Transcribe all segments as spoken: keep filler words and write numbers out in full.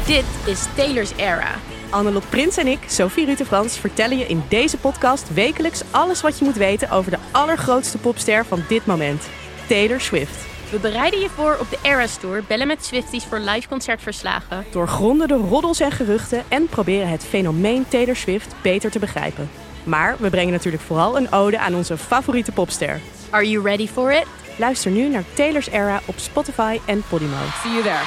Dit is Taylor's Era. Annelot Prins en ik, Sophie Rutte-Frans, vertellen je in deze podcast wekelijks alles wat je moet weten over de allergrootste popster van dit moment, Taylor Swift. We bereiden je voor op de Eras Tour, bellen met Swifties voor live concertverslagen. Doorgronden de roddels en geruchten en proberen het fenomeen Taylor Swift beter te begrijpen. Maar we brengen natuurlijk vooral een ode aan onze favoriete popster. Are you ready for it? Luister nu naar Taylor's Era op Spotify en Podimo. See you there.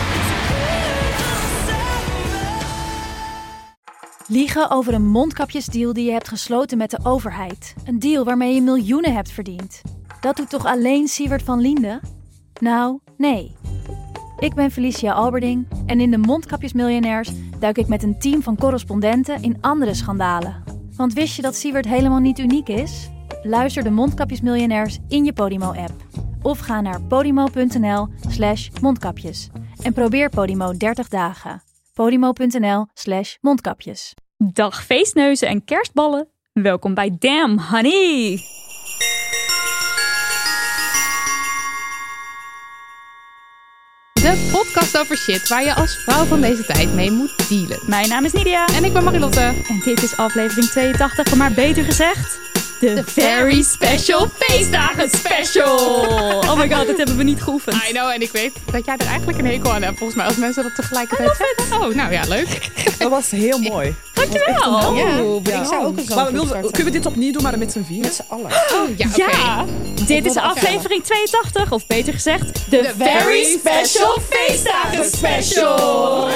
Liegen over een mondkapjesdeal die je hebt gesloten met de overheid. Een deal waarmee je miljoenen hebt verdiend. Dat doet toch alleen Siewert van Liende? Nou, nee. Ik ben Felicia Alberding en in de Mondkapjesmiljonairs duik ik met een team van correspondenten in andere schandalen. Want wist je dat Siewert helemaal niet uniek is? Luister de Mondkapjesmiljonairs in je Podimo-app. Of ga naar podimo.nl slash mondkapjes. En probeer Podimo dertig dagen. Podimo.nl slash mondkapjes. Dag feestneuzen en kerstballen. Welkom bij Damn Honey. De podcast over shit waar je als vrouw van deze tijd mee moet dealen. Mijn naam is Nidia. En ik ben Marilotte. En dit is aflevering tweeëntachtig, maar beter gezegd... De Very Special Feestdagen Special. Oh my god, dit hebben we niet geoefend. I know, en ik weet dat jij er eigenlijk een hekel aan hebt. Volgens mij als mensen dat tegelijkertijd zeggen. Oh, nou ja, leuk. Dat was heel mooi. Dankjewel. Ja, Ja. ik zou ook eens Maar we zo wilden- starten. kunnen we dit opnieuw doen, maar met z'n vier? Met z'n allen. Oh, ja, oké. Ja, dit is aflevering tweeëntachtig, of beter gezegd... De Very Special Feestdagen Special.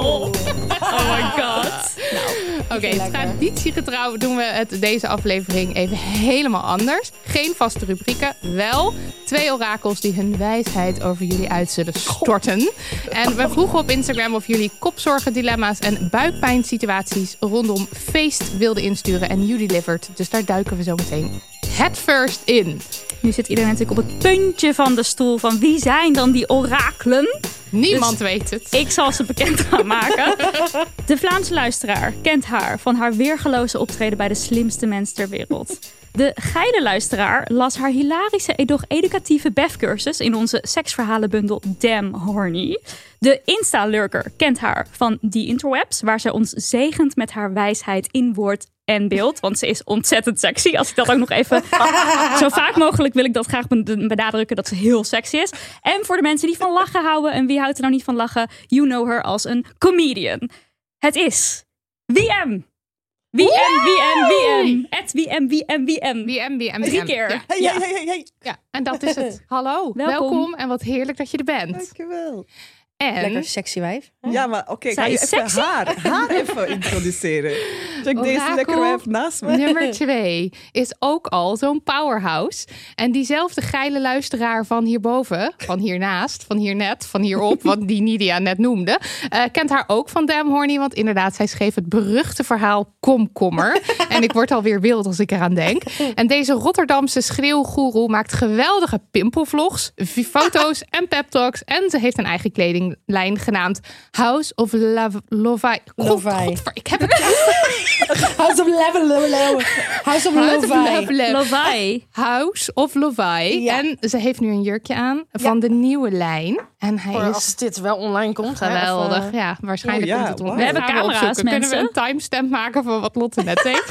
Oh my god. Oké, traditiegetrouw doen we het deze aflevering even helemaal anders. Geen vaste rubrieken, wel twee orakels die hun wijsheid over jullie uit zullen storten. En we vroegen op Instagram of jullie kopzorgen, dilemma's en buikpijnsituaties rondom feest wilden insturen. En you delivered, dus daar duiken we zo meteen head first in. Nu zit iedereen natuurlijk op het puntje van de stoel van wie zijn dan die orakelen? Niemand Dus weet het. Ik zal ze bekend gaan maken. De Vlaamse luisteraar kent haar van haar weergeloze optreden bij de slimste mens ter wereld. De geile luisteraar las haar hilarische, doch educatieve befcursus in onze seksverhalenbundel Damn Horny. De Insta-lurker kent haar van die interwebs, waar zij ons zegent met haar wijsheid in woord en beeld. Want ze is ontzettend sexy. Als ik dat ook nog even... Zo vaak mogelijk wil ik dat graag benadrukken dat ze heel sexy is. En voor de mensen die van lachen houden, en wie houdt er nou niet van lachen? You know her als een comedian. Het is W M. W M, W M, W M. Het W M, W M, W M. B M, B M, Drie keer. Ja. Hey, Ja. hey, hey, hey, hey. Ja, en dat is het. Hallo, Welkom. welkom en wat heerlijk dat je er bent. Dankjewel. En Lekker sexy wijf. Ja, maar oké, Zij ga je is even sexy. haar, haar even introduceren. Check deze Orakel lekker wijf naast me. nummer twee is ook al zo'n powerhouse. En diezelfde geile luisteraar van hierboven, van hiernaast, van hier net, van hierop, wat die Nidia net noemde, uh, kent haar ook van Damn Horny. Want inderdaad, zij schreef het beruchte verhaal Komkommer. En ik word alweer wild als ik eraan denk. En deze Rotterdamse schreeuwgoeroe maakt geweldige pimpelvlogs, foto's en pep talks. En ze heeft een eigen kledinglijn genaamd House of Love Lovai. God, Lovai. godver, ik heb het House of Level. House of House of Lovai. Love Love. Lovai. House of Lovai. Ja. En ze heeft nu een jurkje aan van de nieuwe lijn. En hij Voor is als dit wel online komt. hè, geweldig. of, uh, ja, waarschijnlijk Oh, ja, komt het wauw. online. We hebben Gaan camera's, opzoeken. Kunnen we mensen. een timestamp maken van wat Lotte net deed?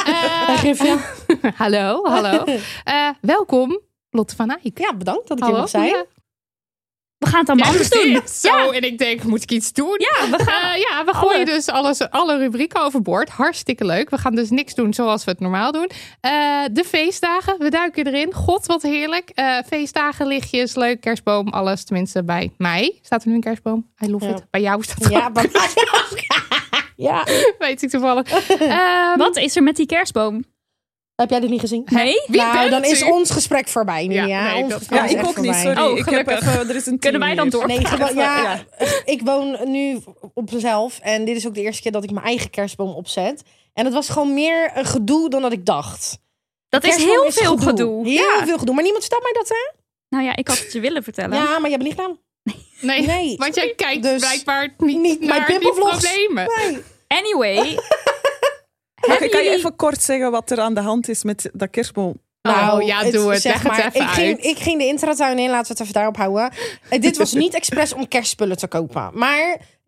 Eh, Gifje. hallo, hallo. Eh, welkom, Lotte van Eyck. Ja, bedankt dat ik Hallo. hier mag zijn. Ja. We gaan het allemaal anders doen. Zo, en ik denk, moet ik iets doen? Ja, we gaan... Eh, ja, we alle- gooien dus alles, alle rubrieken overboord. Hartstikke leuk. We gaan dus niks doen zoals we het normaal doen. Eh, de feestdagen, we duiken erin. God, wat heerlijk. Eh, feestdagen, lichtjes, leuk, kerstboom, alles. Tenminste, bij mij staat er nu een kerstboom. I love Ja. it. Bij jou staat er Ja, ook. bij Ja. Weet ik toevallig. Ehm, Wat is er met die kerstboom? Heb jij dit niet gezien? Nee? Wie nou, bent dan is u? ons gesprek voorbij. Ja, Ja, nee, ons dat- gesprek Ja, is ik echt ook niet, voorbij. sorry. Oh, ik heb gelukkig. even, er is een Kunnen wij dan team hier. door? Nee, gewoon, ja, Ja. ik woon nu op mezelf. En dit is ook de eerste keer dat ik mijn eigen kerstboom opzet. En het was gewoon meer een gedoe dan dat ik dacht. Dat is Kerstboom heel veel gedoe. Heel Ja. veel gedoe. Maar niemand vertelt mij dat, hè? Nou ja, ik had het je willen vertellen. Ja, maar jij hebt het niet gedaan. Nee, Nee. want jij kijkt Dus blijkbaar niet, niet mijn naar die pimpelvlogs. problemen. Nee. Anyway. Oké, hebben kan je jullie- even kort zeggen wat er aan de hand is met dat kerstboom? Nou, ja, doe het. zeg Leg het maar, even ik ging, uit. ik ging de intratuin in, laten we het even daarop houden. Eh, dit was niet expres om kerstspullen te kopen. Maar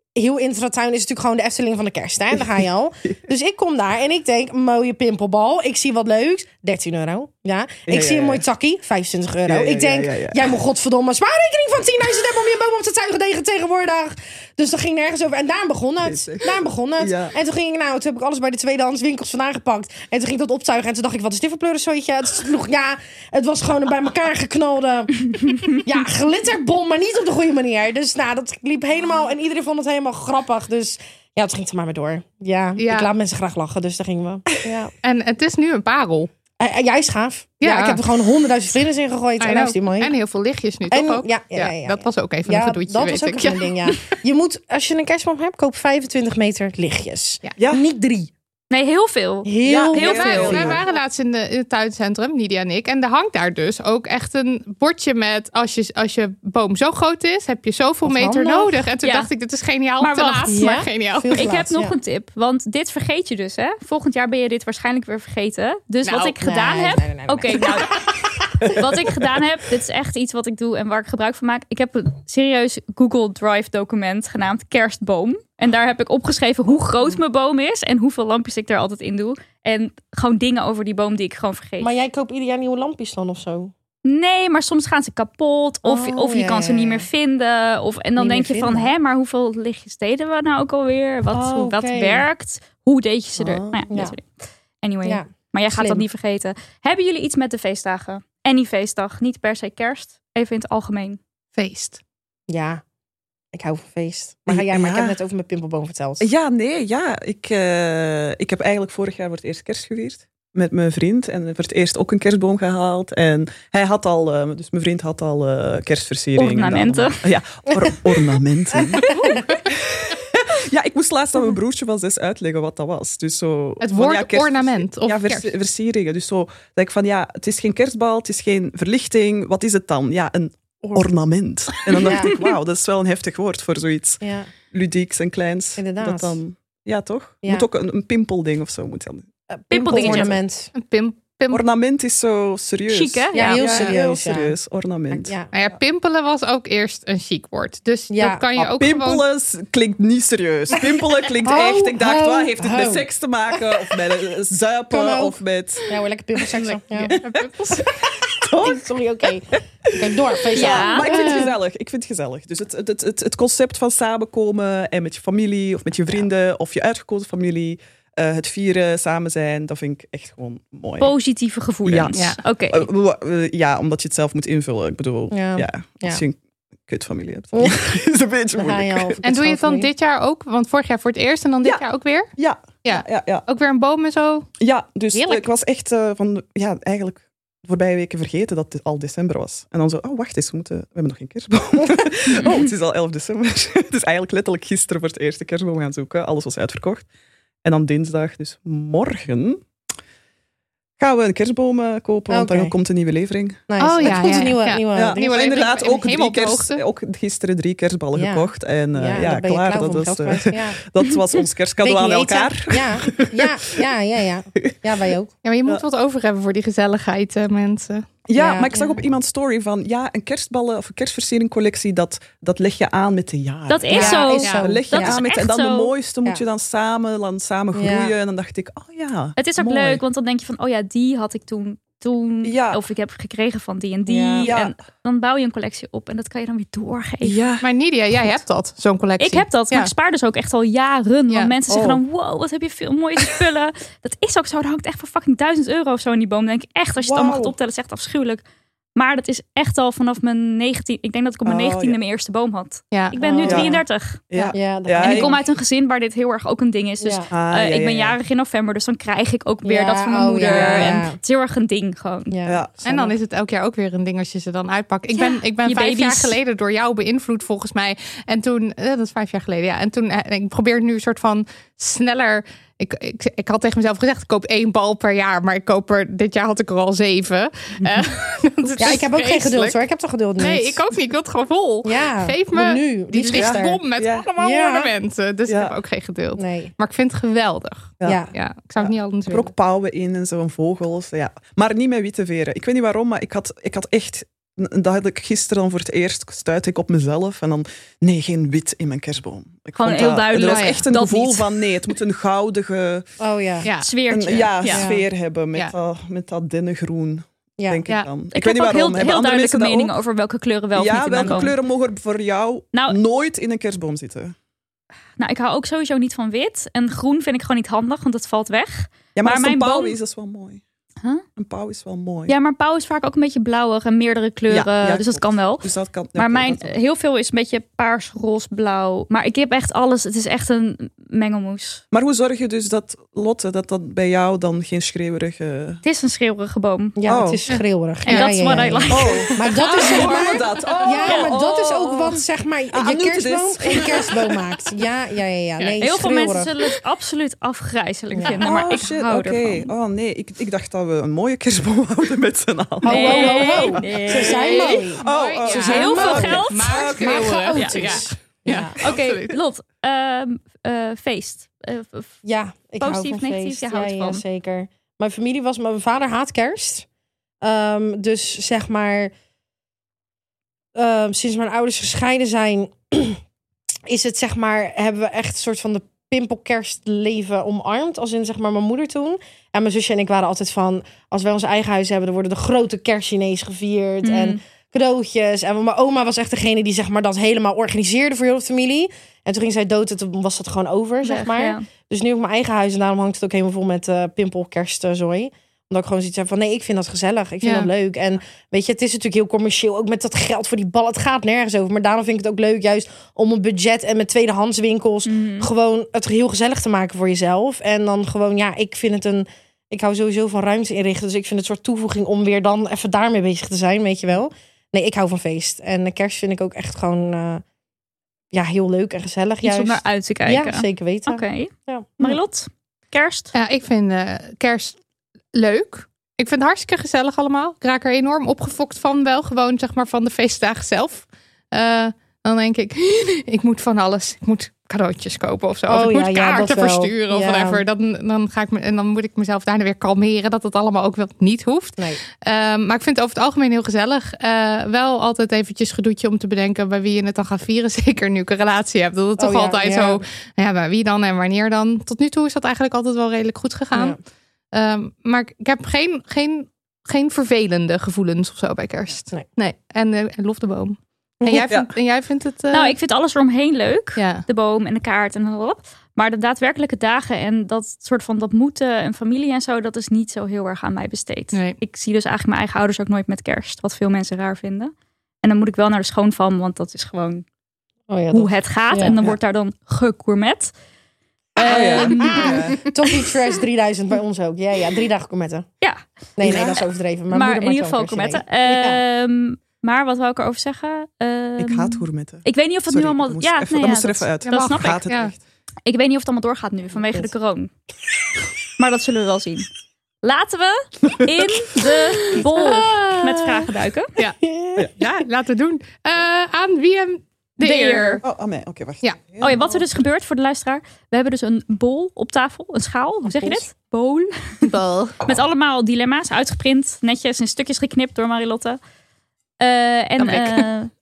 heel Intratuin is natuurlijk gewoon de Efteling van de kerst. Hè? Daar ga je al. Dus ik kom daar en ik denk, mooie pimpelbal. Ik zie wat leuks. dertien euro. Ja. Ik ja, zie een ja. mooi takkie. vijfentwintig euro. Ja, ja, ik denk, ja, ja, ja. jij moet godverdomme spaarrekening van tienduizend hebben om je boom op te tuigen tegen tegenwoordig. Dus dat ging nergens over. En daar begon het. Daar begon het. Ja. En toen ging ik, nou, toen heb ik alles bij de tweedehands winkels vandaan gepakt. En toen ging ik dat optuigen. En toen dacht ik, wat is dit voor pleurensootje? Het sloeg, ja, het was gewoon een bij elkaar geknalde ja, glitterbom, maar niet op de goede manier. Dus nou, dat liep helemaal en iedereen vond het helemaal grappig. Dus ja, het ging er maar mee door. Ja, Ja. ik laat mensen graag lachen, dus daar gingen we. Ja, En het is nu een parel. uh, jij is gaaf. Ja. Ja. ik heb er gewoon honderdduizend vlinders in gegooid. I En nou is die mooi. En heel veel lichtjes nu, En- toch ook? ja, ja, ja, ja, dat ja. was ook even Ja, een gedoetje, dat weet was ook ik. even een ding, ja. Je moet, als je een kerstboom hebt, koop vijfentwintig meter lichtjes. Ja. Ja. Niet drie. Nee, heel veel. Heel, Ja, heel Wij, veel. wij waren laatst in, de, in het tuincentrum, Nidia en ik. En er hangt daar dus ook echt een bordje met... als je, als je boom zo groot is, heb je zoveel Wat meter handig. nodig. En toen Ja. dacht ik, dit is geniaal. Maar te wacht. laat, Ja? maar geniaal. Veel te Ik laat, heb nog ja. een tip, want dit vergeet je dus, hè? Volgend jaar ben je dit waarschijnlijk weer vergeten. Dus Nou, wat ik gedaan nee, heb... nee, nee, nee, Oké, nou... Wat ik gedaan heb, dit is echt iets wat ik doe en waar ik gebruik van maak. Ik heb een serieus Google Drive document genaamd Kerstboom. En daar heb ik opgeschreven hoe groot mijn boom is en hoeveel lampjes ik er altijd in doe. En gewoon dingen over die boom die ik gewoon vergeet. Maar jij koopt ieder jaar nieuwe lampjes dan of zo? Nee, maar soms gaan ze kapot. Of, Oh, of je ja, kan ze ja, niet ja. meer vinden. Of, en dan Niet denk je meer van, vinden. hè, maar hoeveel lichtjes deden we nou ook alweer? Wat, Oh, hoe, wat oké. werkt? Hoe deed je ze er? Oh. Nou ja, Ja. dat soort dingen. Anyway, Ja. maar jij gaat slim. dat niet vergeten. Hebben jullie iets met de feestdagen? Any feestdag, niet per se kerst. Even in het algemeen. Feest. Ja, ik hou van feest. Maar ga jij maar, ik Ja. heb net over mijn pimpelboom verteld. Ja, nee, ja. Ik, uh, ik heb eigenlijk vorig jaar voor het eerst kerst gevierd. Met mijn vriend. En voor het eerst ook een kerstboom gehaald. En hij had al, uh, dus mijn vriend had al uh, kerstversieringen. Ornamenten. Ja, or- ornamenten. Ja, ik moest laatst aan mijn broertje van zes uitleggen wat dat was. Dus zo, Het van, woord ja, kerst- ornament of ja, vers- kerst. versieringen. Dus zo dat ik van, ja, het is geen kerstbal, het is geen verlichting. Wat is het dan? Ja, een ornament. En dan dacht Ja. ik, wauw, dat is wel een heftig woord voor zoiets Ja, ludieks en kleins. Inderdaad. Dat dan, ja, toch? Ja. Moet ook een, een pimpelding of zo. Moet dan. Pimpeldingetje. ornament. Een pim, pim. Ornament is zo serieus. Chic, hè? Ja, heel Ja, serieus. heel ja. serieus. Ornament. Ja. Nou ja, pimpelen was ook eerst een chic woord. Dus Ja. dat kan je Maar ook gewoon... pimpelen klinkt niet serieus. Pimpelen klinkt Ho, echt. Ik dacht, ho, wat heeft het ho. met seks te maken? Of met eh, Kan zuipen? ook. Of met... Ja hoor, lekker pimpelseksen. Ja. Ja, pimpels. Sorry, oké. Oké, door. Feest. Ja. Maar ik vind het gezellig. Ik vind het gezellig. Dus het, het, het, het, het concept van samenkomen en met je familie of met je vrienden of je uitgekozen familie, uh, het vieren, samen zijn, dat vind ik echt gewoon mooi. Positieve gevoelens. Ja. Oké. Uh, w- uh, ja, omdat je het zelf moet invullen. Ik bedoel, Ja. ja. als Ja. je een kutfamilie hebt, dan is het een beetje Dan ga je moeilijk. al. En doe je het dan dit jaar ook? Want vorig jaar voor het eerst en dan dit Ja. jaar ook weer? Ja, Ja. ja, ja. Ook weer een boom en zo? Ja, dus Heerlijk. ik was echt uh, van, ja, eigenlijk de voorbije weken vergeten dat het al december was. En dan zo, oh wacht eens, we, moeten, we hebben nog geen kerstboom. Oh, het is al elf december. Dus eigenlijk letterlijk gisteren voor het eerst de kerstboom gaan zoeken. Alles was uitverkocht. En dan dinsdag, dus morgen, gaan we een kerstboom uh, kopen, want Oké. dan komt een nieuwe levering. Nice. Oh, Er ja, komt ja, een nieuwe, ja. nieuwe Ja, ding. nieuwe inderdaad levering. ook, drie Helemaal op de kerst, hoogte. ook gisteren drie kerstballen Ja. gekocht. En uh, ja, dan ben je klaar, klaar dat, voor was, om uh, geld kwijt. Ja. dat was ons kerstcadeau aan Beetje eten. elkaar. Ja, ja, ja, ja, ja. Ja, wij ook. Ja, maar je moet wat over hebben voor die gezelligheid, uh, mensen. Ja, Ja, maar ik zag ja. op iemands story van, ja, een kerstballen of een kerstversieringcollectie, dat, dat leg je aan met de jaren. Dat is Ja, zo. is zo. Dat leg je Dat is aan met, en echt dan de zo. mooiste moet Ja. je dan samen, dan samen groeien. Ja. En dan dacht ik, oh ja. Het is ook mooi. leuk, want dan denk je van, oh ja, die had ik toen, toen Ja. of ik heb gekregen van die en die. Ja. Ja. En dan bouw je een collectie op en dat kan je dan weer doorgeven. Ja. Maar Nidia, jij hebt dat, zo'n collectie. Ik heb dat, maar Ja. ik spaar dus ook echt al jaren. Ja. Want mensen zeggen Oh. dan, wow, wat heb je veel mooie spullen. Dat is ook zo, er hangt echt voor fucking duizend euro of zo in die boom. Dan denk ik echt, als je het allemaal Wauw. gaat optellen, is het echt afschuwelijk. Maar dat is echt al vanaf mijn negentien. Ik denk dat ik op mijn Oh, negentiende ja. mijn eerste boom had. Ja. Ik ben nu Oh. drieëndertig. Ja. Ja, dat Ja, En ik ik- kom uit een gezin waar dit heel erg ook een ding is. Dus Ja. Ah, eh, ja, ik ben ja, ja. jarig in november, dus dan krijg ik ook weer Ja, dat van mijn oh, moeder. ja, ja. En het is heel erg een ding gewoon. Ja. Ja. En dan is het elk jaar ook weer een ding als je ze dan uitpakt. Ik ben, Ja, ik ben je vijf baby's. jaar geleden door jou beïnvloed volgens mij. En toen, eh, dat is vijf jaar geleden, ja. En toen, eh, ik probeer nu een soort van sneller... Ik, ik, ik had tegen mezelf gezegd, ik koop één bal per jaar. Maar ik koop er, dit jaar had ik er al zeven. Eh, dat is Ja, ik heb ook geen vreselijk. geduld hoor. Ik heb toch geduld niet. Nee, ik ook niet. Ik wil het gewoon vol. Ja, Geef moet me nu. die liefst gisteren. lichtbom met Ja. allemaal Ja. ornamenten. Dus Ja. ik heb ook geen geduld. Nee. Maar ik vind het geweldig. Ja. Ja. Ja, ik zou het niet anders Ik heb er willen. ook pauwen in en zo, en vogels. Ja. Maar niet met witte veren. Ik weet niet waarom, maar ik had, ik had echt dat had ik gisteren dan voor het eerst, stuitte ik op mezelf. En dan, nee, geen wit in mijn kerstboom. Ik Gewoon vond heel dat, duidelijk. Er was echt een Dat gevoel niet. van, nee, het moet een goudige Oh ja. Ja. Sfeertje. een, ja, Ja. sfeer hebben met, Ja. dat, met dat dennengroen, Ja. denk Ja. ik dan. Ik, Ik, heb weet niet ook waarom. heel, Hebben heel andere duidelijke mensen dat meningen ook? over welke kleuren wel of Ja, niet in mijn welke boom. kleuren mogen voor jou Nou, nooit in een kerstboom zitten? nou, ik hou ook sowieso niet van wit. En groen vind ik gewoon niet handig, want het valt weg. Ja, maar, Maar als het een mijn pauw boom- is, dat is wel mooi. Huh? Een pauw is wel mooi. Ja, maar pauw is vaak ook een beetje blauwig en meerdere kleuren. Ja, ja, dus dat klopt. kan wel. Dus dat kan, Maar oké, mijn, dat- heel veel is een beetje paars, roze, blauw. Maar ik heb echt alles. Het is echt een mengelmoes. Maar hoe zorg je dus dat, Lotte, dat dat bij jou dan geen schreeuwerige... Het is een schreeuwerige boom. Ja, Oh. het is schreeuwerig. En ja, dat is ja, what ja, I ja. like. Oh, Maar dat is zeg maar... dat. Oh, Ja, maar dat is ook oh. wat zeg maar Ah, I je knew kerstboom this. geen kerstboom maakt. Ja, ja, ja. ja. Nee, Heel veel mensen schreeuwerig. zullen het absoluut afgrijzelijk Ja. vinden. Maar Oh, ik shit, hou oké. ervan. Oh nee, ik, ik dacht dat we een mooie kerstboom houden met z'n allen. Ho, ho, ho, ho. Nee. Ze zijn mooi. Oh, Mooi, oh, ja. ze zijn Heel veel mooi. geld. Maar Maar schreeuwerig. chaotisch. Ja. Ja. Ja. Oké, Absoluut. Lot. ehm, eh, feest. Eh, f- Ja, ik Positief, hou van negatief, feest. je houdt ja, ja, van. zeker. Mijn familie was... Mijn vader haat kerst. Ehm, dus zeg maar... ehm, sinds mijn ouders gescheiden zijn... is het zeg maar... Hebben we echt een soort van de pimpelkerstleven omarmd. Als in zeg maar mijn moeder toen. En mijn zusje en ik waren altijd van... Als wij ons eigen huis hebben... dan worden de grote kerstchinees gevierd. Mm. En cadeautjes. En mijn oma was echt degene die zeg maar dat helemaal organiseerde voor heel de familie. En toen ging zij dood en toen was dat gewoon over, zeg weg, maar. ja. Dus nu heb ik mijn eigen huis en daarom hangt het ook helemaal vol met uh, pimpelkerstzooi. Omdat ik gewoon zoiets heb van nee, ik vind dat gezellig. Ik vind Ja. dat leuk. En weet je, het is natuurlijk heel commercieel. Ook met dat geld voor die bal. Het gaat nergens over. Maar daarom vind ik het ook leuk juist om een budget en met tweedehands winkels Mhm. gewoon het heel gezellig te maken voor jezelf. En dan gewoon, ja, ik vind het een... Ik hou sowieso van ruimte inrichten. Dus ik vind het een soort toevoeging om weer dan even daarmee bezig te zijn, weet je wel. Nee, ik hou van feest. En de kerst vind ik ook echt gewoon uh, ja, heel leuk en gezellig. Iets juist. om naar uit te kijken. Ja, zeker weten. Oké. Ja. Marilot, kerst? Ja, ik vind uh, kerst leuk. Ik vind het hartstikke gezellig allemaal. Ik raak er enorm opgefokt van wel. Gewoon zeg maar van de feestdagen zelf. Uh, dan denk ik, ik moet van alles. Ik moet cadeautjes kopen of zo. Oh, of ik ja, moet ja, kaarten dat wel. versturen of Ja. whatever. Dan, dan ga ik me, en dan moet ik mezelf daarna weer kalmeren. Dat het allemaal ook wel niet hoeft. Nee. Um, maar ik vind het over het algemeen heel gezellig. Uh, wel altijd eventjes gedoetje om te bedenken bij wie je het dan gaat vieren. Zeker nu ik een relatie heb. Dat het Oh, toch ja, altijd ja. zo, ja, bij wie dan en wanneer dan. Tot nu toe is dat eigenlijk altijd wel redelijk goed gegaan. Ja. Um, maar ik heb geen, geen, geen vervelende gevoelens of zo bij kerst. Nee. nee. En, uh, en lof de boom. En jij vindt, en jij vindt het... Uh... Nou, ik vind alles eromheen leuk. Ja. De boom en de kaart en hop. Maar de daadwerkelijke dagen en dat soort van dat moeten en familie en zo, dat is niet zo heel erg aan mij besteed. Nee. Ik zie dus eigenlijk mijn eigen ouders ook nooit met kerst, wat veel mensen raar vinden. En dan moet ik wel naar de schoonfam, want dat is gewoon Oh, ja, hoe dat- het gaat. ja, en dan ja. wordt daar dan gegourmet. Oh, ja. Ehm, Ja. Toffee Trash drieduizend bij ons ook. Ja, ja, drie dagen gourmetten. Ja. Nee, nee, dat is overdreven. Mijn maar moeder in maakt ieder wel geval een kerstdiner. gourmetten. Ja. Ehm, maar wat wou ik erover zeggen? Ehm, Ik haat gourmetten. Ik weet niet of het Sorry, nu allemaal... dat moest, ja, even, nee, dat ja, moest er even uit. dat snap ik. Gaat het Ja. echt? Ik weet niet of het allemaal doorgaat nu vanwege de corona. Maar dat zullen we wel zien. Laten we in de bol met vragen duiken. Ja. ja, laten we doen. Uh, aan wie hem de, De eer. eer. Oh, aan mij. Oké, wacht. Ja. Oh ja, wat er dus gebeurt voor de luisteraar. We hebben dus een bol op tafel. Een schaal. Hoe zeg je dit? Bowl. Met allemaal dilemma's uitgeprint. Netjes in stukjes geknipt door Marilotte. Uh, en Dat ben ik.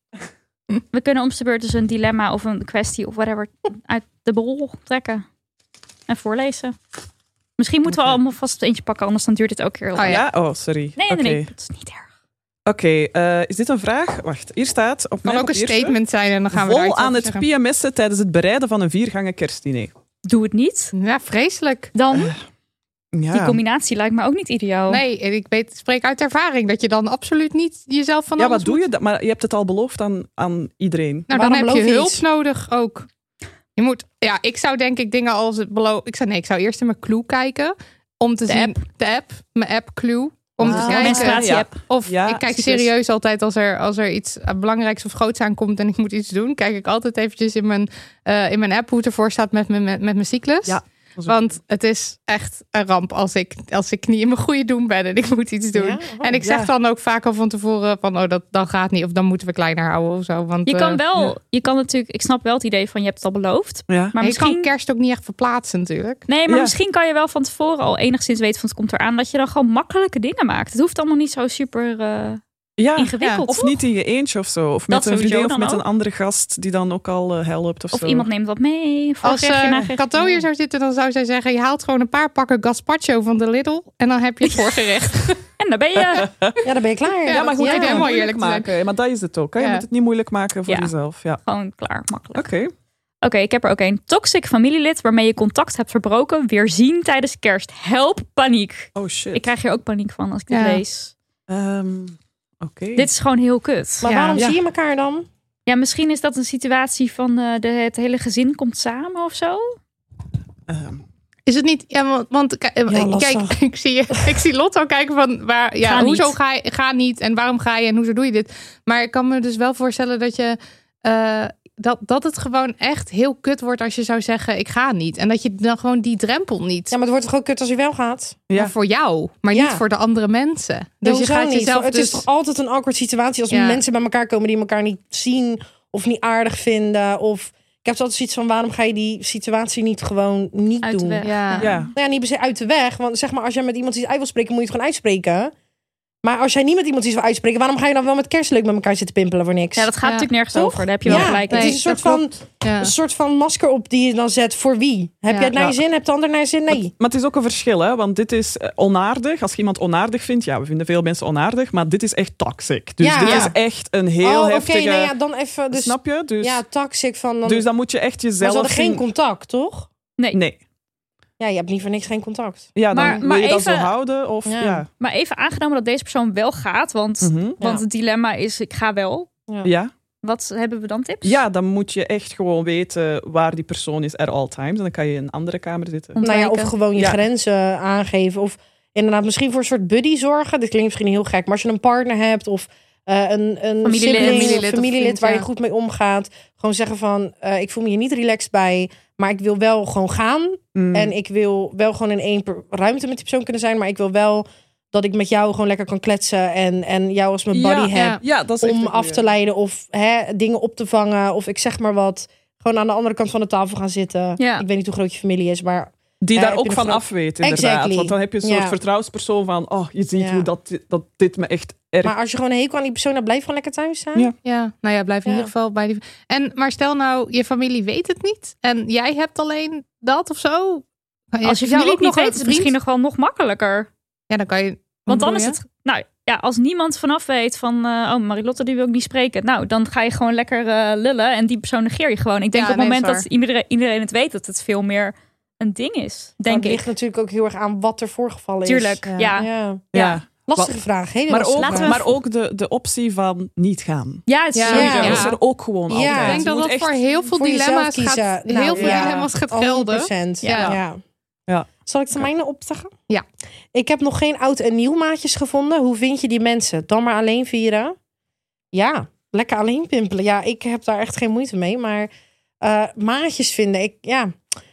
uh, we kunnen om de beurt dus een dilemma of een kwestie of whatever uit de bol trekken. En voorlezen. Misschien moeten we Oké. allemaal vast eentje pakken. Anders dan duurt het ook heel Oh, lang. ja. Ja? Oh, sorry. Nee, nee, Oké. nee. Dat is niet erg. Oké, eh, is dit een vraag? Wacht, hier staat op Kan mijn ook een papiertje, statement zijn en dan gaan we daar vol iets aan over het zeggen. P M S'en tijdens het bereiden van een viergangen kerstdiner. Doe het niet. Ja, vreselijk. Dan, Ja. die combinatie lijkt me ook niet ideaal. Nee, en ik weet, spreek uit ervaring dat je dan absoluut niet jezelf van ja, alles wat doe moet- je? Dat? Maar je hebt het al beloofd aan, aan iedereen. Nou, dan Waarom heb je beloof je hulp iets? nodig ook. Je moet, ja, ik zou denk ik dingen als het beloof. Ik zou nee, ik zou eerst in mijn Clue kijken om te De zien app? de app, mijn app Clue, om Ah. te kijken. Menstruatie-app. Of Ja, ik kijk cyclus. serieus altijd als er als er iets uh, belangrijks of groots aankomt en ik moet iets doen, kijk ik altijd eventjes in mijn uh, in mijn app hoe het ervoor staat met mijn met, met mijn cyclus. Ja. Want het is echt een ramp als ik, als ik niet in mijn goede doen ben en ik moet iets doen. Ja? Oh, en ik zeg ja. dan ook vaak al van tevoren van, oh, dat dan gaat niet. Of dan moeten we kleiner houden of zo. Want, Je kan eh, wel, ja. je kan natuurlijk, ik snap wel het idee van je hebt het al beloofd. Ja. Maar Maar je misschien, kan kerst ook niet echt verplaatsen natuurlijk. nee, maar Ja. misschien kan je wel van tevoren al enigszins weten van het komt eraan. Dat je dan gewoon makkelijke dingen maakt. Het hoeft allemaal niet zo super uh, Ja, ingewikkeld. of niet in je eentje of zo. Of met Dat een vriendin sowieso of dan met ook. een andere gast die dan ook al uh, helpt of, Of zo. iemand neemt wat mee. Als Voorgerecht, uh, nagerecht. Kato hier zou zitten, dan zou zij zeggen... je haalt gewoon een paar pakken gazpacho van de Lidl... en dan heb je het voorgerecht. En daar ben je. Ja, dan ben je klaar. Ja, maar dat goed, lijkt het helemaal moeilijk eerlijk te zijn. maken. Maar dat is het ook. Hè? Je Ja. moet het niet moeilijk maken voor Ja. jezelf. Ja. Gewoon klaar, makkelijk. Oké. Oké, okay, ik heb er ook een. Toxic familielid waarmee je contact hebt verbroken. Weer zien tijdens kerst. Help, paniek. Oh shit. Ik krijg hier ook paniek van als ik dit Ja. lees. Um, Oké. Dit is gewoon heel kut. Maar Ja. waarom Ja. zie je elkaar dan? Ja, misschien is dat een situatie van uh, de, het hele gezin komt samen of zo. Um, Is het niet... Ja, want, want k- Ja, kijk, lastig. ik zie, ik zie Lotto kijken van... Waar, ja, Ga hoezo niet. ga je ga niet en waarom ga je en hoezo doe je dit? Maar ik kan me dus wel voorstellen dat je... Uh, dat, dat het gewoon echt heel kut wordt als je zou zeggen... ik ga niet. En dat je dan gewoon die drempel niet... Ja, maar het wordt toch ook kut als je wel gaat? Ja. Maar voor jou, maar Ja. niet voor de andere mensen. Dus je Hoezo gaat niet? jezelf Het dus... is toch altijd een awkward situatie als Ja. mensen bij elkaar komen die elkaar niet zien of niet aardig vinden. Of ik heb altijd zoiets van waarom ga je die situatie niet gewoon niet Uit de doen? weg. Ja. ja. Nou ja, niet per se uit de weg. Want zeg maar, als jij met iemand iets uit wil spreken, moet je het gewoon uitspreken. Maar als jij niet met iemand iets wil uitspreken, waarom ga je dan wel met kerst leuk met elkaar zitten pimpelen voor niks? Ja, dat gaat Ja. natuurlijk nergens Toch? over. Daar heb je wel Ja, gelijk. het Nee, is een soort dat van, klopt. Ja. een soort van masker op die je dan zet voor wie? Heb Ja. jij het naar je Ja. zin? Heb de ander naar je zin? Nee. Maar het is ook een verschil, hè? Want dit is eh, onaardig. Als je iemand onaardig vindt, ja, we vinden veel mensen onaardig, maar dit is echt toxic. Dus Ja. dit Ja. is echt een heel oh, oké, heftige... nee, ja, dan even. Dus, Snap je? Dus, ja, toxic van. Dan, dus dan moet je echt maar jezelf... ze hadden geen zien- contact, toch? Nee. Nee. Ja, je hebt niet voor niks geen contact. Ja, dan Maar- wil maar je dat zo even- houden? Of, Ja. ja. Maar even aangenomen dat deze persoon wel gaat. Want, Mhm. want Ja. het dilemma is, ik ga wel. Ja. Wat hebben we dan tips? Ja, dan moet je echt gewoon weten waar die persoon is at all times. En dan kan je in een andere kamer zitten. Nou ja, of Ontwijken. gewoon je Ja. grenzen aangeven. Of inderdaad misschien voor een soort buddy zorgen. Dit klinkt misschien heel gek. Maar als je een partner hebt of uh, een, een Familielid. sibling, Familielid familielid, of vriend, waar je ja. goed mee omgaat. Gewoon zeggen van, uh, ik voel me hier niet relaxed bij. Maar ik wil wel gewoon gaan. Mm. En ik wil wel gewoon in één per- ruimte met die persoon kunnen zijn. Maar ik wil wel dat ik met jou gewoon lekker kan kletsen. En, en jou als mijn buddy ja, heb. ja. ja, dat is echt Om een af goeie. te leiden of hè, dingen op te vangen. Of ik zeg maar wat. Gewoon aan de andere kant van de tafel gaan zitten. Ja. Ik weet niet hoe groot je familie is, maar... Die Ja, daar heb je ook een van groot- af weet, inderdaad. Exactly. Want dan heb je een soort Ja. vertrouwenspersoon van... Oh, je ziet Ja. hoe dat, dat dit me echt erg... Maar als je gewoon een hekel aan die persoon hebt, blijf gewoon lekker thuis zijn. Ja. Ja, nou ja, blijf in Ja. ieder geval bij die... En, maar stel nou, je familie weet het niet. En jij hebt alleen dat of zo. Als je Jou familie ook het niet nog weet, is een het misschien nog wel nog makkelijker. Ja, dan kan je... Want dan Hoe is bedoel het... Nou ja, als niemand vanaf weet van... Uh, oh, Marilotte, die wil ik niet spreken. Nou, dan ga je gewoon lekker uh, lullen. En die persoon negeer je gewoon. Ik denk Ja, op het nee, moment is dat iedereen, iedereen het weet... dat het veel meer een ding is. Maar Denk het ik. ligt natuurlijk ook heel erg aan wat er voorgevallen is. Tuurlijk, Ja. ja. Ja. ja. Lastige vraag. Hele Maar, lastige ook, Laten we vraag. maar ook de, de optie van niet gaan. Ja, het is Ja, sowieso. ja. Dat is er ook gewoon Ja. altijd. Ik denk Je dat moet dat echt- voor heel veel voor jezelf dilemma's kiezen. gaat, Nou, heel veel ja. dilemma's gaat honderd gelden. procent. Ja. Ja. Ja. Ja. Zal ik de mijne opzeggen? Ja. Ik heb nog geen oud en nieuw maatjes gevonden. Hoe vind je die mensen? Dan maar alleen vieren? Ja, lekker alleen pimpelen. Ja, ik heb daar echt geen moeite mee. Maar uh, maatjes vinden, ik, ja,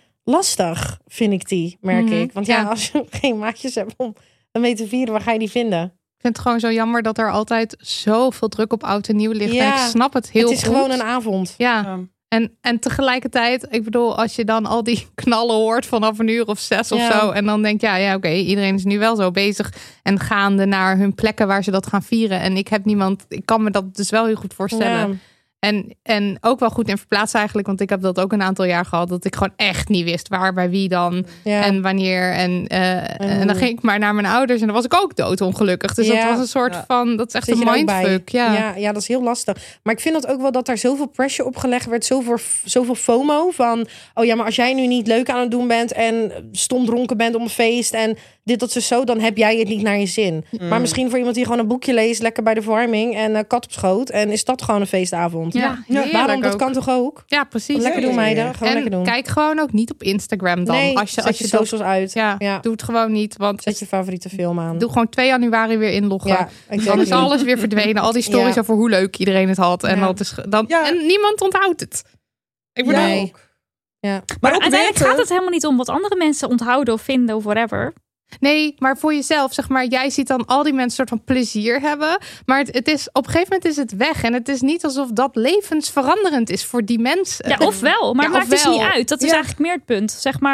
lastig vind ik die, merk Mhm. ik. Want ja, Ja. als je geen maatjes hebt om een mee te vieren, waar ga je die vinden? Ik vind het gewoon zo jammer dat er altijd zoveel druk op oud en nieuw ligt. Ja. En ik snap het heel het is goed. gewoon een avond. Ja, Ja. en, en tegelijkertijd, ik bedoel, als je dan al die knallen hoort vanaf een uur of zes of Ja. zo. En dan denk je, ja, ja oké, iedereen is nu wel zo bezig. En gaande naar hun plekken waar ze dat gaan vieren. En ik heb niemand, ik kan me dat dus wel heel goed voorstellen. Ja. En, en ook wel goed in verplaatsen eigenlijk. Want ik heb dat ook een aantal jaar gehad. Dat ik gewoon echt niet wist waar, bij wie dan. Ja. En wanneer. En, uh, en dan ging ik maar naar mijn ouders. En dan was ik ook doodongelukkig. Dus Ja. dat was een soort Ja. van. Dat is echt Zit een je er ook bij? mindfuck. Ja. Ja, ja, dat is heel lastig. Maar ik vind dat ook wel dat daar zoveel pressure op gelegd werd. Zoveel, zoveel FOMO. Van, oh ja, maar als jij nu niet leuk aan het doen bent. En stom dronken bent om een feest. En dit, dat, zo, dan heb jij het niet naar je zin. Mm. Maar misschien voor iemand die gewoon een boekje leest. Lekker bij de verwarming. En uh, kat op schoot. En is dat gewoon een feestavond. Ja, heerlijk Waarom? Dat ook. kan toch ook? Ja, precies. Lekker doen, meiden. Gewoon en lekker doen. kijk gewoon ook niet op Instagram dan. Nee, als je, zet als je je dat, socials uit. ja, Ja. doe het gewoon niet. Want Zet je favoriete film aan. doe gewoon twee januari weer inloggen. Ja, Dan is exactly. alles weer verdwenen. Al die stories Ja. over hoe leuk iedereen het had. En, Ja. dat is, dan, Ja. en niemand onthoudt het. Ik bedoel, Nee. Ja. Maar, Maar ook uiteindelijk weten- gaat het helemaal niet om wat andere mensen onthouden of vinden of whatever. nee, maar voor jezelf, zeg maar, jij ziet dan al die mensen soort van plezier hebben. Maar het, het is, op een gegeven moment is het weg. En het is niet alsof dat levensveranderend is voor die mensen. Ja, of wel. Maar Ja, het maakt of dus niet wel. uit. Dat is Ja. eigenlijk meer het punt. Zeg maar,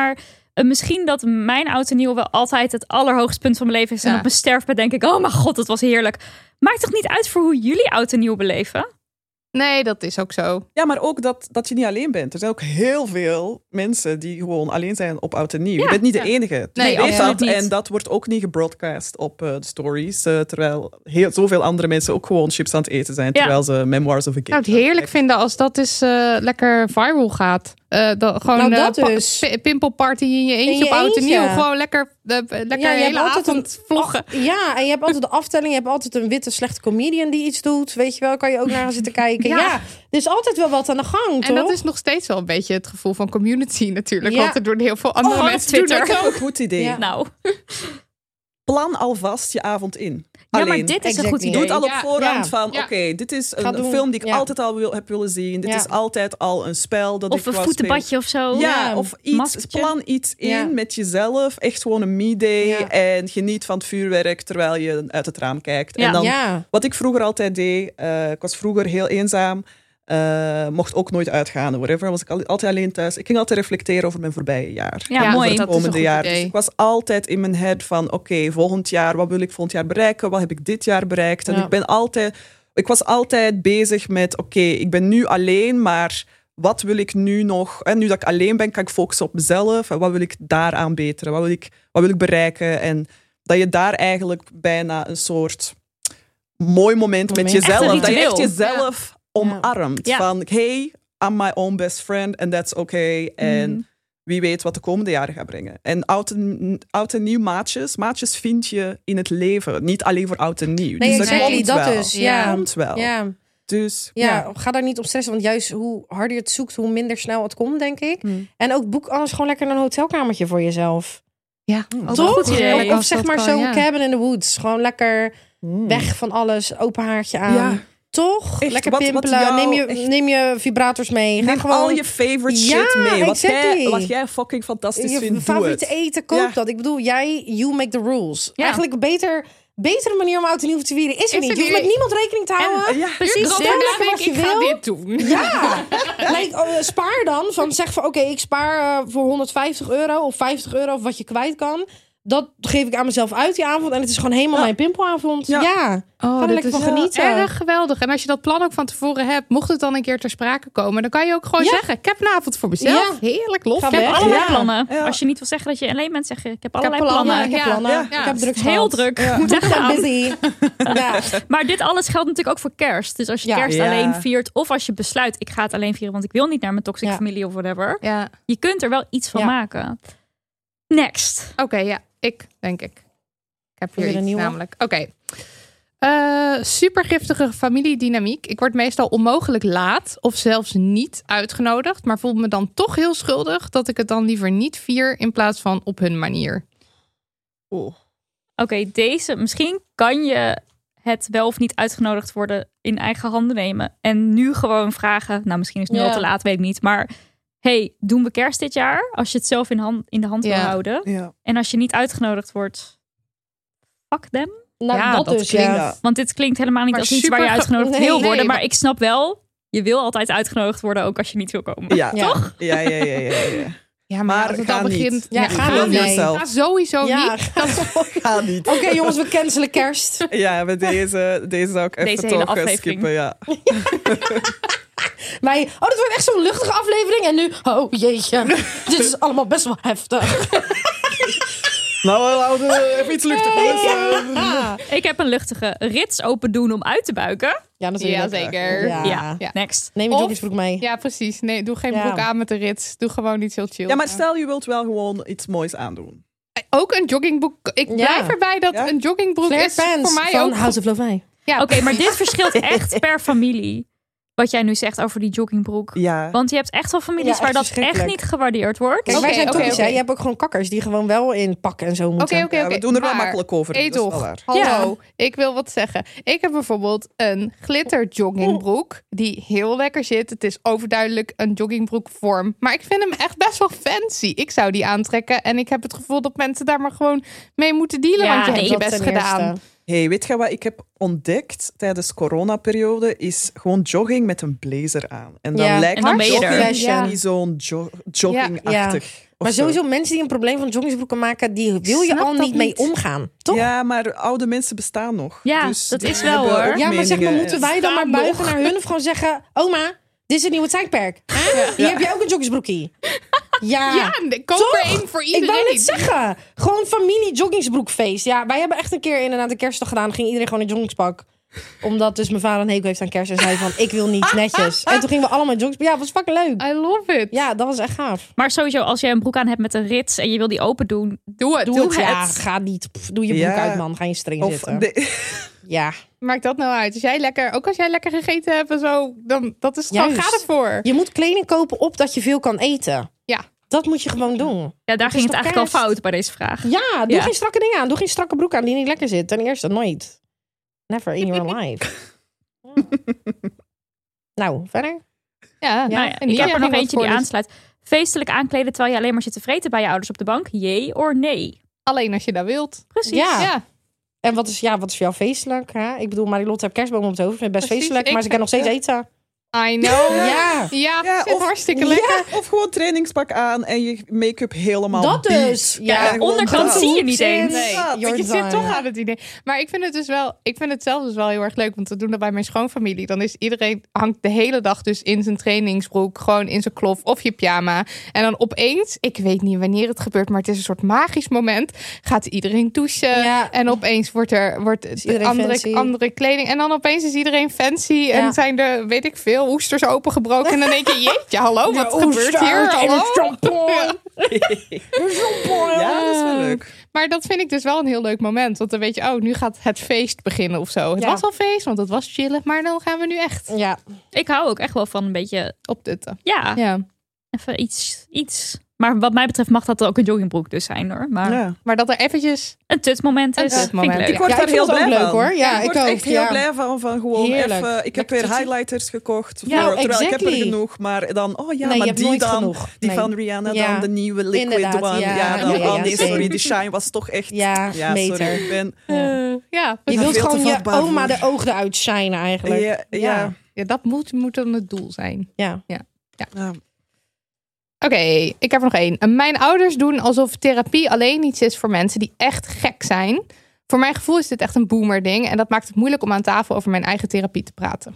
Uh, misschien dat mijn oud en nieuw wel altijd het allerhoogste punt van mijn leven is. En Ja. op mijn sterfbed denk ik, oh mijn god, het was heerlijk. Maakt toch niet uit voor hoe jullie oud en nieuw beleven? Nee, dat is ook zo. Ja, maar ook dat, dat je niet alleen bent. Er zijn ook heel veel mensen die gewoon alleen zijn op oud en nieuw. Ja, je bent niet ja. de enige. Nee, Je weet absoluut dat, niet. en dat wordt ook niet gebroadcast op uh, de stories. Uh, terwijl heel, zoveel andere mensen ook gewoon chips aan het eten zijn. Ja. Terwijl ze Memoirs of a Ik Gay. zou het heerlijk vinden als dat eens uh, lekker viral gaat. Uh, dat, gewoon Nou, dat uh, pa- dus. pi- pimpelparty in je eentje In je op oud en eentje. nieuw. Gewoon lekker, uh, lekker Ja, de je hebt hele altijd avond vloggen. Ja, en je hebt altijd de aftelling. Je hebt altijd een witte slechte comedian die iets doet. Weet je wel, kan je ook naar gaan zitten kijken. Ja. Ja. Er is altijd wel wat aan de gang, toch? En dat is nog steeds wel een beetje het gevoel van community natuurlijk. Ja. Want er doen heel veel andere Oh, op mensen doen Twitter. dat ook. Een goed idee. Ja. Nou, Plan alvast je avond in. ja, Alleen. maar dit is een Exactly. goed Doe idee. het al op Ja, voorhand ja. van, Ja. oké, dit is Ga een, een doen. film die ik Ja. altijd al wil, heb willen zien. Dit Ja. is altijd al een spel dat Of ik een wou voetenbadje of zo. spelen. Ja, Ja, of iets, maskertje. plan iets in Ja. met jezelf. Echt gewoon een me-day. Ja. En geniet van het vuurwerk terwijl je uit het raam kijkt. Ja. En dan, Ja. wat ik vroeger altijd deed, uh, ik was vroeger heel eenzaam. Uh, mocht ook nooit uitgaan, whatever. Was ik al- altijd alleen thuis. Ik ging altijd reflecteren over mijn voorbije jaar. Ja, Ja, mooi. Het dat is een komende goed jaar. idee. Dus ik was altijd in mijn head van, oké, okay, volgend jaar, wat wil ik volgend jaar bereiken? Wat heb ik dit jaar bereikt? En Ja. ik ben altijd, ik was altijd bezig met, oké, okay, ik ben nu alleen, maar wat wil ik nu nog? En nu dat ik alleen ben, kan ik focussen op mezelf. En wat wil ik daar aanbeteren? Wat wil ik, wat wil ik bereiken? En dat je daar eigenlijk bijna een soort mooi moment met Moment. jezelf, Echt een dat je echt ritueel. jezelf omarmt. Ja. Van, hey, I'm my own best friend and that's okay. En Mhm. wie weet wat de komende jaren gaat brengen. En oud en, oud en nieuw maatjes. Maatjes vind je in het leven. Niet alleen voor oud en nieuw. Nee, dus dat exactly, komt dat wel. dus. Ja. Komt wel. Ja. Dus Ja, ja. ga daar niet op stressen. Want juist hoe harder je het zoekt, hoe minder snel het komt, denk ik. Hmm. En ook boek alles gewoon lekker een hotelkamertje voor jezelf. Ja, Ook Toch? een goed idee. Of Als zeg dat maar kan, zo'n ja. cabin in the woods. Gewoon lekker Mm. weg van alles. Open haartje aan. Ja. Toch? Echt, lekker wat- wat pimpelen. jou neem, je, echt- neem je vibrators mee. Ga Neem gewoon al je favorite Ja, shit mee. Wat jij, exactly. wat jij fucking fantastisch je vindt, doe favoriete het. eten, koop Ja. dat. Ik bedoel, jij, you make the rules. Ja. Eigenlijk een beter, betere manier om oud en nieuw te vieren is er Is er niet. Je hoeft niet. met niemand rekening te houden. Ja. Precies, Erover stem lekker nadenken, wat je ik ga wil. dit doen. Ja, like, oh, spaar dan. Van zeg van oké, ik spaar uh, voor honderdvijftig euro of vijftig euro of wat je kwijt kan. Dat geef ik aan mezelf uit die avond. En het is gewoon helemaal Ja. mijn pimpelavond. Ja, Ja. Oh, er dit lekker is van genieten. erg geweldig. En als je dat plan ook van tevoren hebt, mocht het dan een keer ter sprake komen, dan kan je ook gewoon Ja. zeggen, ik heb een avond voor mezelf. Ja. Heerlijk, lof. Ga Ik heb weg. allerlei Ja. plannen. Ja. Als je niet wil zeggen dat je alleen bent, zeg je, ik heb Ik heb allerlei plannen. plannen. Ik heb Ja. plannen. Ja. Ik heb drugs Heel gehad. druk. Ja. Moet Ik echt ben gaan. busy. Ja. Maar dit alles geldt natuurlijk ook voor kerst. Dus als je Ja. kerst Ja. alleen viert, of als je besluit, ik ga het alleen vieren, want ik wil niet naar mijn toxic Ja. familie of whatever. Ja, Je kunt er wel iets van Ja. maken. Next. oké, ja. Ik, denk ik. Ik heb hier Weer een iets nieuwe? namelijk. Oké. Eh, supergiftige familiedynamiek. Ik word meestal onmogelijk laat of zelfs niet uitgenodigd, maar voel me dan toch heel schuldig dat ik het dan liever niet vier in plaats van op hun manier. Oh. Oké, deze. Misschien kan je het wel of niet uitgenodigd worden in eigen handen nemen. En nu gewoon vragen. Nou, misschien is het nu Ja. al te laat, weet ik niet. Maar hey, doen we kerst dit jaar? Als je het zelf in, hand, in de hand wil Ja. houden. Ja. En als je niet uitgenodigd wordt, fuck them. Nou, Ja, dat, dat dus, klinkt- ja. ja. Want dit klinkt helemaal niet Maar als iets waar je super ge- uitgenodigd Nee, wil nee, worden. Maar maar- ik snap wel, je wil altijd uitgenodigd worden, ook als je niet wil komen. Ja. Ja. Toch? Ja, ja, ja, ja, ja. Ja, Maar als het ga al niet. begint. Ja, ga Film niet, nee. yourself. Ga sowieso Ja, niet. Ga niet. Oké jongens, we cancelen kerst. Ja, bij deze, deze zou ik even Deze hele toch eh, aflevering. skippen. Ja. Wij, oh, dit wordt echt zo'n luchtige aflevering. En nu, oh jeetje, dit is allemaal best wel heftig. Nou, laten we even iets luchtigs. Ja, Ik heb een luchtige rits open doen om uit te buiken. ja natuurlijk. Jazeker. Ja. Ja, Ja. next. Neem je Of- joggingsbroek mee. Ja, precies. Nee, doe geen Ja. broek aan met de rits. Doe gewoon iets heel chill. Ja, maar stel je wilt wel gewoon iets moois aandoen. Ook een joggingbroek. Ik Ja. blijf erbij dat Ja? een joggingbroek Flair is fans voor mij van ook... House of Lovij. Ja, Oké, maar dit verschilt echt per familie. Wat jij nu zegt over die joggingbroek. Ja. Want je hebt echt wel families Ja, echt waar dat echt verschrikkelijk. niet gewaardeerd wordt. Kijk, Oké, wij zijn oké, tokkies, hè. oké. Je hebt ook gewoon kakkers die gewoon wel in pakken en zo moeten. Oké, oké, Ja, oké. we doen er wel Maar, makkelijk over. Dat is wel Edoch, waar. hallo. Ik wil wat zeggen. Ik heb bijvoorbeeld een glitter joggingbroek die heel lekker zit. Het is overduidelijk een joggingbroekvorm. Maar ik vind hem echt best wel fancy. Ik zou die aantrekken en ik heb het gevoel dat mensen daar maar gewoon mee moeten dealen. Ja, want je nee, hebt je Dat best ten gedaan. eerste. Hey, weet je wat ik heb ontdekt tijdens de coronaperiode? Is gewoon jogging met een blazer aan. En dan Ja. lijkt En dan ben je jogging er. Fashion. niet zo'n jo- joggingachtig. Maar zo. sowieso mensen die een probleem van joggingsbroeken maken, die wil je Snap al dat niet mee niet. omgaan. Toch? Ja, Ja, maar oude mensen bestaan nog. Ja, Dus dat die is wel, hebben hoor. ook maar zeg maar, meningen. moeten wij dan maar Bestaan buigen nog. naar hun of gewoon zeggen, oma, dit is het nieuwe tijdperk. Hè? Hier heb je ook een joggingsbroekie. Ja. Ja, koop Toch? er één voor iedereen. Ik wou net zeggen. Gewoon familie joggingsbroekfeest. Ja, wij hebben echt een keer inderdaad de kerstdag gedaan. Ging iedereen gewoon in joggingspak. Omdat dus mijn vader een hekel heeft aan kerst. En zei van, ik wil niet netjes. En toen gingen we allemaal in joggingspak. Ja, was fucking leuk. I love it. Ja, dat was echt gaaf. Maar sowieso, als jij een broek aan hebt met een rits en je wil die open doen, Doe het. Doe, Doe het. Ja, het. ga niet. Pff, doe je broek Ja. uit, man. Ga je string Of zitten. de- Ja. Maakt dat nou uit? Als jij lekker, ook als jij lekker gegeten hebt en zo, dan dat is gewoon, Juist. ga ervoor. Je moet kleding kopen op dat je veel kan eten. Ja. Dat moet je gewoon doen. ja, daar is ging het toch eigenlijk al kerst? fout bij deze vraag. Ja, doe Ja. geen strakke dingen aan. Doe geen strakke broek aan die niet lekker zit. Ten eerste, nooit. Never in your life. Ja. Nou, verder? Ja, Nou ja, en ik heb jij er nog ging wat eentje die voor, dus aansluit. Feestelijk aankleden terwijl je alleen maar zit te vreten bij je ouders op de bank. Jee or nee? Alleen als je dat wilt. Precies. Ja. Ja. En wat is, ja, wat is voor jou feestelijk? Hè? Ik bedoel, Marilotte heeft kerstboom op het hoofd. Vind het best Precies, feestelijk, ik maar ze kan nog steeds vind- eten. I know. Ja. Ja, Ja, zit of- hartstikke lekker. Of gewoon trainingspak aan en je make-up helemaal Dat beat. dus. Ja, En gewoon onderkant dat. zie je niet eens. Nee, Ja, want je Jordan. zit toch aan het idee. Maar ik vind het dus wel, ik vind het zelf dus wel heel erg leuk, want we doen dat bij mijn schoonfamilie. Dan is iedereen hangt de hele dag dus in zijn trainingsbroek, gewoon in zijn klof of je pyjama. En dan opeens, ik weet niet wanneer het gebeurt, maar het is een soort magisch moment. Gaat iedereen douchen Ja. en opeens wordt er wordt iedereen andere, fancy. andere kleding. En dan opeens is iedereen fancy Ja. en zijn er, weet ik veel, oesters opengebroken. En dan denk je, jeetje, hallo, wat gebeurt oester hier? en Hallo? een shampoo. Ja. Ja, dat is wel leuk. Maar dat vind ik dus wel een heel leuk moment. Want dan weet je, oh, nu gaat het feest beginnen of zo. Het Ja. was al feest, want het was chillen. Maar dan gaan we nu echt Ja. Ik hou ook echt wel van een beetje, opdutten. ja, Ja. even iets, iets. Maar wat mij betreft mag dat ook een joggingbroek dus zijn hoor. Maar Ja. Maar dat er eventjes... een tutmoment Een is, vind tutmoment, ik leuk. ja. Ik word Ja, daar ik vind heel het blij ook leuk, van. hoor. Ja, ik ik word ook, echt heel ja. blij van, van gewoon Heerlijk. even... Ik heb Lekker weer highlighters gekocht. Ja, voor, terwijl ik heb er exactly. genoeg. Maar dan, oh ja, Nee, je maar hebt die nooit dan, genoeg. die Nee. van Rihanna Ja. dan, de nieuwe liquid Inderdaad, one. ja. Ja, dan, Ja, ja, oh nee, same. sorry, die shine was toch echt... Ja, sorry, meter. ik ben... Uh, ja, Je ben wilt veel te gewoon je vatbaar oma voor. de ogen eruit shinen eigenlijk. Ja, ja. ja, dat moet, moet dan het doel zijn. Ja. ja. Oké, ik heb er nog één. Mijn ouders doen alsof therapie alleen iets is voor mensen die echt gek zijn. Voor mijn gevoel is dit echt een boomer ding. En dat maakt het moeilijk om aan tafel over mijn eigen therapie te praten.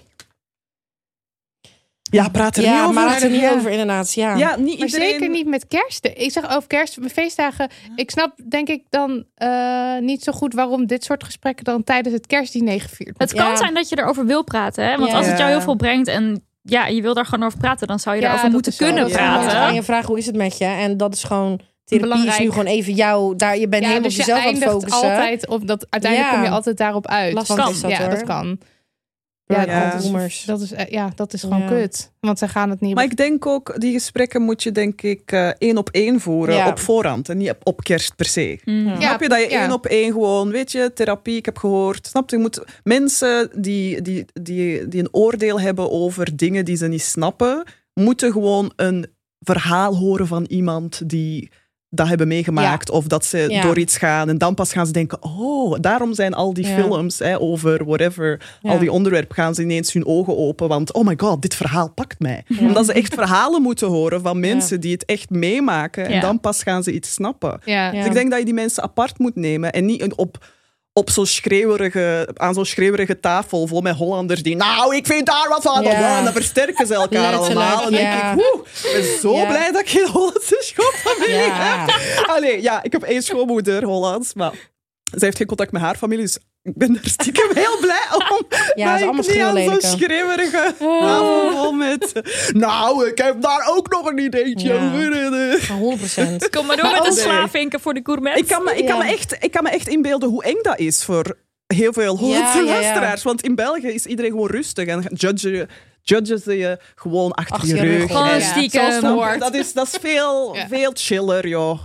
Ja, praat er Ja, niet over. maar het er niet Ja. over inderdaad. Ja. Ja, niet Maar iedereen... zeker niet met kerst. Ik zeg over kerst, feestdagen. Ik snap denk ik dan eh, niet zo goed waarom dit soort gesprekken dan tijdens het kerstdiner gevierd Het worden. kan Ja. zijn dat je erover wil praten. Hè? Want Ja. als het jou heel veel brengt en ja, je wil daar gewoon over praten, dan zou je Ja, daarover dat moeten is wel- kunnen ja. Mensen praten. gaan je vragen hoe is het met je? En dat is gewoon therapie is Belangrijk. nu gewoon even jou. Daar, je bent Ja, helemaal dus op je jezelf aan het eindigt focussen. altijd op dat. Uiteindelijk Ja. kom je altijd daarop uit. Lastig Want- is dat, ja, hoor. dat kan. Ja, Ja, dat, boomers. is, dat, is, eh, ja, dat is gewoon Ja. kut. Want ze gaan het niet... Maar ik denk ook, die gesprekken moet je denk ik eh, één op één voeren Ja. op voorhand. En niet op, op kerst per se. Mm. Ja, Snap je dat je ja. één op één gewoon, weet je, therapie, ik heb gehoord. Snap je, je moet mensen die, die, die, die een oordeel hebben over dingen die ze niet snappen, moeten gewoon een verhaal horen van iemand die dat hebben meegemaakt of dat ze Ja. door iets gaan. En dan pas gaan ze denken, oh, daarom zijn al die Ja. films hè, over whatever, Ja. al die onderwerpen, gaan ze ineens hun ogen open. Want, oh my god, dit verhaal pakt mij. Omdat ze echt verhalen moeten horen van mensen die het echt meemaken. En Ja. dan pas gaan ze iets snappen. Ja. Ja. Dus ik denk dat je die mensen apart moet nemen en niet een- op, op zo'n schreeuwerige, aan zo'n schreeuwerige tafel vol met Hollanders die, nou, ik vind daar wat van. Ja. Ja. En dan versterken ze elkaar Letterlijk, allemaal. En dan ja. denk ik, woe, ik ben zo Ja. blij dat ik geen Hollandse schoonfamilie Ja. heb. Allee, ja, ik heb één schoonmoeder, Hollands, maar ze heeft geen contact met haar familie, dus ik ben daar stiekem heel blij om. Ja, dat ze allemaal ik niet aan zo'n schreeuwlelijke. schreeuwerige tafel vol met... Nou, ik heb daar ook nog een ideetje Ja. over. honderd procent. Kom maar door met de slavinken voor de gourmet. Ik kan, me, ik, kan me Ja. echt, ik kan me echt inbeelden hoe eng dat is voor heel veel Hollandse Ja, ja, ja. luisteraars. Want in België is iedereen gewoon rustig en judgen, judgen ze je gewoon achter, Achter je je rug. rug. Gewoon En- stiekem. zoals het hoort. dat is, dat is veel, Ja. veel chiller, joh.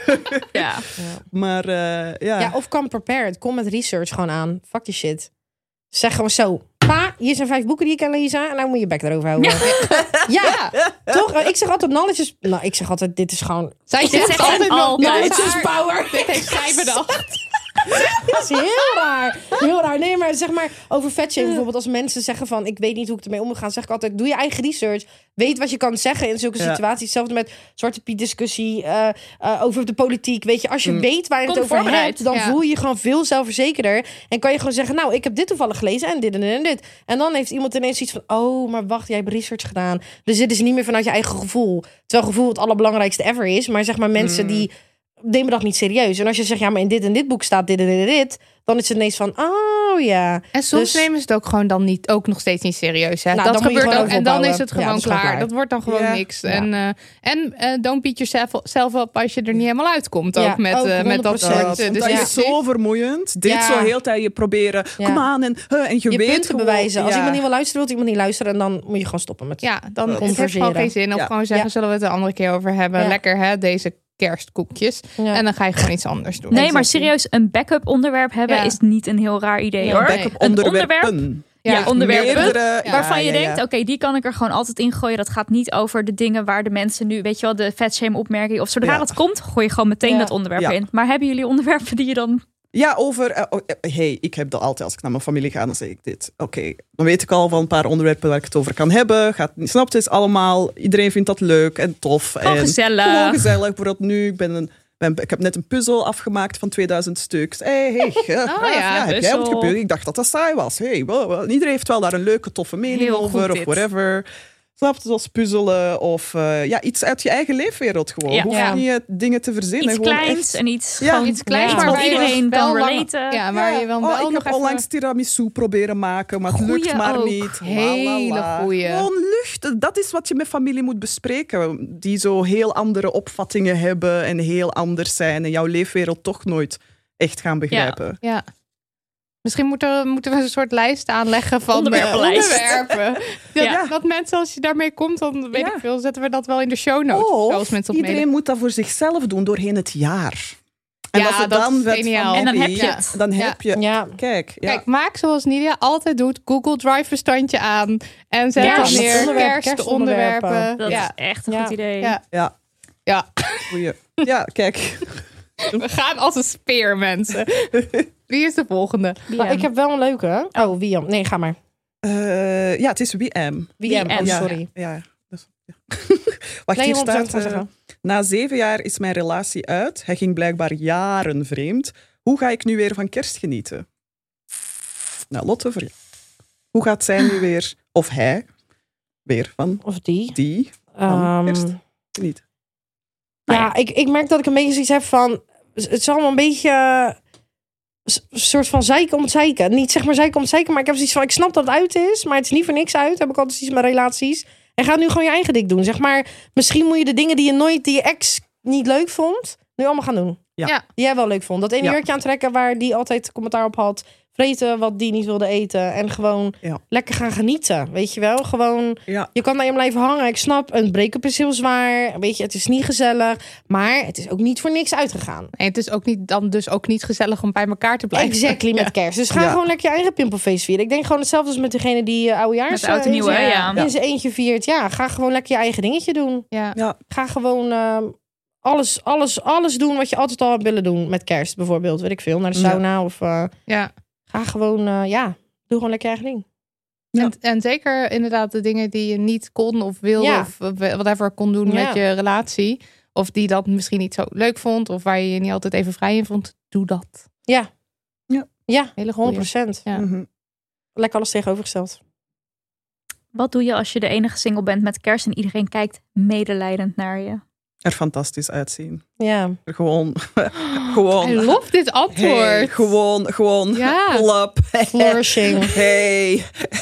Ja. Maar eh, ja. Ja, of come prepared. Kom met research gewoon aan. Fuck die shit. Zeg gewoon zo. Pa, hier zijn vijf boeken die ik kan lezen. En nou moet je bek erover houden. Ja, toch? Ik zeg altijd knowledge. Nou, ik zeg altijd, dit is gewoon... Zij Ik zegt zeg altijd altijd nog altijd. knowledge is power. Dit heeft zij bedacht. Dat is heel raar. Heel raar. Nee, maar zeg maar over vetshaming bijvoorbeeld. Als mensen zeggen van, ik weet niet hoe ik ermee om moet gaan, zeg ik altijd, doe je eigen research. Weet wat je kan zeggen in zulke Ja. situaties. Hetzelfde met Zwarte Piet discussie uh, uh, over de politiek. Weet je, als je Mm. weet waar je Kom het over voorbereid. hebt, dan Ja. voel je je gewoon veel zelfverzekerder. En kan je gewoon zeggen, nou, ik heb dit toevallig gelezen en dit en dit en dit. En dan heeft iemand ineens iets van, oh, maar wacht, jij hebt research gedaan. Dus dit is niet meer vanuit je eigen gevoel. Terwijl gevoel het allerbelangrijkste ever is. Maar zeg maar mensen Mm. die nemen dat niet serieus. En als je zegt, ja, maar in dit en dit boek staat dit en dit en dit, dan is het ineens van, oh ja. En soms Dus- nemen ze het ook gewoon dan niet, ook nog steeds niet serieus. Hè? Nou, dat dan moet je gebeurt gewoon ook. En dan overbouwen. is het Ja, gewoon dat is gewoon klaar. klaar. Dat wordt dan gewoon Ja. niks. Ja. En, uh, en uh, don't beat yourself zelf op als je er niet helemaal uitkomt. Ja, Ook met, ook uh, met dat honderd soort. procent. uh, Want Dus dat ja. is zo vermoeiend. Dit Ja. zo heel tijd je proberen. Ja. Kom aan. En, huh, en je, Je weet punten gewoon, bewijzen. Als ja. iemand niet wil luisteren, wil iemand niet luisteren. En dan moet je gewoon stoppen met Ja, dan Uh, het heeft gewoon geen zin. Of Ja. gewoon zeggen, Ja. zullen we het een andere keer over hebben. Ja. Lekker hè, deze kerstkoekjes. Ja. En dan ga je gewoon iets anders doen. Nee, maar Exactly. serieus, een backup onderwerp hebben Ja. is niet een heel raar idee Ja, hoor. nee. Backup Een onderwerpen. onderwerp, Ja, ja, onderwerpen Meerdere, ja, waarvan je ja, ja. denkt, oké, die kan ik er gewoon altijd in gooien. Dat gaat niet over de dingen waar de mensen nu, weet je wel, de vetshame opmerking. Of zodra Ja. dat komt, gooi je gewoon meteen Ja. dat onderwerp Ja. in. Maar hebben jullie onderwerpen die je dan... Ja, over... eh, oh, eh, hey, ik heb dat altijd als ik naar mijn familie ga, dan zeg ik dit. Oké, dan weet ik al van een paar onderwerpen waar ik het over kan hebben. Gaat, snapt het allemaal. Iedereen vindt dat leuk en tof. Gewoon en gezellig. Gewoon gezellig. Bijvoorbeeld nu, ik ben een... ben- Ik heb net een puzzel afgemaakt van tweeduizend stuks. Hey, hey, ja, Oh ja, heb jij puzzel. wat gebeurd? Ik dacht dat dat saai was. Hey, wow, wow. Iedereen heeft wel daar een leuke, toffe mening Heel over. goed Of dit. whatever. Snap je? Zoals puzzelen of uh, ja, iets uit je eigen leefwereld gewoon. Ja. Hoef Ja. niet uh, dingen te verzinnen. Iets Gewoon kleins echt- en iets, Ja, gewoon Iets kleins, Ja. maar wat waar je iedereen wel kan lang- relaten. Ja, maar je wel, oh, wel ik nog heb even... onlangs tiramisu proberen maken, maar het Goeie lukt maar ook. niet. Hele La, la, la. goeie. Gewoon lucht. Dat is wat je met familie moet bespreken. Die zo heel andere opvattingen hebben en heel anders zijn en jouw leefwereld toch nooit echt gaan begrijpen. Ja. Misschien moeten, moeten we een soort lijst aanleggen van Onderwerpenlijst. onderwerpen. Dat, Ja. dat mensen, als je daarmee komt, dan weet Ja. ik veel, zetten we dat wel in de show notes. Of Zoals mensen op iedereen mailen. moet dat voor zichzelf doen doorheen het jaar. En Ja, als het dat dan is met geniaal. familie- En dan heb je Ja. het. Dan Ja. heb je... Ja. Kijk, ja. Kijk, maak zoals Nidia altijd doet. Google Drive bestandje aan. En zet Kerst. dan neer Onderwerpen, kerstonderwerpen. kerstonderwerpen. Dat Ja. is echt een Ja. goed idee. Ja. ja, ja, goeie. Ja, kijk. we gaan als een speer, mensen. Wie is de volgende? Maar ik heb wel een leuke. Oh, Wiam. Nee, ga maar. Uh, ja, het is W M. Wiam, oh, Ja, sorry. Ja. Dus, ja. Wacht, Nee, hier honderd procent staat... kan uh, zeggen. na zeven jaar is mijn relatie uit. Hij ging blijkbaar jaren vreemd. Hoe ga ik nu weer van kerst genieten? Nou, Lotte, voor jou. Hoe gaat zij nu weer, of hij, weer van Of die. die Ehm, kerst genieten? ja, ik, ik merk dat ik een beetje zoiets heb van... Het is allemaal een beetje... eh, Een soort van zeiken om het zeiken. Niet zeg maar zeiken om het zeiken, maar ik heb zoiets van... Ik snap dat het uit is, maar het is niet voor niks uit. Heb ik altijd iets met relaties. En ga nu gewoon je eigen dik doen. Zeg maar, misschien moet je de dingen die je nooit, die je ex niet leuk vond, nu allemaal gaan doen. Ja. Ja. Die jij wel leuk vond. Dat ene Ja. jurkje aantrekken waar die altijd commentaar op had. Vreten wat die niet wilde eten. En gewoon Ja. lekker gaan genieten. Weet je wel? Gewoon, Ja. je kan daarin blijven hangen. Ik snap, een break-up is heel zwaar. Weet je, het is niet gezellig. Maar het is ook niet voor niks uitgegaan. En het is ook niet, dan dus ook niet gezellig om bij elkaar te blijven. Exactly, met kerst. Dus ga Ja. gewoon lekker je eigen pimpelfeest vieren. Ik denk gewoon hetzelfde als met degene die uh, oudejaars... Met oud en uh, in nieuw, hè, zijn- ja. in zijn eentje viert. Ja, ga gewoon lekker je eigen dingetje doen. Ja. Ja. Ga gewoon uh, alles, alles, alles doen wat je altijd al hebt willen doen. Met kerst bijvoorbeeld. Weet ik veel, naar de Ja. sauna. Of uh, Ja. ga gewoon, uh, ja, doe gewoon lekker je eigen ding. Ja. En, en zeker inderdaad de dingen die je niet kon of wilde Ja. of whatever kon doen Ja. met je relatie. Of die dat misschien niet zo leuk vond of waar je je niet altijd even vrij in vond. Doe dat. Ja. Ja. Ja, Hele goeie. honderd procent. Ja. Mhm. Lekker alles tegenovergesteld. Wat doe je als je de enige single bent met kerst en iedereen kijkt medelijdend naar je? Er fantastisch uitzien. Ja. Er gewoon... gewoon... I love dit antwoord. Hey, gewoon, gewoon, Ja. klap. Flourishing. Hey,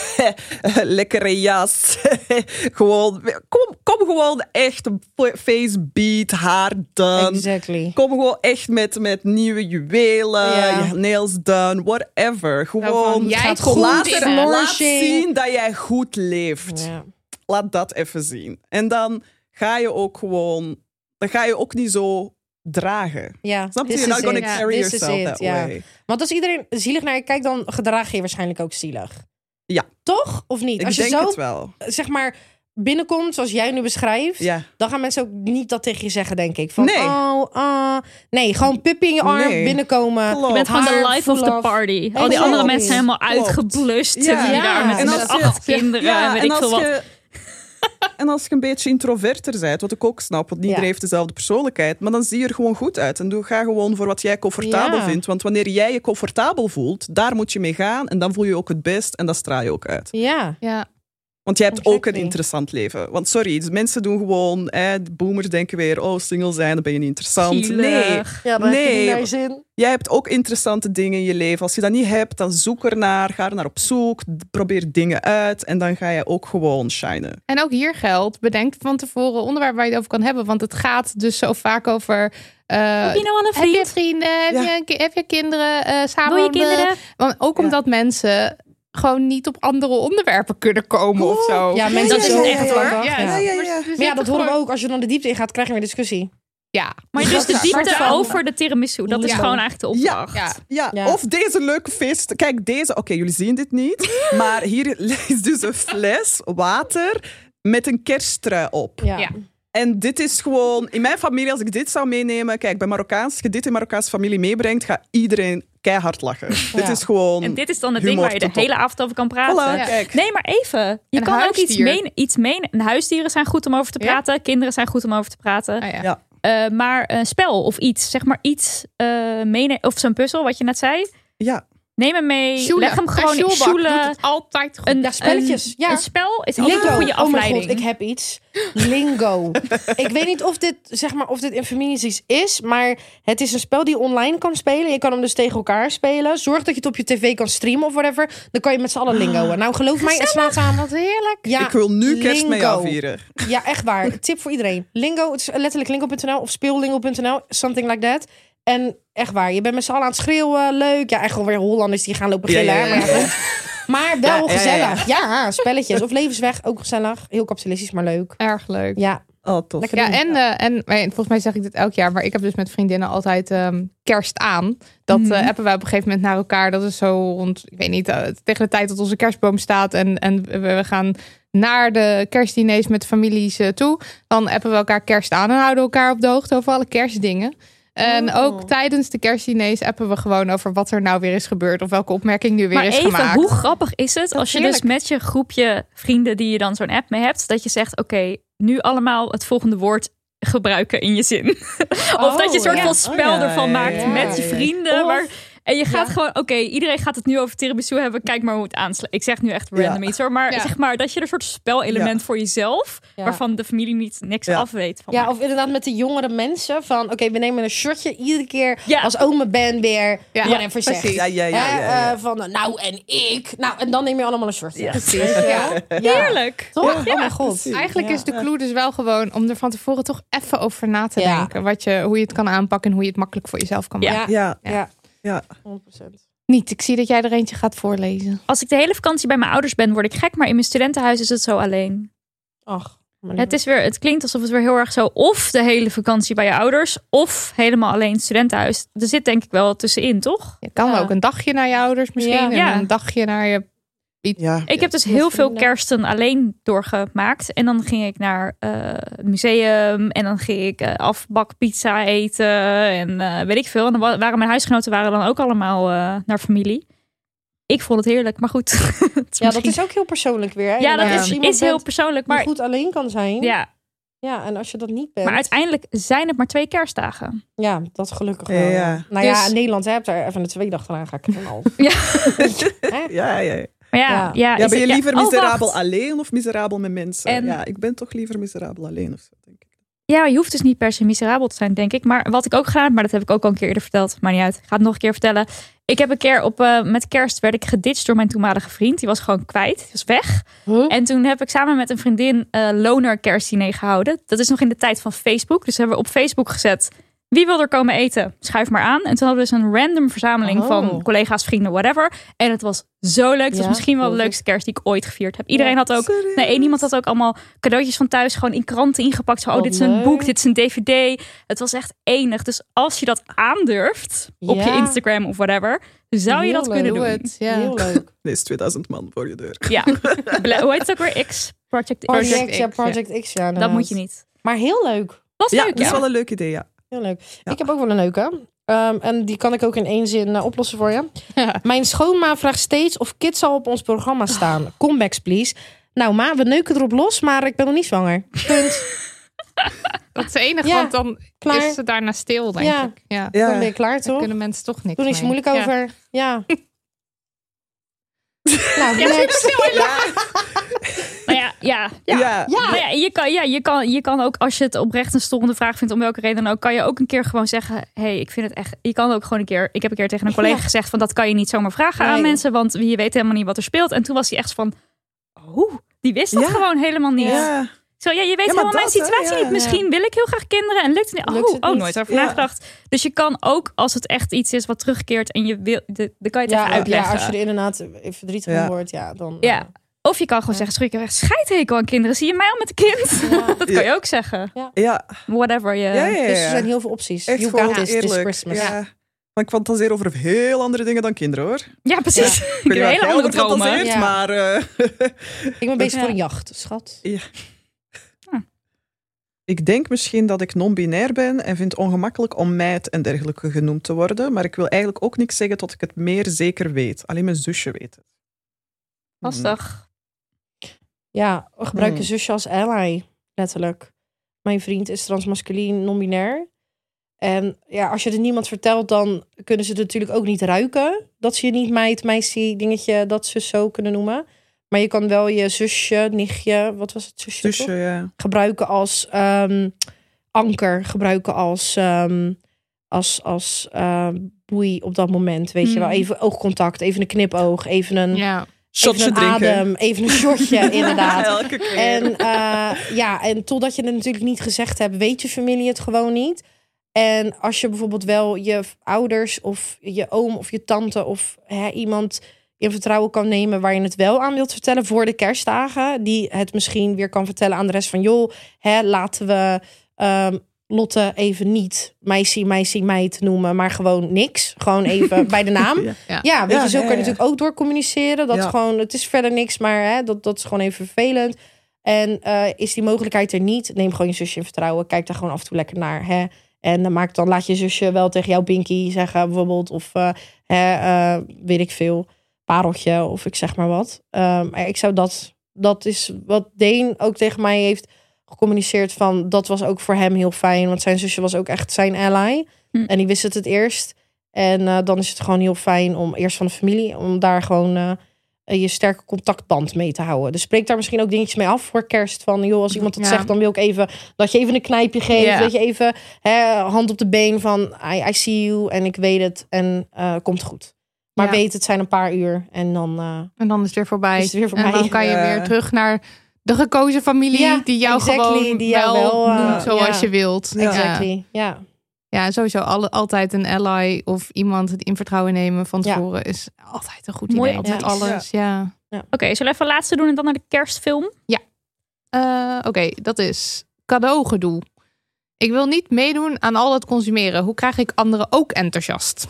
lekkere jas. gewoon, kom, kom gewoon echt face beat, haar done. Exactly. Kom gewoon echt met, met nieuwe juwelen, Ja. je nails done, whatever. Gewoon, van, jij gaat goed laat, in laat flourishing. zien dat jij goed leeft. Ja. Laat dat even zien. En dan ga je ook gewoon, dan ga je ook niet zo dragen. Ja. Snap je? This You're not is gonna it. carry This is yourself it, that ja. way. Want als iedereen zielig naar je kijkt, dan gedraag je je waarschijnlijk ook zielig. Ja. Toch? Of niet? Ik als je denk zo, het wel. zeg maar, binnenkomt, zoals jij nu beschrijft... Ja. dan gaan mensen ook niet dat tegen je zeggen, denk ik. Van, Nee. oh, ah. Nee, gewoon puppy in je arm, Nee. binnenkomen. Klopt. Je bent gewoon de Haar, life of the voelen. party. Al die Exactly. andere mensen zijn helemaal Klopt. uitgeblust. Ja. Ja. Daar met, En met als je- acht kinderen Ja, en weet en ik als veel wat. je- En als je een beetje introverter bent, wat ik ook snap, want iedereen Ja. heeft dezelfde persoonlijkheid, maar dan zie je er gewoon goed uit. En doe, ga gewoon voor wat jij comfortabel Ja. vindt. Want wanneer jij je comfortabel voelt, daar moet je mee gaan. En dan voel je je ook het best en dat straal je ook uit. Ja. Ja. Want jij hebt ook een Exactly. interessant leven. Want sorry, dus mensen doen gewoon... Eh, de boomers denken weer, oh, single zijn, dan ben je niet interessant. Zielig. Nee, Ja, Nee. heb je niet naar zin. jij hebt ook interessante dingen in je leven. Als je dat niet hebt, dan zoek ernaar. Ga er naar op zoek. Probeer dingen uit. En dan ga je ook gewoon shinen. En ook hier geldt, bedenk van tevoren onderwerp waar je het over kan hebben. Want het gaat dus zo vaak over... Uh, Heb je nou al een heb je vriend? vrienden? Heb, Ja. je, heb je kinderen? Uh, samen Wil je kinderen? Want ook omdat mensen gewoon niet op andere onderwerpen kunnen komen of zo. Ja, mensen dat is zijn het zo echt, gelukkig. hoor. Ja. Ja, ja, ja. Maar ja, dat horen we ook. Als je dan de diepte in gaat, krijg je weer discussie. Ja. Maar Dus dus dat de is- diepte Ja. over de tiramisu. Dat is Ja. gewoon eigenlijk de Ja. opdracht. Ja. Ja, Ja. of deze leuke feest. Kijk, deze... Oké, jullie zien dit niet. Maar hier is dus een fles water met een kersttrui op. Ja. Ja. En dit is gewoon... In mijn familie, als ik dit zou meenemen... Kijk, bij Marokkaans, als je dit in Marokkaanse familie meebrengt, gaat iedereen keihard lachen. Dit is gewoon... En dit is dan het ding humor waar je de ten top. hele avond over kan praten. Voilà, Ja. kijk. Nee, maar even. Je Een kan ook iets huisdier. meenemen. Iets meen- en huisdieren zijn goed om over te Ja. praten. Kinderen zijn goed om over te praten. Ah, ja. Ja. Uh, maar een spel of iets, zeg maar iets uh, meenemen. Of zo'n puzzel, wat je net zei. Ja. Neem hem mee. Sjoelen. Leg hem gewoon En in Sjoelbak doet sjoelen. het altijd goed. Een, Ja, spelletjes. Een, Ja. een spel is ook een Lingo. goede Oh mijn afleiding. god, ik heb iets. Lingo. Ik weet niet of dit, zeg maar, of dit in families iets is, maar het is een spel die je online kan spelen. Je kan hem dus tegen elkaar spelen. Zorg dat je het op je tv kan streamen of whatever. Dan kan je met z'n allen lingoen. Nou, geloof mij, het slaat aan. Wat heerlijk. Ja, Ik wil nu kerst mee Lingo. afvieren. Ja, echt waar. Tip voor iedereen. Lingo, het is letterlijk lingo punt n l of speellingo punt n l. Something like that. En echt waar, je bent met z'n allen aan het schreeuwen. Leuk. Ja, echt gewoon weer Hollanders die gaan lopen Ja, gillen. ja, ja, hè, maar ja, Maar wel Ja, ja, ja, gezellig. Ja, spelletjes. Of levensweg, ook gezellig. Heel kapitalistisch, maar leuk. Erg leuk. Ja, Oh, tof. lekker Ja, doen. en, uh, en maar volgens mij zeg ik dit elk jaar, maar ik heb dus met vriendinnen altijd um, kerst aan. Dat uh, Mhm. appen wij op een gegeven moment naar elkaar. Dat is zo rond, ik weet niet, uh, tegen de tijd dat onze kerstboom staat en, en we, we gaan naar de kerstdiners met families uh, toe. Dan appen we elkaar kerst aan en houden elkaar op de hoogte over alle kerstdingen. En Oh. ook tijdens de kerstdiners appen we gewoon over wat er nou weer is gebeurd of welke opmerking nu weer Maar is even, gemaakt. hoe grappig is het als je heerlijk. dus met je groepje vrienden die je dan zo'n app mee hebt, dat je zegt, oké, okay, nu allemaal het volgende woord gebruiken in je zin. of Oh, dat je een soort ja. van spel Oh, ja, ervan ja, maakt ja, met je ja. vrienden. Of- maar, en je gaat Ja. gewoon, oké, okay, iedereen gaat het nu over tiramisu hebben. Kijk maar hoe het aanslaat. Ik zeg nu echt random Ja. iets hoor. Maar Ja. zeg maar dat je er een soort spelelement Ja. voor jezelf, Ja. waarvan de familie niet niks Ja. af weet. Van Ja, maakt. of inderdaad met de jongere mensen. Van, oké, we nemen een shotje iedere keer Ja. als oma Ben weer Ja, whatever zegt. precies. Ja, ja, ja, Hè, ja, ja. eh, van, nou, en ik. Nou, en dan neem je allemaal een shotje. Ja. Precies. Ja. Heerlijk. Toch? Ja, oh mijn god. precies. Eigenlijk Ja. is de clue dus wel gewoon om er van tevoren toch even over na te Ja. denken. Wat je, hoe je het kan aanpakken en hoe je het makkelijk voor jezelf kan maken. Ja, Ja, ja. ja. honderd procent. Niet, ik zie dat jij er eentje gaat voorlezen. Als ik de hele vakantie bij mijn ouders ben, word ik gek. Maar in mijn studentenhuis is het zo alleen. Ach, maar Het, is weer, het klinkt alsof het weer heel erg zo of de hele vakantie bij je ouders of helemaal alleen het studentenhuis. Er zit denk ik wel tussenin, toch? Je kan Ja. ook een dagje naar je ouders misschien. Ja. En Ja. een dagje naar je... ja. Ik heb dus Met heel veel vrienden. kersten alleen doorgemaakt. En dan ging ik naar eh, het museum en dan ging ik eh, afbakpizza eten en eh, weet ik veel. En dan wa- waren mijn huisgenoten waren dan ook allemaal eh, naar familie. Ik vond het heerlijk, maar goed. Het is Ja, dat misschien- is ook heel persoonlijk weer. Hè? ja, dat Inderdaad, is, als je iemand is heel bent persoonlijk. die Maar, goed alleen kan zijn. ja, Ja, en als je dat niet bent. maar uiteindelijk zijn het maar twee kerstdagen. Ja, dat is gelukkig Ja, wel. ja. Nou ja, Dus- in Nederland heb je er even een tweede dag eraan ga ik er een half. Ja, Ja, ja, ja. maar ja, Ja. ja, Ja, is ben je het- liever ja, oh, miserabel wacht. alleen of miserabel met mensen? En- Ja, ik ben toch liever miserabel alleen of zo, denk ik. Ja, je hoeft dus niet per se miserabel te zijn, denk ik. Maar wat ik ook gedaan heb, maar dat heb ik ook al een keer eerder verteld. Maar niet uit. Ik ga het nog een keer vertellen. Ik heb een keer op uh, met kerst werd ik geditcht door mijn toenmalige vriend. Die was gewoon kwijt. Die was weg. Huh? En toen heb ik samen met een vriendin uh, loner kerstdiner gehouden. Dat is nog in de tijd van Facebook. Dus hebben we op Facebook gezet. wie wil er komen eten? Schuif maar aan. En toen hadden we dus een random verzameling Oh. van collega's, vrienden, whatever. En het was zo leuk. Het was Ja, misschien wel de geloof leukste kerst die ik ooit gevierd heb. Iedereen Ja. had ook... Serieus? Nee, één iemand had ook allemaal cadeautjes van thuis gewoon in kranten ingepakt. Zo, oh, Wat dit is een leuk. boek, dit is een D V D. Het was echt enig. Dus als je dat aandurft op je Ja. Instagram of whatever, zou je Heel dat leuk. kunnen Doe doen. het. Ja. Heel leuk. Er is tweeduizend man voor je deur. Ja. Bla- Hoe heet het ook weer? X? Project X. Project, X, ja, ja. Project X, ja. Dat inderdaad. moet je niet. Maar heel leuk. Was Ja, leuk, dat is ja. wel een leuk idee, ja. Heel leuk. Ja. Ik heb ook wel een leuke. Um, en die kan ik ook in één zin uh, oplossen voor je. Mijn schoonma vraagt steeds of kids al op ons programma staan. Comebacks, please. Nou, ma, we neuken erop los, maar ik ben nog niet zwanger. Punt. Dat is het enige, Ja, want dan klaar. is ze daarna stil, denk Ja. ik. Ja. Dan ben Ja, je klaar, Daar toch? kunnen mensen toch niks Doe niks mee. moeilijk Ja. over. Ja. Nou, next. Nou ja, ja, ja. ja. Ja. Maar ja, je kan, ja, je kan, je kan ook, als je het oprecht een storende vraag vindt, om welke reden dan ook, kan je ook een keer gewoon zeggen, hey, ik vind het echt, je kan ook gewoon een keer, ik heb een keer tegen een collega Ja. gezegd van, dat kan je niet zomaar vragen aan Nee. mensen, want je weet helemaal niet wat er speelt. En toen was hij echt van, oh, die wist dat Ja. gewoon helemaal niet. Ja. Zo, ja, je weet Ja, maar helemaal mijn dat, hè, situatie ja. niet. Misschien wil ik heel graag kinderen en lukt het niet. Oh, Lukt het oh niet. nooit over Ja. nagedacht. Dus je kan ook, als het echt iets is wat terugkeert en je wil, de, dan kan je het Ja, even ja, uitleggen. als je er inderdaad verdrietig Ja. van wordt, ja, dan... Ja. uh, Of je kan gewoon zeggen, sorry, ik heb echt scheidhekel aan kinderen. Zie je mij al met een kind? Ja. Dat kan je ook zeggen. Ja, Whatever je... ja, ja, ja. Dus er zijn heel veel opties. Echt You gewoon got this this eerlijk. Christmas. Ja. Maar ik fantaseer over heel andere dingen dan kinderen, hoor. Ja, precies. Ik Ik weet heb niet een waar hele jij andere over dromen. fantaseert, Ja. maar... eh, Ik ben bezig Ja. voor een jacht, schat. ik denk misschien dat ik non-binair ben en vind het ongemakkelijk om meid en dergelijke genoemd te worden. Maar ik wil eigenlijk ook niks zeggen tot ik het meer zeker weet. Alleen mijn zusje weet het. Lastig. Ja, we gebruiken Hmm. zusje als ally, letterlijk. Mijn vriend is transmasculien, non-binair. En ja, als je het niemand vertelt, dan kunnen ze het natuurlijk ook niet ruiken. Dat ze je niet meid, meisje, dingetje, dat ze zo kunnen noemen. Maar je kan wel je zusje, nichtje, wat was het zusje? Zusje, toch? ja. Gebruiken als ehm, anker, gebruiken als, ehm, als, als ehm, boei op dat moment. Weet je wel, Hmm. even oogcontact, even een knipoog, even een, Ja. Shotje even een drinken. adem, even een shotje, inderdaad. Elke keer. En uh, ja, en totdat je het natuurlijk niet gezegd hebt, weet je familie het gewoon niet. En als je bijvoorbeeld wel je ouders of je oom of je tante of hè, iemand in vertrouwen kan nemen waar je het wel aan wilt vertellen voor de kerstdagen, die het misschien weer kan vertellen aan de rest van, joh, hè, laten we um, Lotte even niet meisje, meisje, meid noemen, maar gewoon niks. Gewoon even bij de naam. Ja. Ja. Ja, weet Ja, je, zo ja, kan je ja. natuurlijk ook door communiceren. Dat Ja. gewoon, het is verder niks, maar hè, dat, dat is gewoon even vervelend. En uh, is die mogelijkheid er niet, neem gewoon je zusje in vertrouwen. Kijk daar gewoon af en toe lekker naar. Hè? En dan, maak, dan laat je zusje wel tegen jouw binky zeggen bijvoorbeeld. Of uh, hè, uh, weet ik veel, pareltje of ik zeg maar wat. Um, maar ik zou dat, dat is wat Deen ook tegen mij heeft gecommuniceerd van. Dat was ook voor hem heel fijn, want zijn zusje was ook echt zijn ally. Hm. En die wist het het eerst. En uh, dan is het gewoon heel fijn om eerst van de familie, om daar gewoon uh, je sterke contactband mee te houden. Dus spreek daar misschien ook dingetjes mee af voor kerst. Van joh, als iemand dat Ja. zegt, dan wil ik even dat je even een knijpje geeft. Ja. Dat je even hè, hand op de been van I, I see you en ik weet het en uh, komt goed. Maar Ja. weet het zijn een paar uur en dan uh, En dan is het weer voorbij. Is het weer voorbij. En dan kan je Ja. weer terug naar de gekozen familie Ja, die jou exactly, gewoon die jou wel, wel, uh, noemt zoals ja. je wilt. Ja. Ja. exactly. Ja. Ja, sowieso alle, altijd een ally of iemand het in vertrouwen nemen van Ja. tevoren is altijd een goed Mooi idee. Altijd advies. alles, ja. Oké, zullen we even laatste doen en dan naar de kerstfilm? Uh, Oké, dat is cadeaugedoe. Ik wil niet meedoen aan al het consumeren. Hoe krijg ik anderen ook enthousiast?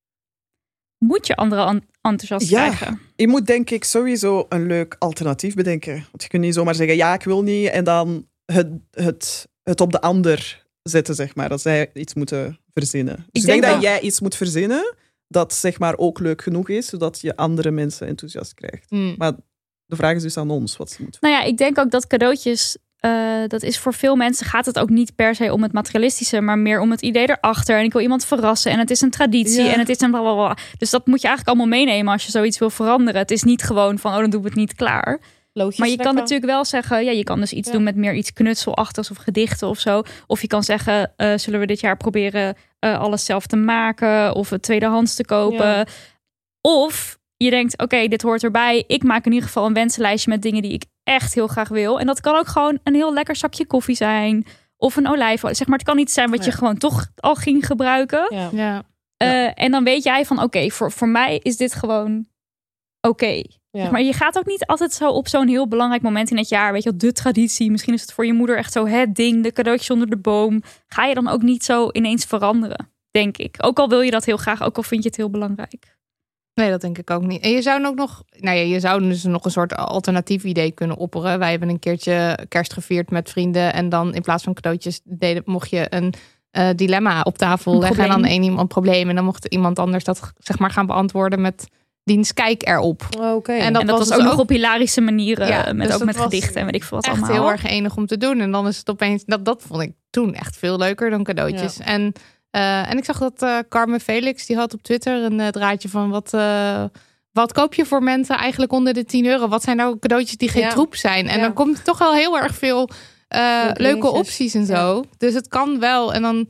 Moet je anderen an- enthousiast Ja. krijgen? Je moet denk ik sowieso een leuk alternatief bedenken. Want je kunt niet zomaar zeggen, ja, ik wil niet. En dan het, het, het op de ander zetten, zeg maar. Dat zij iets moeten verzinnen. Dus ik, Ik denk, denk dat wel- jij iets moet verzinnen dat zeg maar ook leuk genoeg is, zodat je andere mensen enthousiast krijgt. Hmm. Maar de vraag is dus aan ons wat ze moeten. Nou ja, ik denk ook dat cadeautjes, uh, dat is voor veel mensen gaat het ook niet per se om het materialistische, maar meer om het idee erachter. En ik wil iemand verrassen en het is een traditie Ja. en het is een blablabla. Dus dat moet je eigenlijk allemaal meenemen als je zoiets wil veranderen. Het is niet gewoon van, oh, dan doen we het niet klaar. Loodjes Maar je kan trekken. natuurlijk wel zeggen, ja, je kan dus iets Ja. doen met meer iets knutselachtigs of gedichten of zo. Of je kan zeggen, uh, zullen we dit jaar proberen uh, alles zelf te maken of het tweedehands te kopen. Ja. Of je denkt, oké, okay, dit hoort erbij. Ik maak in ieder geval een wensenlijstje met dingen die ik echt heel graag wil. En dat kan ook gewoon een heel lekker zakje koffie zijn. of een olijfolie. Zeg maar, het kan iets zijn wat Ja. je gewoon toch al ging gebruiken. Ja. Ja. Uh, en dan weet jij van, oké, okay, voor, voor mij is dit gewoon oké. Okay. Ja. Maar je gaat ook niet altijd zo op zo'n heel belangrijk moment in het jaar. Weet je wel, de traditie. Misschien is het voor je moeder echt zo het ding. De cadeautjes onder de boom. Ga je dan ook niet zo ineens veranderen, denk ik. Ook al wil je dat heel graag. Ook al vind je het heel belangrijk. Nee, dat denk ik ook niet. En je zou ook nog, nou ja, je zou dus nog een soort alternatief idee kunnen opperen. Wij hebben een keertje kerst gevierd met vrienden. En dan in plaats van cadeautjes deden, mocht je een uh, dilemma op tafel een leggen. probleem. En dan één iemand probleem. En dan mocht iemand anders dat zeg maar gaan beantwoorden met diens kijk erop. Oké. En En dat, dat was, was ook dus nog ook- op hilarische manieren. Ja, met, dus ook dat met was gedichten en weet ik veel wat echt allemaal. heel erg enig om te doen. En dan is het opeens, dat, dat vond ik toen echt veel leuker dan cadeautjes. En, uh, en ik zag dat uh, Carmen Felix, die had op Twitter een uh, draadje van wat... Uh, Wat koop je voor mensen eigenlijk onder de tien euro? Wat zijn nou cadeautjes die geen Ja. troep zijn? En Ja. dan komt er toch wel heel erg veel uh, leuke dingetjes. opties en zo. Dus het kan wel. En dan,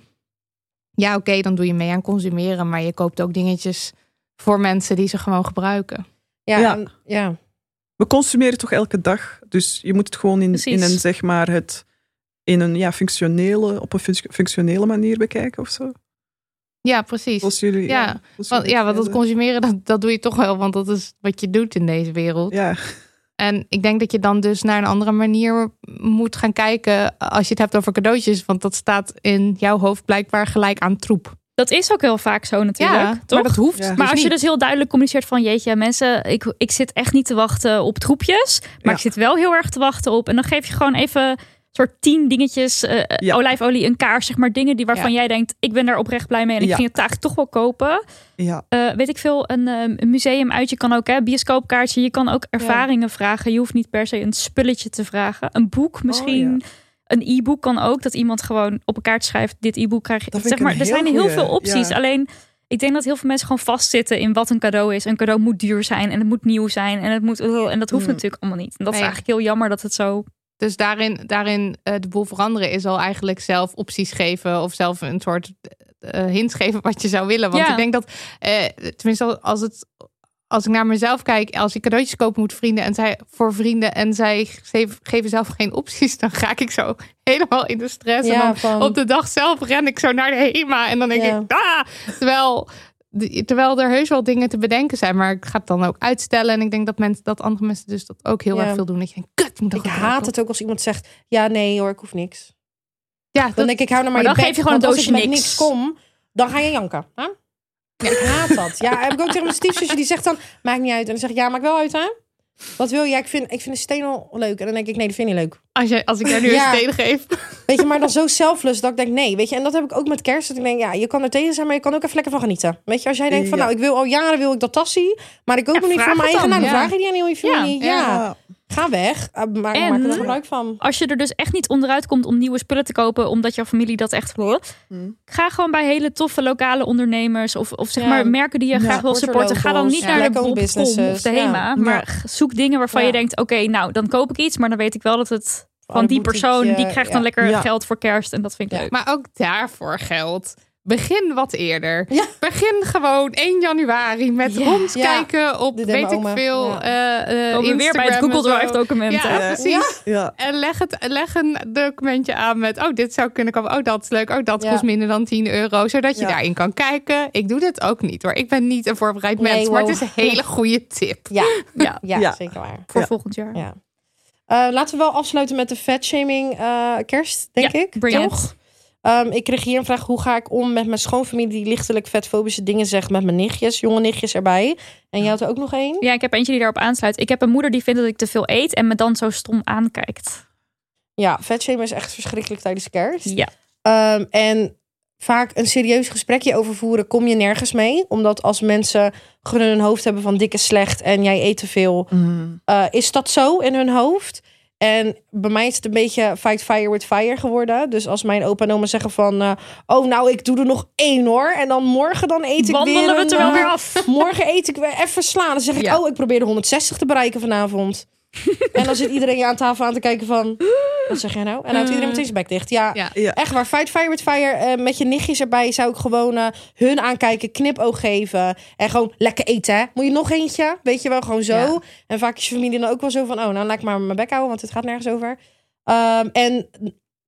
ja oké, okay, dan doe je mee aan consumeren. Maar je koopt ook dingetjes voor mensen die ze gewoon gebruiken. Ja, Ja. en- ja. We consumeren toch elke dag. Dus je moet het gewoon in, Precies. in een, zeg maar, het in een ja, functionele, op een func- functionele manier bekijken of zo. Ja, precies. Zoals jullie, Ja, zoals Want, jullie ja, want dat zeiden. consumeren, dat, dat doe je toch wel. Want dat is wat je doet in deze wereld. Ja, En ik denk dat je dan dus naar een andere manier moet gaan kijken als je het hebt over cadeautjes. Want dat staat in jouw hoofd blijkbaar gelijk aan troep. Dat is ook heel vaak zo natuurlijk. Ja, toch? maar dat hoeft Ja. dus Maar als je niet. dus heel duidelijk communiceert van... jeetje, mensen, ik, ik zit echt niet te wachten op troepjes. Maar Ja. ik zit wel heel erg te wachten op... en dan geef je gewoon even soort tien dingetjes... Uh, Ja. olijfolie, een kaars, zeg maar dingen die waarvan Ja. jij denkt... ik ben daar oprecht blij mee en ik Ja. ging het eigenlijk toch wel kopen. ja. Uh, weet ik veel, een, uh, een museum uit. Je kan ook, hè, bioscoopkaartje. Je kan ook ervaringen vragen. Je hoeft niet per se een spulletje te vragen. Een boek misschien... Oh, Een e-book kan ook, dat iemand gewoon op een kaart schrijft... dit e-book krijg je. Dat vind Zeg ik maar, een er zijn heel heel goeie, veel opties. ja. Alleen, ik denk dat heel veel mensen gewoon vastzitten... in wat een cadeau is. Een cadeau moet duur zijn en het moet nieuw zijn. En, het moet, en dat hoeft Mm. natuurlijk allemaal niet. En dat is Nee. eigenlijk heel jammer dat het zo... Dus daarin, daarin uh, de boel veranderen is al eigenlijk zelf opties geven. Of zelf een soort uh, hints geven wat je zou willen. Want Ja. ik denk dat, uh, tenminste als het... Als ik naar mezelf kijk, als ik cadeautjes koop moet vrienden en zij voor vrienden en zij geven, geven zelf geen opties, dan ga ik zo helemaal in de stress. Ja, en dan van- op de dag zelf ren ik zo naar de HEMA en dan denk Ja. ik, ah! Terwijl, de- terwijl er heus wel dingen te bedenken zijn, maar ik ga het dan ook uitstellen. En ik denk dat, mensen, dat andere mensen dus dat ook heel Ja. erg veel doen. Dat je denkt, kut, moet Ik haat het ook als iemand zegt... ja, nee hoor, ik hoef niks. Ja, Dan dat, denk ik, hou nou maar, Maar je dan bek, geef je gewoon want een als ik doosje met niks. niks kom, dan ga je janken. Huh? Ja, ik haat dat. Ja, heb ik ook tegen mijn stiefzusje. Die zegt dan, maakt niet uit. En dan zeg ik, ja, maakt wel uit, hè? Wat wil je? Ja, ik vind, ik vind de steenel leuk. En dan denk ik, nee, dat vind je niet leuk. als, je, als ik daar nu Ja. een steen geef. Weet je, maar dan zo selfless dat ik denk, nee. Weet je, en dat heb ik ook met kerst. Dat ik denk, ja, je kan er tegen zijn, maar je kan ook even lekker van genieten. Weet je, als jij denkt van, Ja. nou, ik wil al jaren wil ik dat tassie. Maar ik koop Ja, hem niet vraag voor mijn het eigen. dan. Nou, dan Ja. vraag je die aan heel je familie. Ja, Ja. ga weg. Uh, maak, En- maak er gebruik van. Als je er dus echt niet onderuit komt om nieuwe spullen te kopen... omdat jouw familie dat echt wil... Hmm. ga gewoon bij hele toffe lokale ondernemers... of, of zeg Ja. maar merken die je Ja, graag wil support supporten. Ga dan locals. niet Ja. naar de Black-owned bol.com businesses. of de Ja. HEMA... maar zoek dingen waarvan Ja. je denkt... oké, nou, dan koop ik iets... maar dan weet ik wel dat het van een die boutiqueje, persoon... die krijgt dan ja. lekker Ja. geld voor kerst... en dat vind ik Ja. leuk. Maar ook daarvoor geldt. Begin wat eerder. Ja. Begin gewoon één januari met Ja. rondkijken op Dit deed weet mijn ik oma. veel. Ja. eh, eh, Komen we weer bij het Instagram Google en zo. Drive document. Ja, hè? precies. Ja. En leg, het, leg een documentje aan met... oh, dit zou kunnen komen. Oh, dat is leuk. Oh, dat Ja. kost minder dan tien euro. Zodat je Ja. daarin kan kijken. Ik doe dit ook niet hoor. Ik ben niet een voorbereid Nee, mens. Maar wow. het is een hele goede tip. Ja, Ja, ja, Ja. zeker waar. voor Ja. volgend jaar. Ja. Uh, laten we wel afsluiten met de fatshaming uh, kerst, denk Ja, ik. bring toch? it. Um, ik kreeg hier een vraag. Hoe ga ik om met mijn schoonfamilie die lichtelijk vetfobische dingen zegt met mijn nichtjes, jonge nichtjes erbij? En jij had er ook nog één? Ja, ik heb eentje die daarop aansluit. Ik heb een moeder die vindt dat ik te veel eet... en me dan zo stom aankijkt. Ja, vetshamen is echt verschrikkelijk tijdens kerst. Ja. Um, en vaak een serieus gesprekje over voeren kom je nergens mee. Omdat als mensen gewoon in hun hoofd hebben van dik is slecht en jij eet te veel, Mm. uh, is dat zo in hun hoofd. En bij mij is het een beetje fight fire with fire geworden. Dus als mijn opa en oma zeggen van... Uh, oh, nou, ik doe er nog één hoor. En dan morgen dan eet ik Wandelen weer... we het er een, wel uh, weer af. Morgen eet ik weer even slaan. Dan zeg ik, Ja. oh, ik probeer de honderdzestig te bereiken vanavond. En dan zit iedereen je aan tafel aan te kijken van... Wat zeg jij nou? En dan houdt iedereen meteen zijn bek dicht. Ja, Ja. Ja. echt waar. Fight fire with fire. Uh, met je nichtjes erbij zou ik gewoon uh, hun aankijken. Knipoog geven. En gewoon lekker eten, hè? Moet je nog eentje? Weet je wel, gewoon zo. Ja. En vaak is je familie dan ook wel zo van... Oh, nou laat ik maar mijn bek houden, want het gaat nergens over. Um, en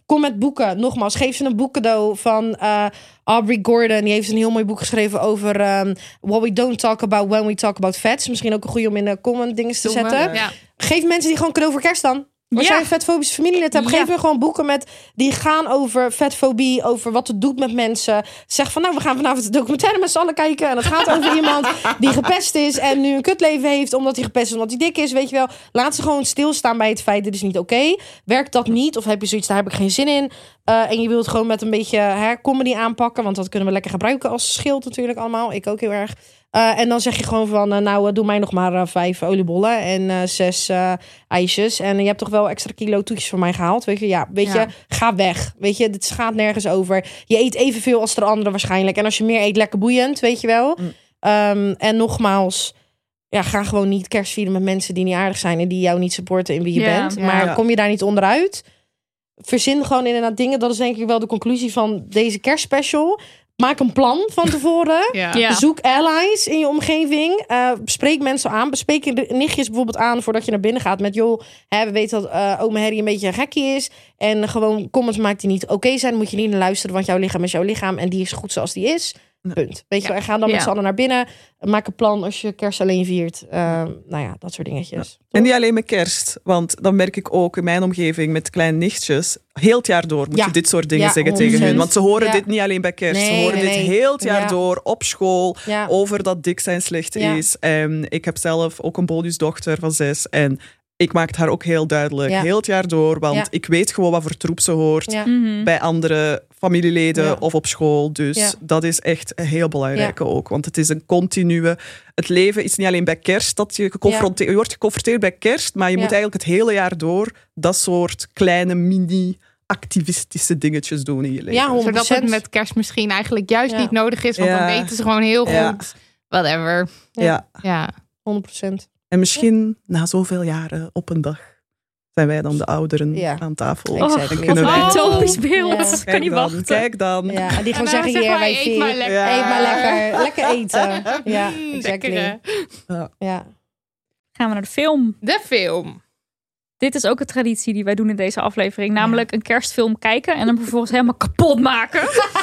kom met boeken. Nogmaals, geef ze een boek cadeau van uh, Aubrey Gordon. Die heeft een heel mooi boek geschreven over um, what we don't talk about when we talk about vets. Misschien ook een goede om in de comment dingen te zetten. Ja. Geef mensen die gewoon cadeau voor kerst dan. Als Ja. jij een vetfobische familielid hebt, Ja. geef me gewoon boeken met die gaan over vetfobie, over wat het doet met mensen. Zeg van, nou, we gaan vanavond de documentaire met z'n allen kijken. En het gaat over iemand die gepest is en nu een kutleven heeft omdat hij gepest is, omdat hij dik is, weet je wel. Laat ze gewoon stilstaan bij het feit, dit is niet oké. Okay. Werkt dat niet? Of heb je zoiets, daar heb ik geen zin in. Uh, en je wilt gewoon met een beetje hè, comedy aanpakken, want dat kunnen we lekker gebruiken als schild natuurlijk allemaal. Ik ook heel erg. Uh, en dan zeg je gewoon van, uh, nou, uh, doe mij nog maar uh, vijf oliebollen en uh, zes uh, ijsjes. En uh, je hebt toch wel extra kilo toetjes voor mij gehaald, weet je? Ja, weet Ja. je, ga weg. Weet je, dit gaat nergens over. Je eet evenveel als de anderen waarschijnlijk. En als je meer eet, lekker boeiend, weet je wel. Mm. Um, en nogmaals, ja, ga gewoon niet kerst vieren met mensen die niet aardig zijn en die jou niet supporten in wie je Ja. bent. Ja. Maar Ja. kom je daar niet onderuit? Verzin gewoon inderdaad dingen. Dat is denk ik wel de conclusie van deze kerstspecial. Maak een plan van tevoren. Ja. Ja. Zoek allies in je omgeving. Uh, spreek mensen aan. Bespreek je nichtjes bijvoorbeeld aan voordat je naar binnen gaat. Met joh, hè, we weten dat uh, oma Harry een beetje een gekkie is. En gewoon comments maakt die niet oké okay zijn. Moet je niet naar luisteren, want jouw lichaam is jouw lichaam. En die is goed zoals die is. Punt. Weet je Ja. wel, en ga dan met Ja. z'n allen naar binnen. Maak een plan als je kerst alleen viert. Uh, nou ja, dat soort dingetjes. En niet alleen met kerst, want dan merk ik ook in mijn omgeving met kleine nichtjes, heel het jaar door moet Ja. je dit soort dingen Ja, zeggen honderd tegen hun. procent. Want ze horen Ja. dit niet alleen bij kerst, Nee, ze horen nee, dit nee. heel het jaar Ja. door op school, Ja. over dat dik zijn slecht Ja. is. En ik heb zelf ook een bonusdochter van zes en ik maak het haar ook heel duidelijk, Ja. heel het jaar door, want Ja. ik weet gewoon wat voor troep ze hoort Ja. Mhm. bij andere familieleden Ja. of op school. Dus Ja. dat is echt een heel belangrijke ook. Want het is een continue... Het leven is niet alleen bij kerst dat je geconfronteerd... Je wordt geconfronteerd bij kerst, maar je Ja. moet eigenlijk het hele jaar door dat soort kleine mini-activistische dingetjes doen in je leven. Ja, honderd Zodat procent. het met kerst misschien eigenlijk juist Ja. niet nodig is. Want Ja. dan weten ze gewoon heel Ja. goed. Whatever. Ja. Ja. honderd procent. En misschien na zoveel jaren op een dag zijn wij dan de ouderen Ja. aan tafel. Ik Oh, zei Dan het kunnen wat wij- een Oh. utopisch beeld. Ja. Kan Kijk niet dan, wachten. Kijk dan. Ja, en die gewoon En dan zeggen, zeg hier, maar, wij eet vieren. maar lekker. Ja. Eet maar lekker. Lekker eten. Ja, Mm, exactly. lekker, hè? Ja. Gaan we naar de film. De film. Dit is ook een traditie die wij doen in deze aflevering. Namelijk een kerstfilm kijken en hem vervolgens helemaal kapot maken.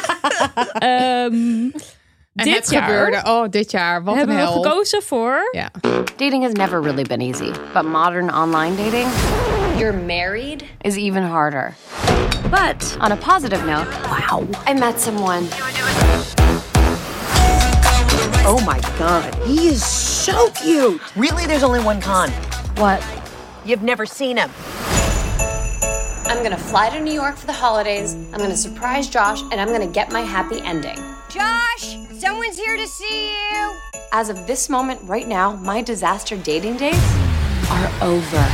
um, En dit het jaar gebeurde. Oh, dit jaar. Wat hebben een we hel. gekozen voor... Ja. Dating has never really been easy, but modern online dating You're married? is even harder. But on a positive note, wow, I met someone. Oh my god, he is so cute. Really, there's only one con. What? You've never seen him. I'm gonna fly to New York for the holidays. I'm gonna surprise Josh, and I'm gonna get my happy ending. Josh, someone's here to see you. As of this moment right now, my disaster dating days are over.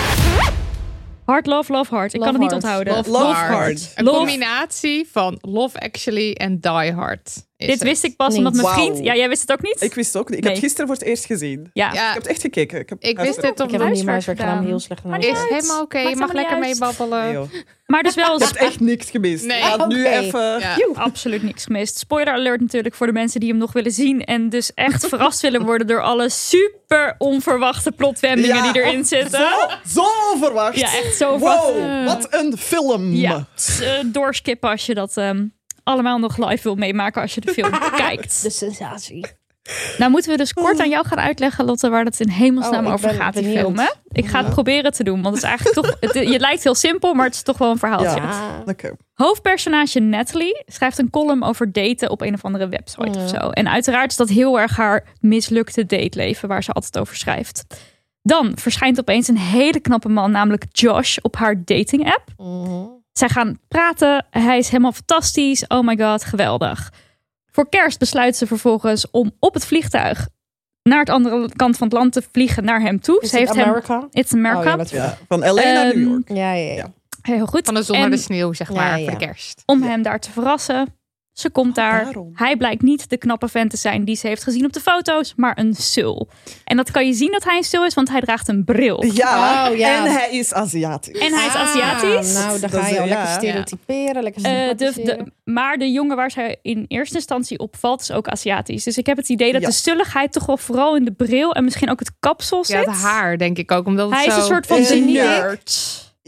Hard, love, love, hard. Ik Love kan het niet Hard. onthouden. Love, Love Hard. Hard. Een Love- combinatie van Love Actually en Die Hard. is Dit het. wist ik pas Niet. omdat mijn Wauw. vriend... Ja, jij wist het ook niet? Ik wist het ook niet. Ik Nee. heb het gisteren voor het eerst gezien. Ja. Ja, Ik heb het echt gekeken. Ik, heb ik wist dit Ik op heb de hem niet huiswerk huiswerk gedaan. gedaan. Heel slecht gedaan. Is helemaal oké. Je Maakt mag helemaal lekker niet uit. meebabbelen. Nee, joh. Maar dus wel... Je hebt echt niks gemist. Nee. Laat nu Oké. even... Ja. Absoluut niks gemist. Spoiler alert natuurlijk voor de mensen die hem nog willen zien. En dus echt verrast willen worden door alle super onverwachte plotwendingen Ja. die erin zitten. Zo, zo verwacht. Ja, echt zo Wow, verwacht. wat een film. Ja, dus, uh, doorskippen als je dat um, allemaal nog live wil meemaken als je de film kijkt. De sensatie. Nou moeten we dus kort aan jou gaan uitleggen, Lotte, waar het in hemelsnaam Oh, ik over ben gaat, die benieuwd. film. Hè? Ik ga het proberen te doen, want het is eigenlijk toch... Het, je lijkt heel simpel, maar het is toch wel een verhaaltje. Ja. Oké. Hoofdpersonage Natalie schrijft een column over daten op een of andere website of zo. En uiteraard is dat heel erg haar mislukte dateleven waar ze altijd over schrijft. Dan verschijnt opeens een hele knappe man, namelijk Josh, op haar dating app. Zij gaan praten. Hij is helemaal fantastisch. Oh my god, geweldig. Voor kerst besluit ze vervolgens om op het vliegtuig naar het andere kant van het land te vliegen naar hem toe. Is ze het heeft America? hem. It's America. Oh, ja, dat Ja, van L A naar New Ehm, York. Ja, ja, ja. Heel goed. Van de zon En naar de sneeuw, zeg maar, Ja, ja. voor de kerst. om hem daar te verrassen. Ze komt daar. daarom. Hij blijkt niet de knappe vent te zijn die ze heeft gezien op de foto's, maar een sul. En dat kan je zien dat hij een sul is, want hij draagt een bril. Ja, Oh, ja. en hij is Aziatisch. En hij is Aziatisch. Ah, nou, dan Dat ga is- je al ja. lekker stereotyperen. Lekker Eh, de, stigmatiseren. de, maar de jongen waar zij in eerste instantie op valt is ook Aziatisch. Dus ik heb het idee dat Ja. de sulligheid toch wel vooral in de bril en misschien ook het kapsel zit. Ja, het haar denk ik ook. Omdat het Hij is zo... een soort van Eh, de ja. nerd.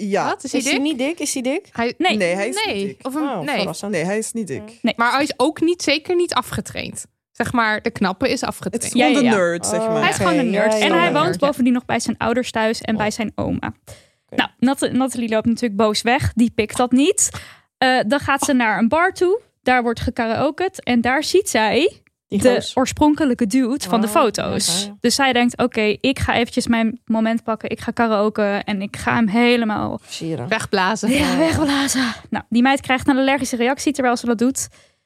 Ja. Wat? Is hij Is dik? hij niet dik? Is hij dik? Hij, Nee. Nee, hij is nee. niet dik. Of een, Oh, nee. verrassend. Nee, hij is niet dik. Nee. Maar hij is ook niet, zeker niet afgetraind. Zeg maar, de knappe is Het is afgetraind. gewoon Ja, ja, ja. de nerd, zeg Oh, maar. Hij is gewoon een Oké, nerd. ja, ja, en ja, hij ja. woont bovendien nog bij zijn ouders thuis en bij zijn oma. Nou, Nat- Nathalie loopt natuurlijk boos weg. Die pikt dat niet. Uh, dan gaat ze naar een bar toe. Daar wordt gekaraoked. En daar ziet zij Die de goos. oorspronkelijke dude van de Oh, foto's. ja, ja. Dus zij denkt, oké, okay, ik ga eventjes mijn moment pakken. Ik ga karaoke en ik ga hem helemaal Versieren. Wegblazen. ja, wegblazen. Nou, die meid krijgt een allergische reactie terwijl ze dat doet.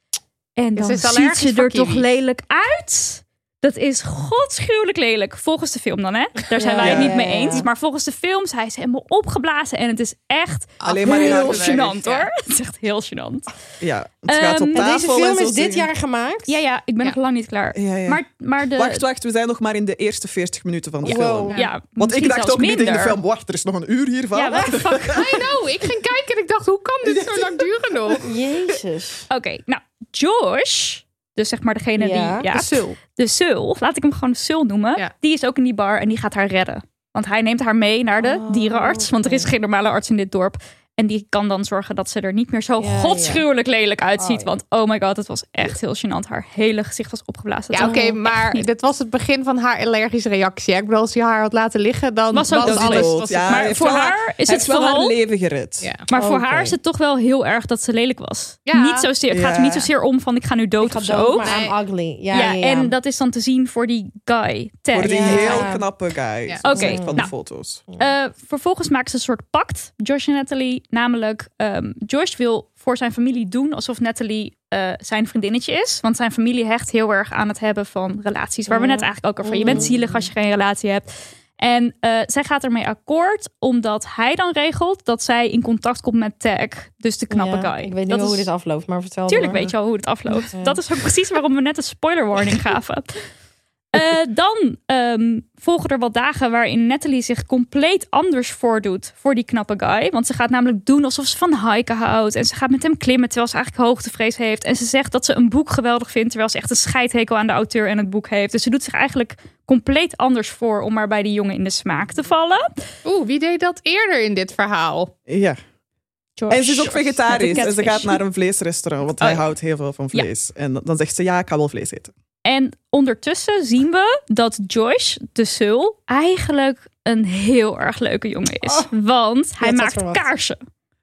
En dan is ziet allergisch ze voor er toch kiwis. lelijk uit. Dat is godschuwelijk lelijk. Volgens de film dan, hè? Daar zijn Ja, wij het ja, niet mee ja, ja. eens. Maar volgens de film, zij is helemaal opgeblazen. En het is echt Alleen maar in haar heel beweging. gênant, hoor. Het is echt heel gênant. Ja, het gaat op Ehm, En tafel deze film en zo is dit zingen. jaar gemaakt? Ja, ja, ik ben Ja. nog lang niet klaar. Ja, ja. Maar, maar de... Wacht, wacht, we zijn nog maar in de eerste veertig minuten van de Wow. film. Ja, Want misschien ik dacht zelfs ook niet in de minder. film, wacht, er is nog een uur hiervan. Ja, what the fuck? I know, ik ging kijken en ik dacht, hoe kan dit zo lang duren nog? Jezus. Oké, nou, Josh... Dus zeg maar degene Ja, die... Ja, De sul. de Sul, laat ik hem gewoon Sul noemen. Ja. Die is ook in die bar en die gaat haar redden. Want hij neemt haar mee naar de Oh, dierenarts. Want er is oké. geen normale arts in dit dorp. En die kan dan zorgen dat ze er niet meer zo Ja, godschuwelijk lelijk uitziet. Oh, ja. Want oh my god, het was echt heel gênant. Haar hele gezicht was opgeblazen. Ja, Dat oké, was echt maar niet- dit was het begin van haar allergische reactie. hè? Ik bedoel, als je haar had laten liggen, dan Was was, ook dood alles... geweest. Was Ja, het- hij Maar heeft voor wel haar is hij het heeft wel vooral... haar leven gered. Ja. Maar voor Oké. haar is het toch wel heel erg dat ze lelijk was. Ja. Niet zozeer, het gaat er Ja. niet zozeer om van ik ga nu dood Ik ga of dood, zo. maar I'm ugly. Ja, Ja, ja, ja. en dat is dan te zien voor die guy, Ted. Voor die Ja. heel knappe guy. Ja. zo Oké, gezegd, van nou. de foto's. Uh, vervolgens maken ze een soort pact, Josh en Natalie. Namelijk, um, Josh wil voor zijn familie doen alsof Natalie uh, zijn vriendinnetje is. Want zijn familie hecht heel erg aan het hebben van relaties. Waar we net eigenlijk ook over van, je bent zielig als je geen relatie hebt. En uh, zij gaat ermee akkoord, omdat hij dan regelt dat zij in contact komt met Tag. Dus de knappe Ja, guy. Ik weet niet Dat hoe is- dit afloopt, maar vertel Tuurlijk maar. weet je al hoe het afloopt. Ja. Dat is ook precies waarom we net een spoiler warning gaven. Uh, dan um, volgen er wat dagen waarin Natalie zich compleet anders voordoet voor die knappe guy. Want ze gaat namelijk doen alsof ze van hiken houdt. En ze gaat met hem klimmen terwijl ze eigenlijk hoogtevrees heeft. En ze zegt dat ze een boek geweldig vindt terwijl ze echt een scheidhekel aan de auteur en het boek heeft. Dus ze doet zich eigenlijk compleet anders voor om maar bij die jongen in de smaak te vallen. Oeh, wie deed dat eerder in dit verhaal? Ja. Josh. En ze is ook vegetarisch. Met de En ze catfish. gaat naar een vleesrestaurant, want Oh, hij ja. houdt heel veel van vlees. En dan zegt ze, ja, ik ga wel vlees eten. En ondertussen zien we dat Josh, de Sul, eigenlijk een heel erg leuke jongen is. Want hij had dat maakt verwacht. kaarsen.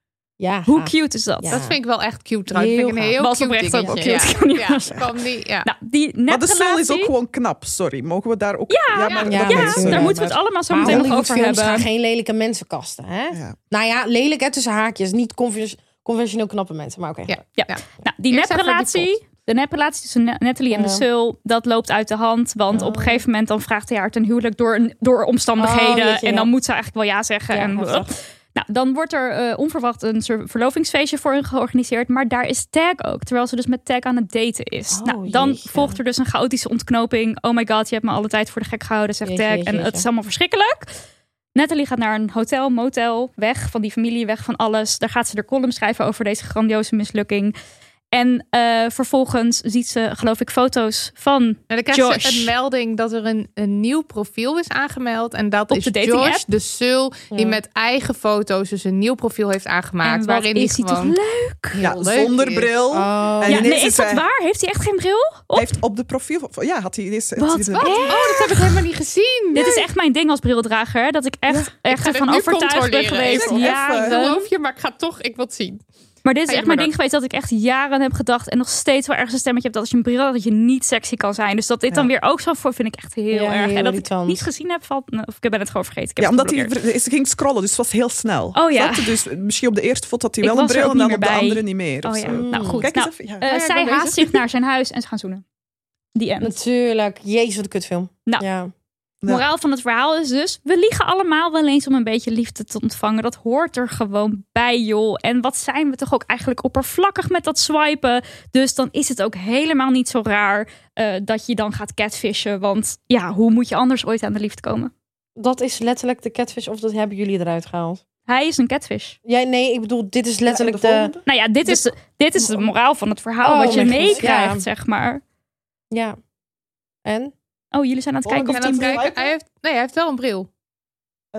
Ja. Hoe cute is dat? Ja. Dat vind ik wel echt cute trouwens. Heel Vind ik een gaaf. heel Was cute oprecht ook wel dingetje. cute, kan niet Ja, anders ja, zeggen. kwam die, ja. Nou, die Maar de Sul is netrelatie- ook gewoon knap, sorry. Mogen we daar ook... Ja, maar ja, dat ja, weet Ja, ik tuurlijk. wel, daar moeten we het maar- allemaal zo Maar meteen nog over Hollywoodfilms gaan hebben. geen lelijke mensen kasten, hè? Ja. Nou ja, lelijk hè, tussen haakjes. Niet conven- conventioneel knappe mensen, maar oké. Ja. Ja. Ja. Nou, die Eerst even die neprelatie, de neprelatie tussen Na- Natalie en de Ja. Sul, dat loopt uit de hand. Want op een gegeven moment dan vraagt hij haar ten huwelijk door, door omstandigheden. Oh, weet je, en ja. dan moet ze eigenlijk wel ja zeggen. Ja, en heftig. nou, dan wordt er uh, onverwacht een soort verlovingsfeestje voor hen georganiseerd. Maar daar is Tag ook, terwijl ze dus met Tag aan het daten is. Oh, nou, dan jeetje. volgt er dus een chaotische ontknoping. Oh my god, je hebt me alle tijd voor de gek gehouden, zegt Jeetje, Tag. jeetje, En het jeetje. is allemaal verschrikkelijk. Natalie gaat naar een hotel, motel, weg van die familie, weg van alles. Daar gaat ze de column schrijven over deze grandioze mislukking. En uh, vervolgens ziet ze, geloof ik, foto's van En dan krijg Josh. je een melding dat er een, een nieuw profiel is aangemeld. En dat Op is de dating Josh, app. de Sul, die Ja. met eigen foto's dus een nieuw profiel heeft aangemaakt. En wat waarin is hij hij toch gewoon leuk? heel Ja, leuk zonder is. bril. Oh. En Ja, ineens nee, is dat hij- waar? Heeft hij echt geen bril? Hij Op? heeft op de profiel... Ja, had hij ineens... Wat? heeft hij- Wat? Oh, dat heb ik helemaal niet gezien. Dit is echt mijn ding als brildrager. hè, Dat ik echt, echt ga dit ervan nu overtuigd ben controleren. geweest. Even. Jaren. Ik geloof je, maar ik ga toch, ik wil het zien. Maar dit is Ga je echt mijn maar ding geweest dat ik echt jaren heb gedacht. En nog steeds wel ergens een stemmetje heb dat als je een bril hebt, dat je niet sexy kan zijn. Dus dat dit dan Ja. weer ook zo voor vind ik echt heel Ja, erg. heel En dat ik irritant. het niet gezien heb, valt, nou, of ik ben het gewoon vergeten. Ik heb Ja, het omdat hij geblokkeerd. ze ging scrollen, dus het was heel snel. Oh ja. Snap je? Dus misschien op de eerste foto had hij Ik wel een was er bril ook en dan niet op de meer bij. andere niet meer. Oh of ja, zo. nou goed. Kijk Nou, eens even. Ja. eh, Ja, ik zij ben bezig. haast zich naar zijn huis en ze gaan zoenen. Die end. Natuurlijk. Jezus, wat een kutfilm. Nou. Ja. Moraal van het verhaal is dus, we liegen allemaal wel eens om een beetje liefde te ontvangen. Dat hoort er gewoon bij, joh. En wat zijn we toch ook eigenlijk oppervlakkig met dat swipen. Dus dan is het ook helemaal niet zo raar uh, dat je dan gaat catfishen. Want ja, hoe moet je anders ooit aan de liefde komen? Dat is letterlijk de catfish, of dat hebben jullie eruit gehaald? Hij is een catfish. Ja, nee, ik bedoel, dit is letterlijk Ja, en de de... Nou ja, dit is de, dit is de moraal van het verhaal. Oh, wat je mijn God, meekrijgt, ja. zeg maar. Ja. En? Oh, jullie zijn aan het kijken En of dan die... kijken, hij heeft, nee, hij heeft wel een bril. En dan...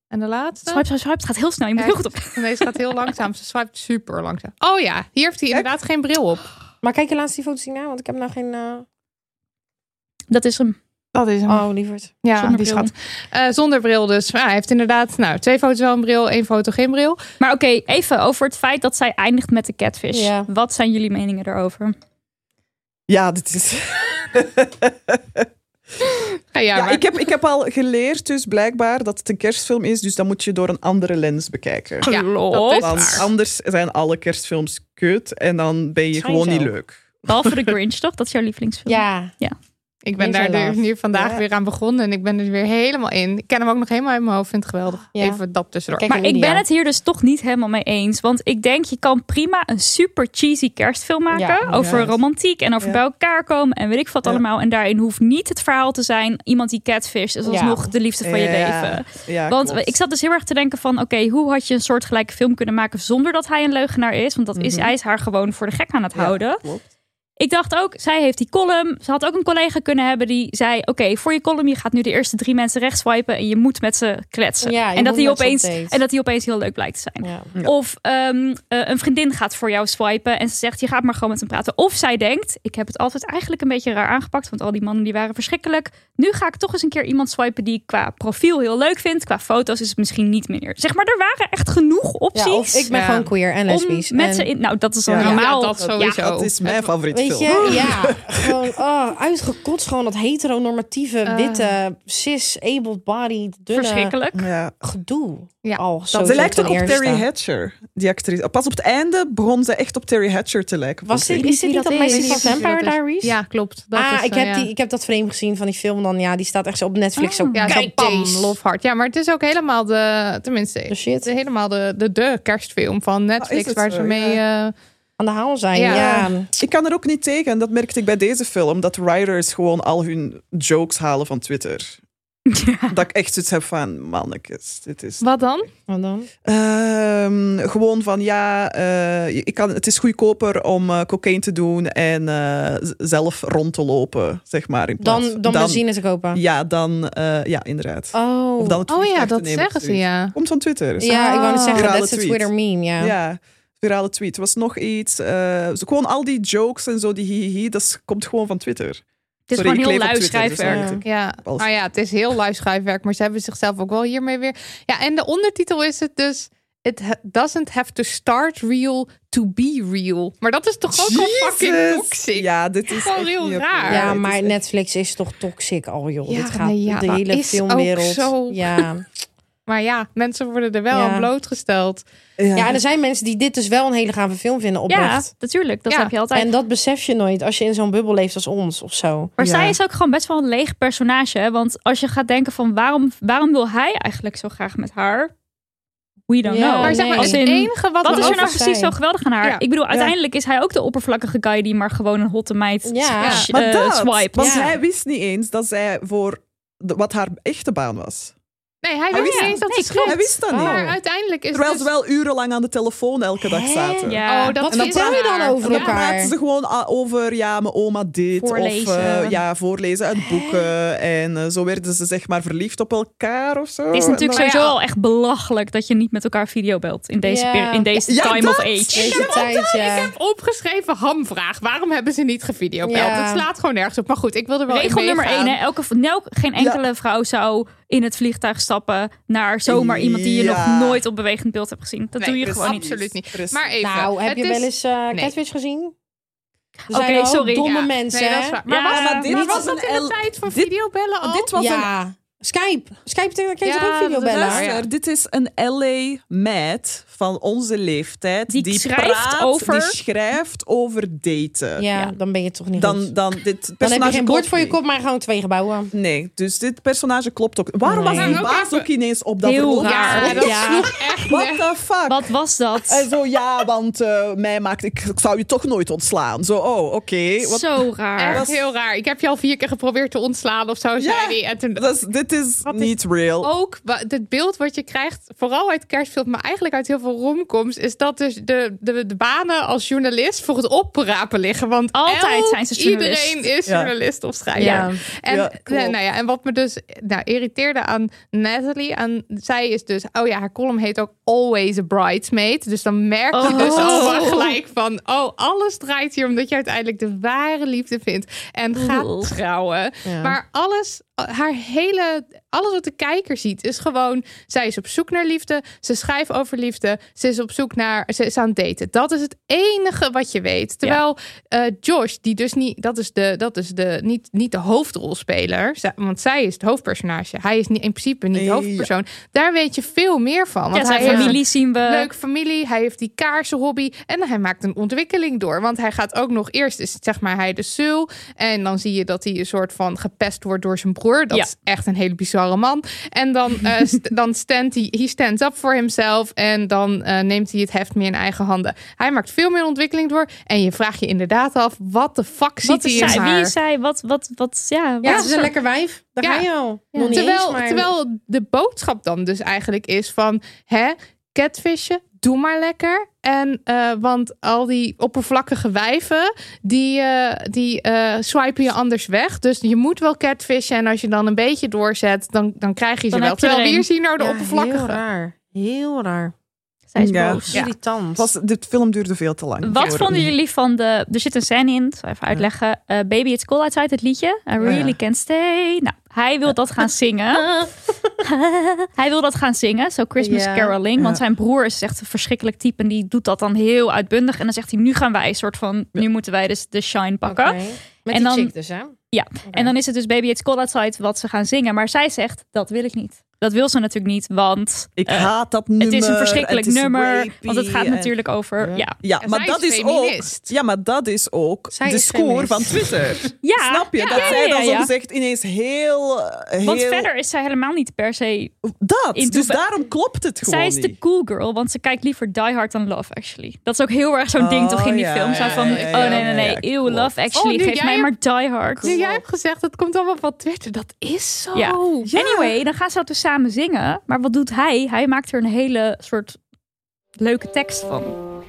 En de laatste? Swipe, swipe, swipe. Het gaat heel snel. Je moet Ja, heel goed op. Nee, ze gaat heel langzaam. Ze swipet super langzaam. Oh ja, hier heeft hij inderdaad geen bril op. Maar kijk je laatst die foto's zien na, want ik heb nou geen... Uh... Dat is hem. Dat is hem. Oh, lieverd. Ja, zonder die bril. schat. Uh, zonder bril dus. Ja, hij heeft inderdaad nou, twee foto's wel een bril, één foto geen bril. Maar oké, okay, even over het feit dat zij eindigt met de catfish. Ja. Wat zijn jullie meningen daarover? Ja, dit is... Ja, ja, maar... ik, heb, ik heb al geleerd dus blijkbaar dat het een kerstfilm is, dus dan moet je door een andere lens bekijken. Ja, Klopt. dat Want is waar. anders zijn alle kerstfilms kut en dan ben je Zijn gewoon zo. niet leuk. Behalve de Grinch, toch? Dat is jouw lievelingsfilm. Ja. ja. Ik ben Deze daar love. nu vandaag Ja. weer aan begonnen en ik ben er weer helemaal in. Ik ken hem ook nog helemaal in mijn hoofd, vind het geweldig. Ja. Even dat tussendoor. Kijk, Maar Media. ik ben het hier dus toch niet helemaal mee eens. Want ik denk, je kan prima een super cheesy kerstfilm maken. Ja, over ja. romantiek en over Ja. bij elkaar komen. En weet ik wat Ja. allemaal. En daarin hoeft niet het verhaal te zijn. Iemand die catfish is alsnog de liefde van je Ja. leven. Ja, Want klopt. ik zat dus heel erg te denken van... Oké, okay, hoe had je een soortgelijke film kunnen maken... zonder dat hij een leugenaar is? Want dat is, Mhm. hij is haar gewoon voor de gek aan het Ja, houden. klopt. Ik dacht ook, zij heeft die column. Ze had ook een collega kunnen hebben die zei... Oké, okay, voor je column, je gaat nu de eerste drie mensen rechts swipen... en je moet met ze kletsen. Ja, je en, dat moet die met ze opeens, op date. en dat die opeens heel leuk blijkt te zijn. Ja. Ja. Of um, uh, een vriendin gaat voor jou swipen... en ze zegt, je gaat maar gewoon met hem praten. Of zij denkt, ik heb het altijd eigenlijk een beetje raar aangepakt... want al die mannen die waren verschrikkelijk. Nu ga ik toch eens een keer iemand swipen... die ik qua profiel heel leuk vind. Qua foto's is het misschien niet meer. Zeg maar, er waren echt genoeg opties... Ja, of ik ben Ja. gewoon queer en lesbisch. om met en... ze in... Nou, dat is al Ja. normaal. Ja, dat sowieso. Dat is mijn favoriet Weet film. je, ja, gewoon oh, uitgekotst. Gewoon dat heteronormatieve, Uh. witte, cis-able-bodied, dunne Verschrikkelijk. Ja. gedoe. Ja, Al dat- sowieso Ze lijkt ten ook op eerste. Terry Hatcher, die actrice. Pas op het einde begon ze echt op Terry Hatcher te lijken. Was vond dit, ik. is dit niet dat is. meisje Ik van weet niet wie Vampire dat is. Diaries? Ja, klopt. Dat ah, is, ik, uh, heb ja. die, ik heb dat frame gezien van die film dan. Ja, die staat echt zo op Netflix. Zo, Ja, zo kijk pam, deze. Love Heart. Ja, maar het is ook helemaal de, tenminste, De shit. het is helemaal de, de, de kerstfilm van Netflix, Ah, is het waar zo? ze mee... Ja. eh, Aan de haal zijn, Ja. ja. Ik kan er ook niet tegen. En dat merkte ik bij deze film. Dat writers gewoon al hun jokes halen van Twitter. Dat ik echt zoiets heb van, mannetjes, dit is... wat dan? Wat dan? Ehm, gewoon van, ja, eh, ik kan, het is goedkoper om uh, cocaïne te doen en uh, z- zelf rond te lopen, zeg maar. In plaats, Dan, dan benzine te kopen. Ja, dan, uh, ja, inderdaad. Oh. Of dan het Oh ja, vliegtuig te dat nemen zeggen of ze, zoiets. ja. Komt van Twitter. Ja, ik wou net zeggen, Virale dat is een tweet. Twitter meme, ja. Ja, virale tweet. Er was nog iets. Uh, zo, gewoon al die jokes en zo, die hihihi, dat is- komt gewoon van Twitter. Het is Sorry, gewoon ik heel leef op lui Twitter, dus dan schrijfwerk. weet ik Ja, alles. nou ja, het is heel lui schrijfwerk, maar ze hebben zichzelf ook wel hiermee weer... Ja, en de ondertitel is het dus... It ha- doesn't have to start real to be real. Maar dat is toch ook al fucking Jezus. toxic? Ja, dit is Gewoon echt heel niet oké. raar. Ja, Het is maar echt- Netflix is toch toxic al, joh. Ja, Dit gaat nee, ja, de dat hele is filmwereld. ook zo. Ja. Maar ja, mensen worden er wel Ja. aan blootgesteld. ja, en er zijn mensen die dit dus wel een hele gave film vinden Ja, oprecht. natuurlijk. Dat Ja. heb je altijd. En dat besef je nooit als je in zo'n bubbel leeft als ons of zo. Maar Ja. zij is ook gewoon best wel een leeg personage. Hè? Want als je gaat denken van waarom, waarom wil hij eigenlijk zo graag met haar? We don't Ja, know. Maar zeg maar, nee. het Als in, enige wat, wat we is er nou over precies zijn. zo geweldig aan haar? Ja. Ik bedoel, uiteindelijk is hij ook de oppervlakkige guy die maar gewoon een hotte meid Ja. sh- Maar eh, dat, swipe. want Ja. hij wist niet eens dat zij voor de, wat haar echte baan was. Nee, hij Hij wist wist- niet eens dat nee, ze Hij schreef. wist dat niet. Maar uiteindelijk is Terwijl dus... ze wel urenlang aan de telefoon elke dag Hè? zaten. Ja. Oh, dat Wat is vertel je dan raar. over En dan elkaar? praten ze gewoon ah, over, ja, mijn oma dit. Of Voorlezen. eh, ja, voorlezen uit boeken. En eh, zo werden ze zeg maar verliefd op elkaar of zo. Het is natuurlijk En dan- sowieso al echt belachelijk dat je niet met elkaar videobelt in deze, Ja. peri- in deze Ja, time dat- of age. Deze tijd, ja. Ik heb opgeschreven hamvraag. Waarom hebben ze niet gevideobeld? Ja. Het slaat gewoon nergens op. Maar goed, ik wil er wel Regel in nummer meegaan. één, hè? Elke, nelk, geen enkele vrouw zou in het vliegtuig stappen naar zomaar iemand die je Ja. nog nooit op bewegend beeld hebt gezien. Dat Nee, doe je precies. gewoon niet. Absoluut niet. Precies. Maar even. Nou, heb het je is- wel eens uh, Nee. Catfish gezien? Er Oké, zijn ook sorry. domme Ja, mensen, nee, dat is hè? waar. Maar Ja, was, maar maar dit was was dat een in de L- tijd van dit- videobellen al? dit was een Ja. Skype. Skype, kun je Ja, toch ook dat videobellen? is waar, Luister, ja. dit is een L A meid van onze leeftijd. Die schrijft praat, over- Die schrijft over daten. Ja, dan ben je toch niet Dan, goed. dan, dit Dan heb je personage geen bord klopt voor je niet. kop, maar gewoon twee gebouwen. Nee, dus dit personage klopt ook. Waarom Nee. was die Maar ook baas even- ook ineens op dat Heel verlof? raar. Ja, dat Ja. sloeg echt What nergens. the fuck? Wat was dat? En zo, ja, want eh, mij maakt... Ik, ik zou je toch nooit ontslaan. Zo, oh, oké. Wat- Zo raar. Echt heel raar. Ik heb je al vier keer geprobeerd te ontslaan of zo, zei Ja. hij. En toen... Dat is, dit, dit is Wat niet real. Ook het beeld wat je krijgt, vooral uit kerstfilms, maar eigenlijk uit heel veel romcoms, is dat dus de, de, de banen als journalist voor het oprapen liggen. Want altijd elk, zijn ze journalist. Iedereen is Ja. journalist of schrijver. Ja. En, Ja, klopt. nou ja, en wat me dus nou, irriteerde aan Natalie, aan, zij is dus, oh ja, haar column heet ook Always a Bridesmaid. Dus dan merk je Oh. dus al wel gelijk van, oh, alles draait hier omdat je uiteindelijk de ware liefde vindt en gaat Oeh. trouwen. Ja. Maar alles, haar hele, alles wat de kijker ziet, is gewoon, zij is op zoek naar liefde, ze schrijft over liefde, ze is op zoek naar, ze is aan het daten. Dat is het enige wat je weet. Terwijl eh, Josh, die dus niet, dat is de, dat is de, niet, niet de hoofdrolspeler, zij- want zij is het hoofdpersonage. Hij is niet, in principe niet de Nee, hoofdpersoon. Daar weet je veel meer van. Want Ja, zijn hij heeft familie zien we. een leuke familie, hij heeft die kaarsenhobby en hij maakt een ontwikkeling door. Want hij gaat ook nog, eerst is zeg maar hij de sul en dan zie je dat hij een soort van gepest wordt door zijn broer. Dat Ja. is echt een hele bizarre man. En dan, uh, st- dan stand hij, he stands up for himself en dan uh, neemt hij het heft meer in eigen handen. Hij maakt veel meer ontwikkeling door en je vraagt je inderdaad af, wat de fuck ziet Wat hij is in zij? haar? Wie is zij? Wat, wat, wat, ja. Ja, wat ze is een lekker wijf. Daar Ja. ga je al. Ja. Nog niet terwijl, eens, maar... terwijl de boodschap dan dus eigenlijk is van, hè, catfishen, doe maar lekker. En uh, want al die oppervlakkige wijven, die, uh, die uh, swipen je anders weg. Dus je moet wel catfishen. En als je dan een beetje doorzet, dan, dan krijg je ze Dan wel. heb je Terwijl er wie een. is hier nou de Ja, oppervlakkige? heel raar. Heel raar. Zij is Ja. boos. Ja. Irritant. Het was, dit film duurde veel te lang. Wat Voor- vonden jullie van de... Er zit een scène in, ik zal even uitleggen. Uh, Baby It's Cold Outside, het liedje. I really ja. can't stay. Nou, hij wil dat gaan zingen. Hij wil dat gaan zingen, zo Christmas Ja. caroling. Want Ja. zijn broer is echt een verschrikkelijk type. En die doet dat dan heel uitbundig. En dan zegt hij, nu gaan wij een soort van... Nu moeten wij dus de shine pakken. Oké. Met En die dan- chick dus, hè? Ja, en dan is het dus Baby It's Cold Outside wat ze gaan zingen. Maar zij zegt, dat wil ik niet. Dat wil ze natuurlijk niet, want... Ik uh, haat dat nummer. het is een verschrikkelijk het is nummer. rapey Want het gaat en- natuurlijk over... Ja, ja. Ja, En maar zij dat is is ook. feminist. Ja, maar dat is ook Zij de is score feminist. van Twitter. Ja, Snap je? ja, dat ja, zij ja, dan ja. zo gezegd ineens heel. heel Want verder is zij helemaal niet per se... dat. in Dus toe- daarom klopt het gewoon Zij is de niet. cool girl, want ze kijkt liever Die Hard dan Love Actually. Dat is ook heel erg zo'n ding Oh, toch in die ja, film. Zo ja, van, ja, ja, oh nee, nee, nee, ja, eeuw, klopt. Love Actually, Oh, nu geef jij mij hebt- maar Die Hard. Nu jij hebt gezegd, het komt allemaal van Twitter. Dat is zo. Ja. Ja. Anyway, dan gaan ze dat dus samen zingen. Maar wat doet hij? Hij maakt er een hele soort leuke tekst van.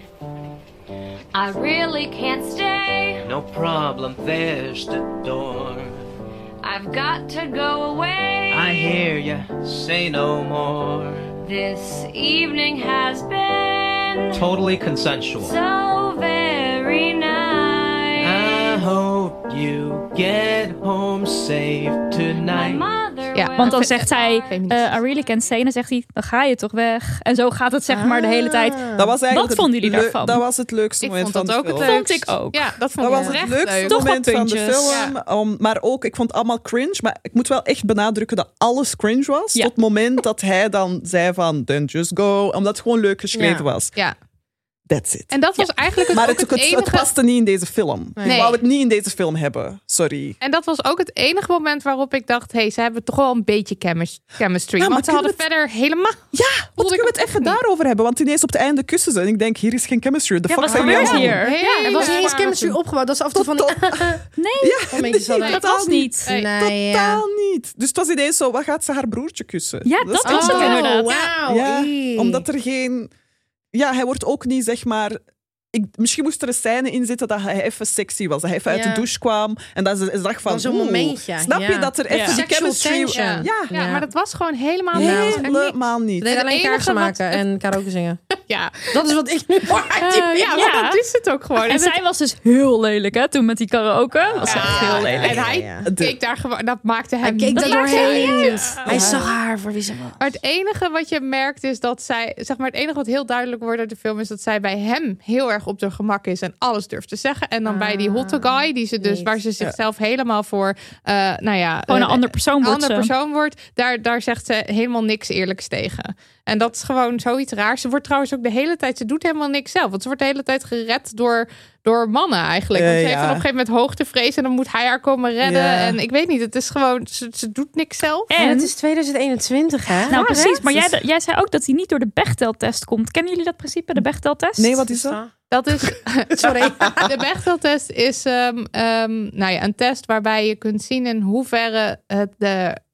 I really can't stay. No problem, there's the door. I've got to go away. I hear ya, say no more. This evening has been Totally consensual. so very nice. I hope you get home safe My tonight. mother Ja, will Want dan zegt zij, Feminist. uh, I really can't stay. En dan zegt hij, dan ga je toch weg. En zo gaat het zeg maar de hele tijd. Dat was eigenlijk Wat het vonden jullie leu- daarvan? Dat was het leukste Ik moment vond van dat de ook film. het Vond leukst. ik ook. Ja, dat vond Dat ik was het echt leukste leuk. Toch wat moment van de puntjes. film. Um, maar ook, ik vond het allemaal cringe. Maar ik moet wel echt benadrukken dat alles cringe was. Ja. Tot het moment dat hij dan zei van, then just go. Omdat het gewoon leuk geschreven Ja. was. Ja. That's it. En dat was eigenlijk het, Maar ook het, het, het, enige... het paste niet in deze film. Nee. Ik wou het niet in deze film hebben. Sorry. En dat was ook het enige moment waarop ik dacht, hey, ze hebben toch wel een beetje chemis- chemistry. Ja, maar want ze kunnen hadden verder helemaal... Ja, wat Voelde kunnen ik we het ook even niet. daarover hebben? Want ineens op het einde kussen ze. En ik denk, hier is geen chemistry. De Ja, fuck wat zijn jullie gebeurt aan het doen? hier? Hey, Er was niet eens ja. chemistry opgebouwd. Dat is af en toe van die... Nee, momentjes hadden. dat was niet. Nee. Nee, ja. Totaal niet. Dus het was ineens zo, wat gaat ze haar broertje kussen? Ja, dat is was het totaal- inderdaad. wauw. Ja, Ie. omdat er geen... Ja, hij wordt ook niet, zeg maar... Ik, misschien moest er een scène in zitten dat hij even sexy was. Dat hij even uit Ja. de douche kwam. En dat ze ze dacht van... Dan zo'n oeh, momentje, Snap ja. je dat er even Ja. die Sexual chemistry... tension. Ja, Ja, Ja. maar dat was gewoon helemaal niks. En niks. helemaal niet. We deden alleen enige kaarsen wat- maken en karaoke zingen. Ja, Dat is wat ik nu hoor. Eh, ja, Ja. maar dat is het ook gewoon. En En, het- zij was dus heel lelijk, hè, toen met die karaoke. Was echt Ja, heel lelijk. en hij Ja. keek daar gewoon... Dat maakte hem... Hij keek dat daar maakte hem doorheen. niet uit. Hij zag haar voor wie ze was. Maar het enige wat je merkt is dat zij... Zeg maar, het enige wat heel duidelijk wordt uit de film... is dat zij bij hem heel erg op haar gemak is... en alles durft te zeggen. En dan bij die hotte guy... Die ze dus, niet. waar ze zichzelf helemaal voor... eh, nou ja, Gewoon een eh, ander persoon een wordt ander ze. persoon wordt... Daar, daar zegt ze helemaal niks eerlijks tegen. En dat is gewoon zoiets raars. Ze wordt trouwens ook de hele tijd... Ze doet helemaal niks zelf. Want ze wordt de hele tijd gered door... door mannen eigenlijk. Want Ja, ze heeft ja. dan op een gegeven moment hoogtevrees... en dan moet hij haar komen redden. Ja. En ik weet niet, het is gewoon... Ze, ze doet niks zelf. En En, het is tweeduizend eenentwintig, hè? nou precies, maar Dus- jij, jij zei ook dat hij niet door de Bechdel-test komt. Kennen jullie dat principe, de Bechdel-test? Nee, wat is dat? Dat is... Sorry. De Bechdel-test is um, um, nou ja, een test waarbij je kunt zien in hoeverre het de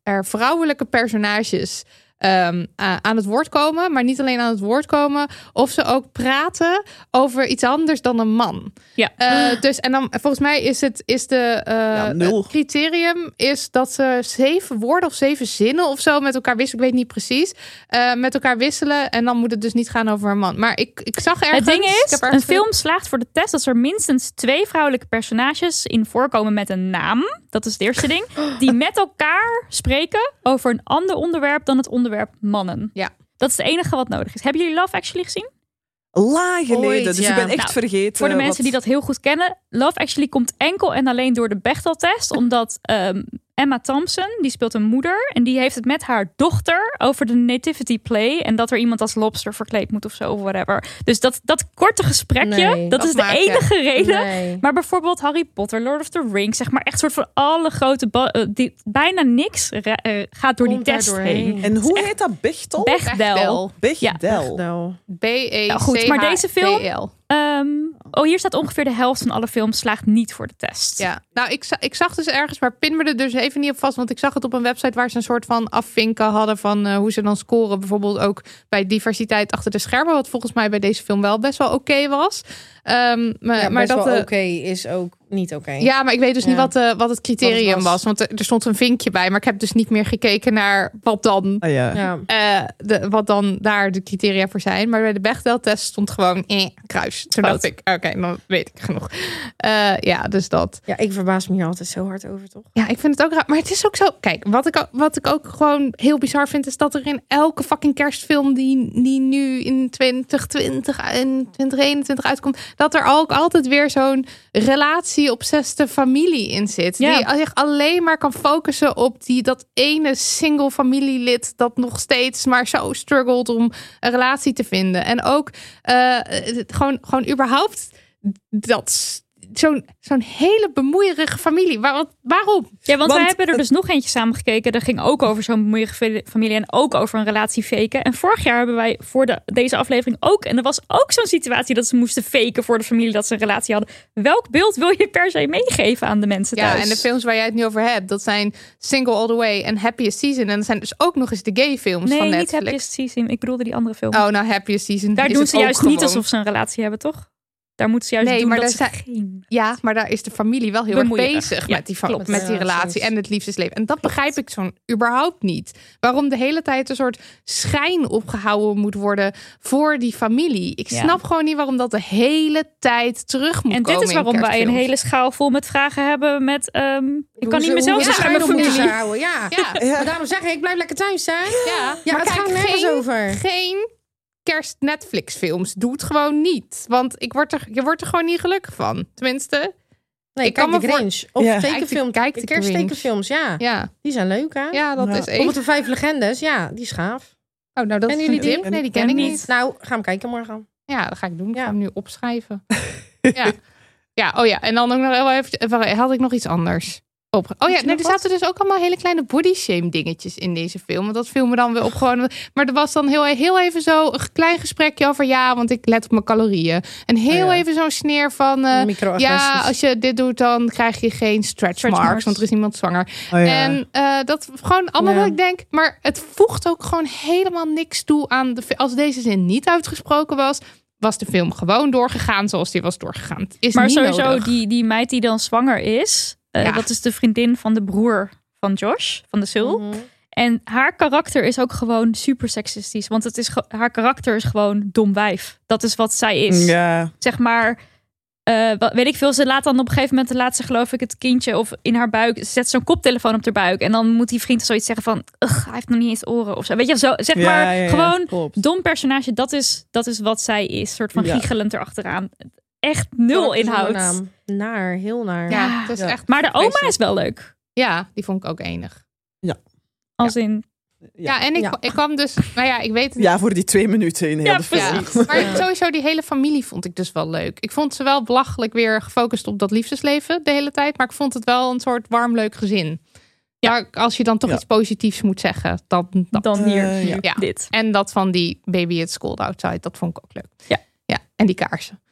er vrouwelijke personages Um, uh, aan het woord komen, maar niet alleen aan het woord komen, of ze ook praten over iets anders dan een man. Ja. Uh, dus en dan volgens mij is het is de uh, ja, nul. het criterium is dat ze zeven woorden of zeven zinnen of zo met elkaar wisselen. Ik weet niet precies. Uh, met elkaar wisselen en dan moet het dus niet gaan over een man. Maar ik, ik zag ergens. Het ding is, ergens een film slaagt voor de test als er minstens twee vrouwelijke personages in voorkomen met een naam. Dat is het eerste ding. Die met elkaar spreken over een ander onderwerp dan het onderwerp mannen. Ja. Dat is het enige wat nodig is. Hebben jullie Love Actually gezien? Lang geleden, Ooit, dus ja. ik ben echt Nou, vergeten. Voor de mensen wat... die dat heel goed kennen. Love Actually komt enkel en alleen door de Bechdel-test. Omdat um, Emma Thompson, die speelt een moeder. En die heeft het met haar dochter over de nativity play. En dat er iemand als lobster verkleed moet of zo. Of whatever. Dus dat, dat korte gesprekje, Nee, dat dat is de maak je. enige reden. Nee. Maar bijvoorbeeld Harry Potter, Lord of the Rings. Zeg maar echt soort van alle grote... Ba- uh, die, bijna niks ra- uh, gaat door Komt die daar test doorheen. heen. En hoe heet dat? Bechtel? Bechdel. Bechdel. Nou, B E C H D L. Nou goed, maar deze film... Um, oh, hier staat ongeveer de helft van alle films slaagt niet voor de test. Ja, nou, ik, za- ik zag dus ergens, maar pin me er dus even niet op vast. Want ik zag het op een website waar ze een soort van afvinken hadden van uh, hoe ze dan scoren. Bijvoorbeeld ook bij diversiteit achter de schermen. Wat volgens mij bij deze film wel best wel oké okay was. Um, maar, ja, maar best dat wel uh, oké is ook niet oké. Ja, maar ik weet dus Ja. niet wat, uh, wat het criterium Wat was. het was. Want er, er stond een vinkje bij. Maar ik heb dus niet meer gekeken naar wat dan, Ah, ja. Ja. uh, de, wat dan daar de criteria voor zijn. Maar bij de Bechdel-test stond gewoon eh, kruis. Toen Fout. dacht ik, oké, okay, dan weet ik genoeg. Uh, ja, dus dat. Ja, ik verbaas me hier altijd zo hard over, toch? Ja, ik vind het ook raar. Maar het is ook zo... Kijk, wat ik, ook- wat ik ook gewoon heel bizar vind... is dat er in elke fucking kerstfilm... die, die nu in twintig twintig en twintig eenentwintig uitkomt... dat er ook altijd weer zo'n relatie-obseste familie in zit. Ja. Die zich alleen maar kan focussen op die, dat ene single familielid... dat nog steeds maar zo struggelt om een relatie te vinden. En ook uh, het- gewoon, gewoon überhaupt... dat zo'n zo'n hele bemoeierige familie. Waar, wat- waarom? Ja, want, Want wij hebben er dus nog eentje samen gekeken. Dat ging ook over zo'n bemoeierige familie en ook over een relatie faken. En vorig jaar hebben wij voor de, deze aflevering ook... en er was ook zo'n situatie dat ze moesten faken voor de familie dat ze een relatie hadden. Welk beeld wil je per se meegeven aan de mensen thuis? Ja, en de films waar jij het nu over hebt, dat zijn Single All The Way en Happiest Season. En dat zijn dus ook nog eens de gay films nee, van niet Netflix. Happiest Season. Ik bedoelde die andere film. Oh, nou Happiest Season. Daar is doen het ze ook juist niet gewoon. alsof ze een relatie hebben, toch? Daar moeten ze juist Nee, doen maar dat daar ze zijn- geen... Ja, maar daar is de familie wel heel erg Bemoeierig. bezig Ja, met, die, va- klopt. met die Ja, relatie precies. en het liefdesleven. En dat begrijp ik zo'n überhaupt niet. Waarom de hele tijd een soort schijn opgehouden moet worden voor die familie. Ik Ja. snap gewoon niet waarom dat de hele tijd terug moet En komen. dit is waarom in wij een kerstfilms. hele schaal vol met vragen hebben met... Um, ik kan Hoe niet ze- mezelf hoe we de zeggen aan mijn schuil familie. moeten houden. Ja. Ja. Ja. Maar daarom zeg ik, ik blijf lekker thuis zijn. Ja, Ja, maar het kijk, gaat nergens geen, over. Geen kerst Netflix films. Doe het gewoon niet. Want ik word er, je wordt er gewoon niet gelukkig van. Tenminste, Nee, Ik kijk kan de me voor- Grinch. Of Ja. tekenfilm. Kijk de- de kijk de kersttekenfilms, ja. ja. Die zijn leuk, hè? Ja, dat Ja. is Bijvoorbeeld één. de Vijf Legendes. Ja, die is gaaf. Oh, nou, dat is Kennen een jullie tip. die? Nee, die ken ik niet. Nou, ga hem kijken morgen. Ja, dat ga ik doen. Ik Ja. ga hem nu opschrijven. ja. ja, oh ja. En dan ook nog heel even, had ik nog iets anders. Op. Oh ja, je nee, nog er zaten dus ook allemaal hele kleine body shame dingetjes in deze film. Want dat viel me dan weer op gewoon. Maar er was dan heel, heel even zo een klein gesprekje over ja, want ik let op mijn calorieën. En heel Oh ja. even zo'n sneer van uh, Microagressies. ja, als je dit doet, dan krijg je geen stretch, Stretch marks, marks. want er is niemand zwanger. Oh, ja. En uh, dat gewoon allemaal Ja. wat ik denk, maar het voegt ook gewoon helemaal niks toe aan de. Als deze zin niet uitgesproken was, was de film gewoon doorgegaan zoals die was doorgegaan. Het is Maar niet sowieso, nodig. die, die meid die dan zwanger is... Uh, Ja. dat is de vriendin van de broer van Josh, van de Sul. Mhm. En haar karakter is ook gewoon super seksistisch. Want het is ge- haar karakter is gewoon dom wijf. Dat is wat zij is. Ja. Zeg maar, uh, wat, weet ik veel. Ze laat dan op een gegeven moment, de laatste geloof ik, het kindje of in haar buik. Ze zet zo'n koptelefoon op haar buik. En dan moet die vriend zoiets zeggen van, ugh, hij heeft nog niet eens oren of zo. Weet je, zo, zeg Ja, maar, ja, ja, gewoon klopt. dom personage. Dat is, dat is wat zij is. Soort van Ja. giechelend erachteraan. Echt nul inhoud. Naam. Naar, heel naar. Ja, het is Ja. echt Maar de oma vreselijk. is wel leuk. Ja, die vond ik ook enig. Als in, Ja, en ik, Ja. ik kwam dus, nou ja, ik weet het Ja, voor die twee minuten in heel Ja, de film. Ja, maar sowieso die hele familie vond ik dus wel leuk. Ik vond ze wel belachelijk weer gefocust op dat liefdesleven de hele tijd. Maar ik vond het wel een soort warm leuk gezin. Ja, als je dan toch Ja. iets positiefs moet zeggen, dan dat. dan hier, Eh, ja. Ja. dit. En dat van die Baby It's Cold Outside, dat vond ik ook leuk. Ja. Ja, en die kaarsen.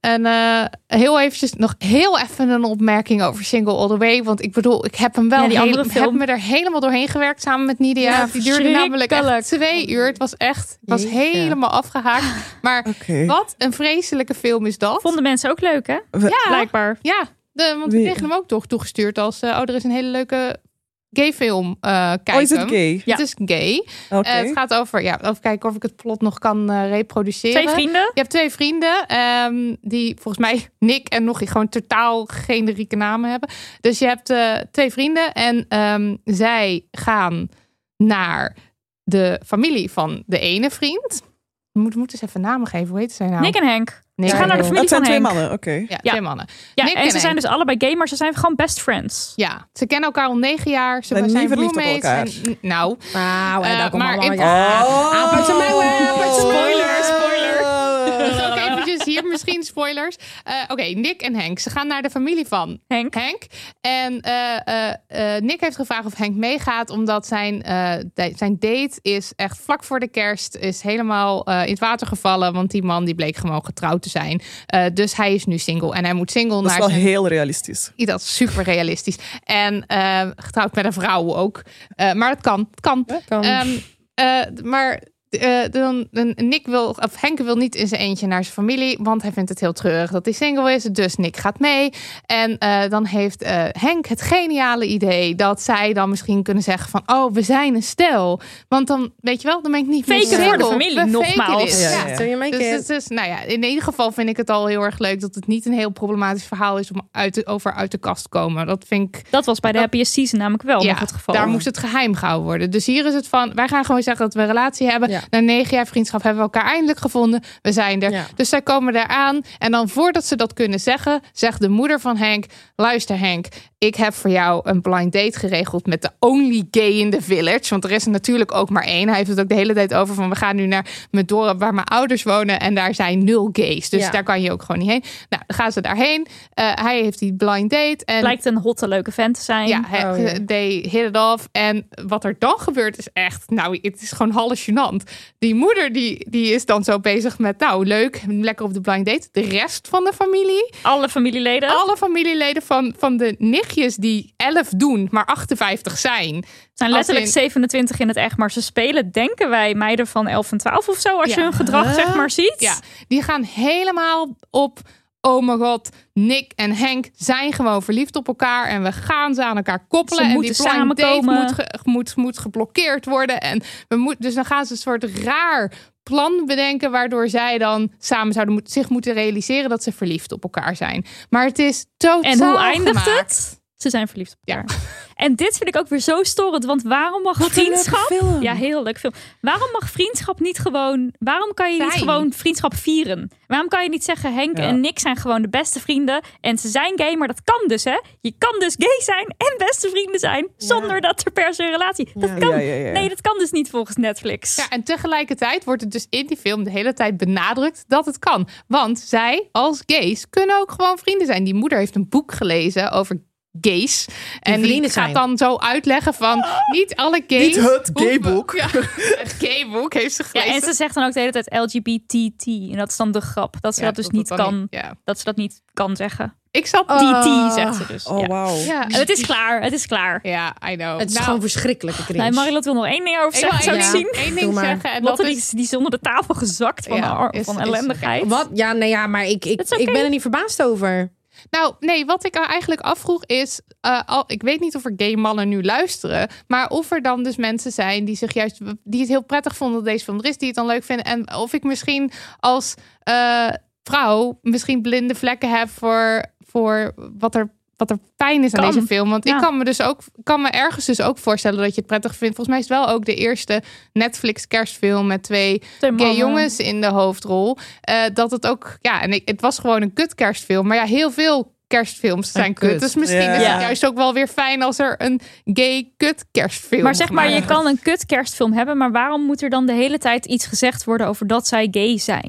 En uh, heel eventjes nog heel even een opmerking over Single All The Way. Want ik bedoel, ik heb hem wel Ja, die heel, andere film. heb me er helemaal doorheen gewerkt samen met Nidia. Ja, die duurde namelijk echt verschrikkelijk. twee uur. Het was echt, het was Jeetje. helemaal afgehaakt. Maar Oké. wat een vreselijke film is dat. Vonden mensen ook leuk, hè? We- Blijkbaar. Ja, de, want we Wie- kregen hem ook toch toegestuurd als... Uh, oh, er is een hele leuke gay film uh, kijken. Oh, is het gay? Het is gay. Oké. Uh, het gaat over, ja, over kijken of ik het plot nog kan uh, reproduceren. Twee vrienden. Je hebt twee vrienden um, die volgens mij Nick en nog gewoon totaal generieke namen hebben. Dus je hebt uh, twee vrienden en um, zij gaan naar de familie van de ene vriend. We moeten, moeten eens even namen geven. Hoe heet zij nou? Nick en Henk. Nick Ze en gaan naar de Henk. familie Dat zijn van twee Henk. mannen, oké. Ja, Ja. twee mannen. Ja, Nick en ze en zijn Henk. dus allebei gay, maar ze zijn gewoon best friends. Ja, ze kennen elkaar al negen jaar. Ze Zijn zijn niet verliefd op roommates. elkaar. En, nou, Nou, en Uh, daar komt maar allemaal... in- Ja. Oh. Ah, pas op mij, hoor, pas op mij. Spoiler, spoiler. Ook eventjes hier misschien spoilers. Uh, Oké, okay, Nick en Henk. Ze gaan naar de familie van Henk. Henk. En uh, uh, uh, Nick heeft gevraagd of Henk meegaat. Omdat zijn, uh, de, zijn date is echt vlak voor de kerst. Is helemaal uh, in het water gevallen. Want die man die bleek gewoon getrouwd te zijn. Uh, dus hij is nu single. En hij moet single Dat is naar wel zijn... heel realistisch. Dat is super realistisch. En uh, getrouwd met een vrouw ook. Uh, maar het kan. Het kan. Ja, kan. Um, uh, maar uh, dan, dan Nick wil, of Henk wil niet in zijn eentje naar zijn familie. Want hij vindt het heel treurig dat hij single is. Dus Nick gaat mee. En uh, dan heeft uh, Henk het geniale idee dat zij dan misschien kunnen zeggen van... Oh, we zijn een stel. Want dan, weet je wel, dan ben ik niet meer Faken single. voor de familie, We nogmaals. faken dit. Ja, Ja, ja, ja. Zo je make Dus it. het is, nou ja, in ieder geval vind ik het al heel erg leuk dat het niet een heel problematisch verhaal is om uit de, over uit de kast te komen. Dat vind ik. Dat was bij de Dat- Happiest Season namelijk wel Ja, nog het geval. daar moest het geheim gehouden worden. Dus hier is het van, wij gaan gewoon zeggen dat we een relatie hebben. Ja. Na negen jaar vriendschap hebben we elkaar eindelijk gevonden. We zijn er. Ja. Dus zij komen daar aan. En dan voordat ze dat kunnen zeggen, zegt de moeder van Henk: luister Henk, ik heb voor jou een blind date geregeld met de only gay in the village. Want er is er natuurlijk ook maar één. Hij heeft het ook de hele tijd over van, we gaan nu naar mijn dorp waar mijn ouders wonen. En daar zijn nul gays. Dus Ja. daar kan je ook gewoon niet heen. Nou, dan gaan ze daarheen. Uh, hij heeft die blind date. En Blijkt een hotte, leuke vent te zijn. ja, hij, Oh, ja. they hit it off. En wat er dan gebeurt is echt... Nou, het is gewoon hallucinant. Die moeder die, die is dan zo bezig met... Nou, leuk, lekker op de blind date. De rest van de familie... Alle familieleden. Alle familieleden van, van de nichtjes die elf doen, maar achtenvijftig zijn. zijn Als letterlijk in- zevenentwintig in het echt. Maar ze spelen, denken wij, meiden van elf en twaalf of zo. Als Ja. je hun gedrag zeg maar ziet. Ja, die gaan helemaal op... Oh mijn god, Nick en Henk zijn gewoon verliefd op elkaar. En we gaan ze aan elkaar koppelen. Ze en moeten die blind date samenkomen. moet, ge- moet, moet geblokkeerd worden. En we moet, dus dan gaan ze een soort raar plan bedenken... waardoor zij dan samen zouden moet, zich moeten realiseren... dat ze verliefd op elkaar zijn. Maar het is totaal En hoe eindigt gemaakt. het? Ze zijn verliefd op Ja. elkaar. En dit vind ik ook weer zo storend. Want waarom mag vriendschap... Ja, heel leuk film. Waarom mag vriendschap niet gewoon... Waarom kan je niet Zijn. gewoon vriendschap vieren? Waarom kan je niet zeggen... Henk Ja. en Nick zijn gewoon de beste vrienden. En ze zijn gay, maar dat kan dus, hè? Je kan dus gay zijn en beste vrienden zijn... zonder dat er per se een relatie... Dat Ja. kan. Ja, ja, ja. Nee, dat kan dus niet volgens Netflix. Ja, en tegelijkertijd wordt het dus in die film de hele tijd benadrukt dat het kan. Want zij als gays kunnen ook gewoon vrienden zijn. Die moeder heeft een boek gelezen over gays. En die vrienden gaat zijn. dan zo uitleggen van niet alle gays... Niet het hoeven- gayboek. Ja, het gayboek heeft ze Ja, gelezen. en ze zegt dan ook de hele tijd L G B T T. En dat is dan de grap. Dat ze Ja, dat dus dat niet het dan kan. niet- ja. Dat ze dat niet kan zeggen. Ik zat... T T zegt ze dus. Oh, ja. wauw. Ja, En het is klaar. Het is klaar. ja, I know. Het is Nou, gewoon verschrikkelijke cringe. Nee, Marilot wil nog één ding over ik wil zeggen. Zou je één- het zien? één Doe ding maar. zeggen. En Lotte dat die, is, die is onder de tafel gezakt van, Ja, ar- is- van is- ellendigheid. Wat? Ja, nee, ja, maar ik, ik, Dat is oké. ik ben er niet verbaasd over. Nou, nee, wat ik er eigenlijk afvroeg is... Uh, al, ik weet niet of er gay mannen nu luisteren... maar of er dan dus mensen zijn die zich juist... die het heel prettig vonden dat deze film er is... die het dan leuk vinden. En of ik misschien als uh, vrouw... misschien blinde vlekken heb voor, voor wat er... wat er fijn is aan Kan. deze film. Want Ja. ik kan me dus ook kan me ergens dus ook voorstellen dat je het prettig vindt. Volgens mij is het wel ook de eerste Netflix kerstfilm met twee Twee gay mannen. jongens in de hoofdrol. Uh, dat het ook, ja, en ik, het was gewoon een kut kerstfilm. Maar ja, heel veel kerstfilms zijn kut. kut. Dus misschien Ja. is Ja. het juist ook wel weer fijn als er een gay kut kerstfilm Maar zeg maar, je gemaakt kan een kut kerstfilm hebben, maar waarom moet er dan de hele tijd iets gezegd worden over dat zij gay zijn?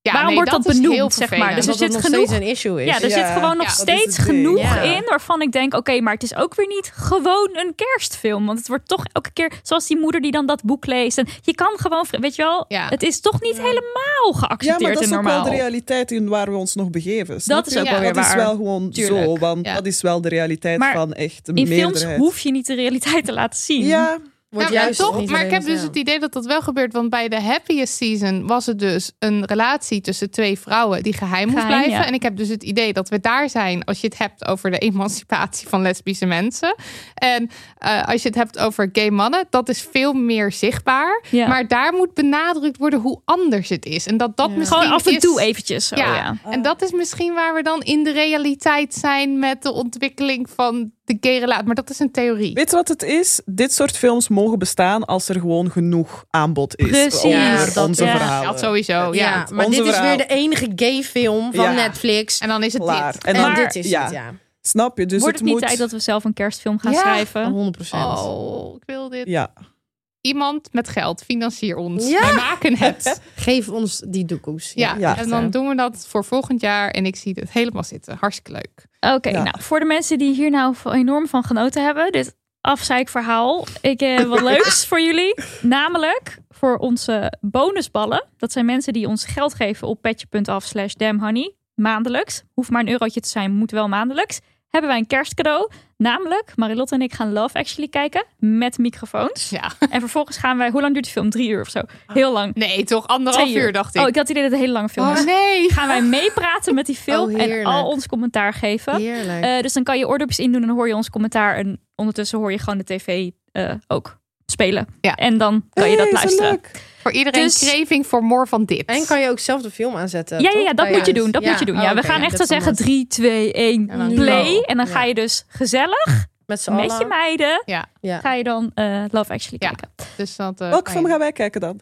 Ja, Waarom nee, wordt dat, dat is heel benoemd, zeg maar? vervelend. Dus er Dat het zit nog genoeg... steeds een issue is. Ja, er Ja, zit gewoon nog ja, dat is steeds het ding. genoeg Ja. in waarvan ik denk, oké, okay, maar het is ook weer niet gewoon een kerstfilm. Want het wordt toch elke keer, zoals die moeder die dan dat boek leest. En je kan gewoon, weet je wel, Ja. het is toch niet helemaal geaccepteerd Ja, maar dat en is ook normaal. wel de realiteit in waar we ons nog begeven. snap Dat is je? ook Ja, wel weer Dat is waar. wel gewoon Tuurlijk. zo, want Ja. dat is wel de realiteit Maar van echt de In films meerderheid. hoef je niet de realiteit te laten zien. Ja, Wordt Ja, maar juist toch, niet maar ik heb alleen- dus het idee dat dat wel gebeurt. Want bij de happiest season was het dus een relatie tussen twee vrouwen die geheim moest Geheim, blijven. ja. En ik heb dus het idee dat we daar zijn als je het hebt over de emancipatie van lesbische mensen. En uh, als je het hebt over gay mannen, dat is veel meer zichtbaar. Ja. Maar daar moet benadrukt worden hoe anders het is. En dat dat misschien Gewoon af en is- toe eventjes zo, ja. ja. En dat is misschien waar we dan in de realiteit zijn met de ontwikkeling van de gay relatie. Maar dat is een theorie. weet je wat het is? Dit soort films mogen bestaan als er gewoon genoeg aanbod is Precies. over Ja, dat- onze ja. verhalen. Dat sowieso, ja. Ja, maar Onze dit is verhaal. weer de enige gay film van Ja. Netflix. En dan is het Klaar. dit. En En dan, dit is ja, het, ja. snap je? Dus Wordt het het niet moet... tijd dat we zelf een kerstfilm gaan Ja. schrijven? honderd procent. Oh, ik wil dit. Ja. Iemand met geld, financier ons. Ja. Wij maken het. Geef ons die doekoes. Ja, Ja. en dan doen we dat voor volgend jaar. En ik zie het helemaal zitten. Hartstikke leuk. Oké, Ja. nou, voor de mensen die hier nou enorm van genoten hebben, dit afzeikverhaal, ik heb wat leuks voor jullie. Namelijk voor onze bonusballen. Dat zijn mensen die ons geld geven op petje.af slash damnhoney. Maandelijks. Hoeft maar een eurotje te zijn, moet wel maandelijks. Hebben wij een kerstcadeau. Namelijk, Marilotte en ik gaan Love Actually kijken met microfoons. Ja. En vervolgens gaan wij, hoe lang duurt de film? Drie uur of zo. Heel lang. Nee, toch anderhalf Twee uur, dacht ik. Oh, ik had het idee dat het een hele lange film is. Oh, nee. Gaan wij meepraten met die film Oh, en heerlijk. al ons commentaar geven. Heerlijk. Uh, dus dan kan je oordopjes indoen en dan hoor je ons commentaar. En ondertussen hoor je gewoon de tv uh, ook spelen. Ja. En dan kan je Hey, dat is luisteren. leuk. Voor iedereen Dus- craving voor more van dit. En kan je ook zelf de film aanzetten? Ja, ja, toch? ja, dat Bij moet je jou? doen. Dat Ja. moet je doen. Ja, Oh, we oké, gaan ja, echt zo dat zeggen kan drie, twee, één, En dan play. go. En dan Ja. ga je dus gezellig Met z'n met allen. je meiden. Ja, Ja. Ga je dan uh, Love Actually Ja. kijken. dus dat... uh, Welke kan film je- gaan wij kijken dan?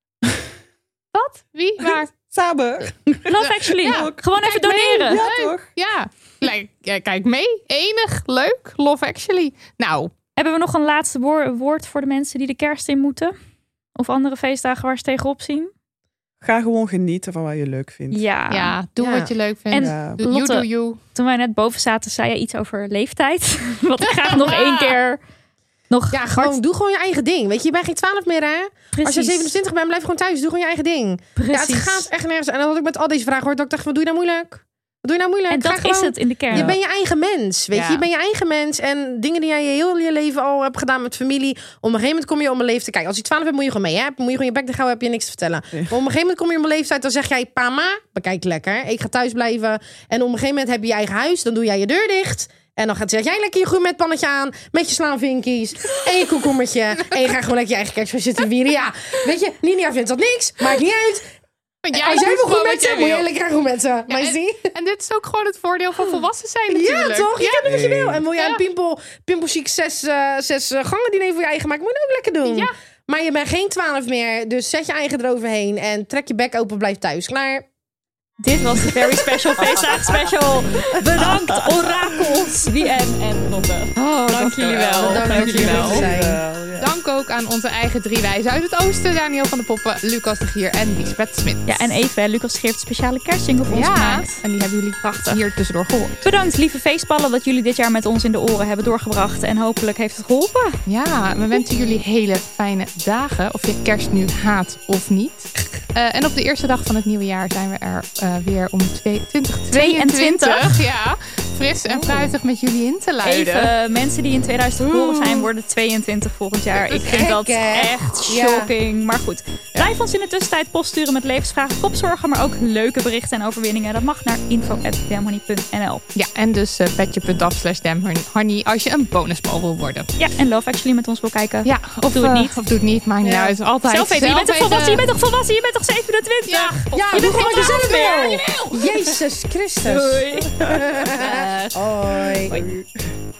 Wat? Wie? Waar? Samen. Love Actually. Ja. Gewoon even Kijk mee. doneren. Ja, toch? Ja. Kijk, ja, kijk mee. Enig. Leuk. Love Actually. Nou, Hebben we nog een laatste woor- woord voor de mensen die de kerst in moeten? Of andere feestdagen waar ze tegenop zien? Ga gewoon genieten van wat je leuk vindt. Ja. ja, doe Ja. wat je leuk vindt. En Ja. Doe, you Lotte- do you. Toen wij net boven zaten, zei je iets over leeftijd. Wat ik graag nog één keer... Nog Ja, gewoon, doe gewoon je eigen ding. Weet je, je bent geen twaalf meer, hè? Precies. Als je zevenentwintig bent, blijf gewoon thuis. Doe gewoon je eigen ding. Ja, het Precies. gaat echt nergens. En dan had ik met al deze vragen gehoord, dat ik dacht, wat doe je nou moeilijk? Wat doe je nou moeilijk? En Ga dat is gewoon- het in de kern. Je bent je eigen mens, weet Ja. je. Je bent je eigen mens. En dingen die jij je heel je leven al hebt gedaan met familie. Op een gegeven moment kom je om een leeftijd. Kijk, als je twaalf bent, moet je gewoon mee. Hè? Moet je gewoon je bek te houden, heb je niks te vertellen. Maar op een gegeven moment kom je om een leeftijd. Dan zeg jij, pama, bekijk lekker. Ik ga thuis blijven. En op een gegeven moment heb je je eigen huis. Dan doe jij je deur dicht. En dan gaat zeg jij lekker je gourmetpannetje aan. Met je slaanvinkies. En je koekommertje. En je gaat gewoon lekker je eigen kerstfeest zitten vieren. Ja, weet je, Ninia vindt dat niks. Maakt niet uit. Want Als jij doet wil gewoon wat gourmetten, jij moet jij wil. lekker gourmetten. Maar en- zie En dit is ook gewoon het voordeel van volwassen zijn natuurlijk. ja, toch? Je kan doen wat je wil. En wil jij Ja. een pimpel, pimpelchic zes, uh, zes uh, gangen diner voor je eigen maken, moet je ook lekker doen. Ja. Maar je bent geen twaalf meer, dus zet je eigen eroverheen en trek je bek open, blijf thuis. Klaar? Dit was de Very Special Feestdag Special. Bedankt, orakels. Wie en en Lotte. Oh, Dank jullie wel. Dank Dank jullie wel. Dank ook aan onze eigen drie wijzen uit het oosten. Daniel van de Poppen, Lucas de Gier en Lisbeth Smit. Ja, en even, Lucas geeft een speciale kerstjingle voor ons Ja, gemaakt. en die hebben jullie prachtig hier tussendoor gehoord. Bedankt, lieve feestballen, dat jullie dit jaar met ons in de oren hebben doorgebracht. En hopelijk heeft het geholpen. Ja, we wensen jullie hele fijne dagen. Of je kerst nu haat of niet. Uh, en op de eerste dag van het nieuwe jaar zijn we er uh, weer om twintig tweeëntwintig. Ja, fris en fruitig met jullie in te luiden. Even, mensen die in tweeduizend geboren zijn, worden tweeëntwintig volgend jaar. Ik vind dat echt shocking. Ja. Maar goed, blijf ons in de tussentijd post sturen met levensvragen, kopzorgen, maar ook leuke berichten en overwinningen. Dat mag naar info at damnhoney punt n l. Ja, en dus uh, petje.af slash damnhoney als je een bonusbal wil worden. Ja, en Love Actually met ons wil kijken. Ja, of, of doe het niet. Uh, of doe het niet, maakt niet ja. uit. Altijd zelf weten. Je bent toch volwassen? Je bent toch volwassen? Je bent toch zevenentwintig? Ja, ja je bent gewoon geen jezelf meer. wil. Jezus Christus. Doei. Hoi. Hoi.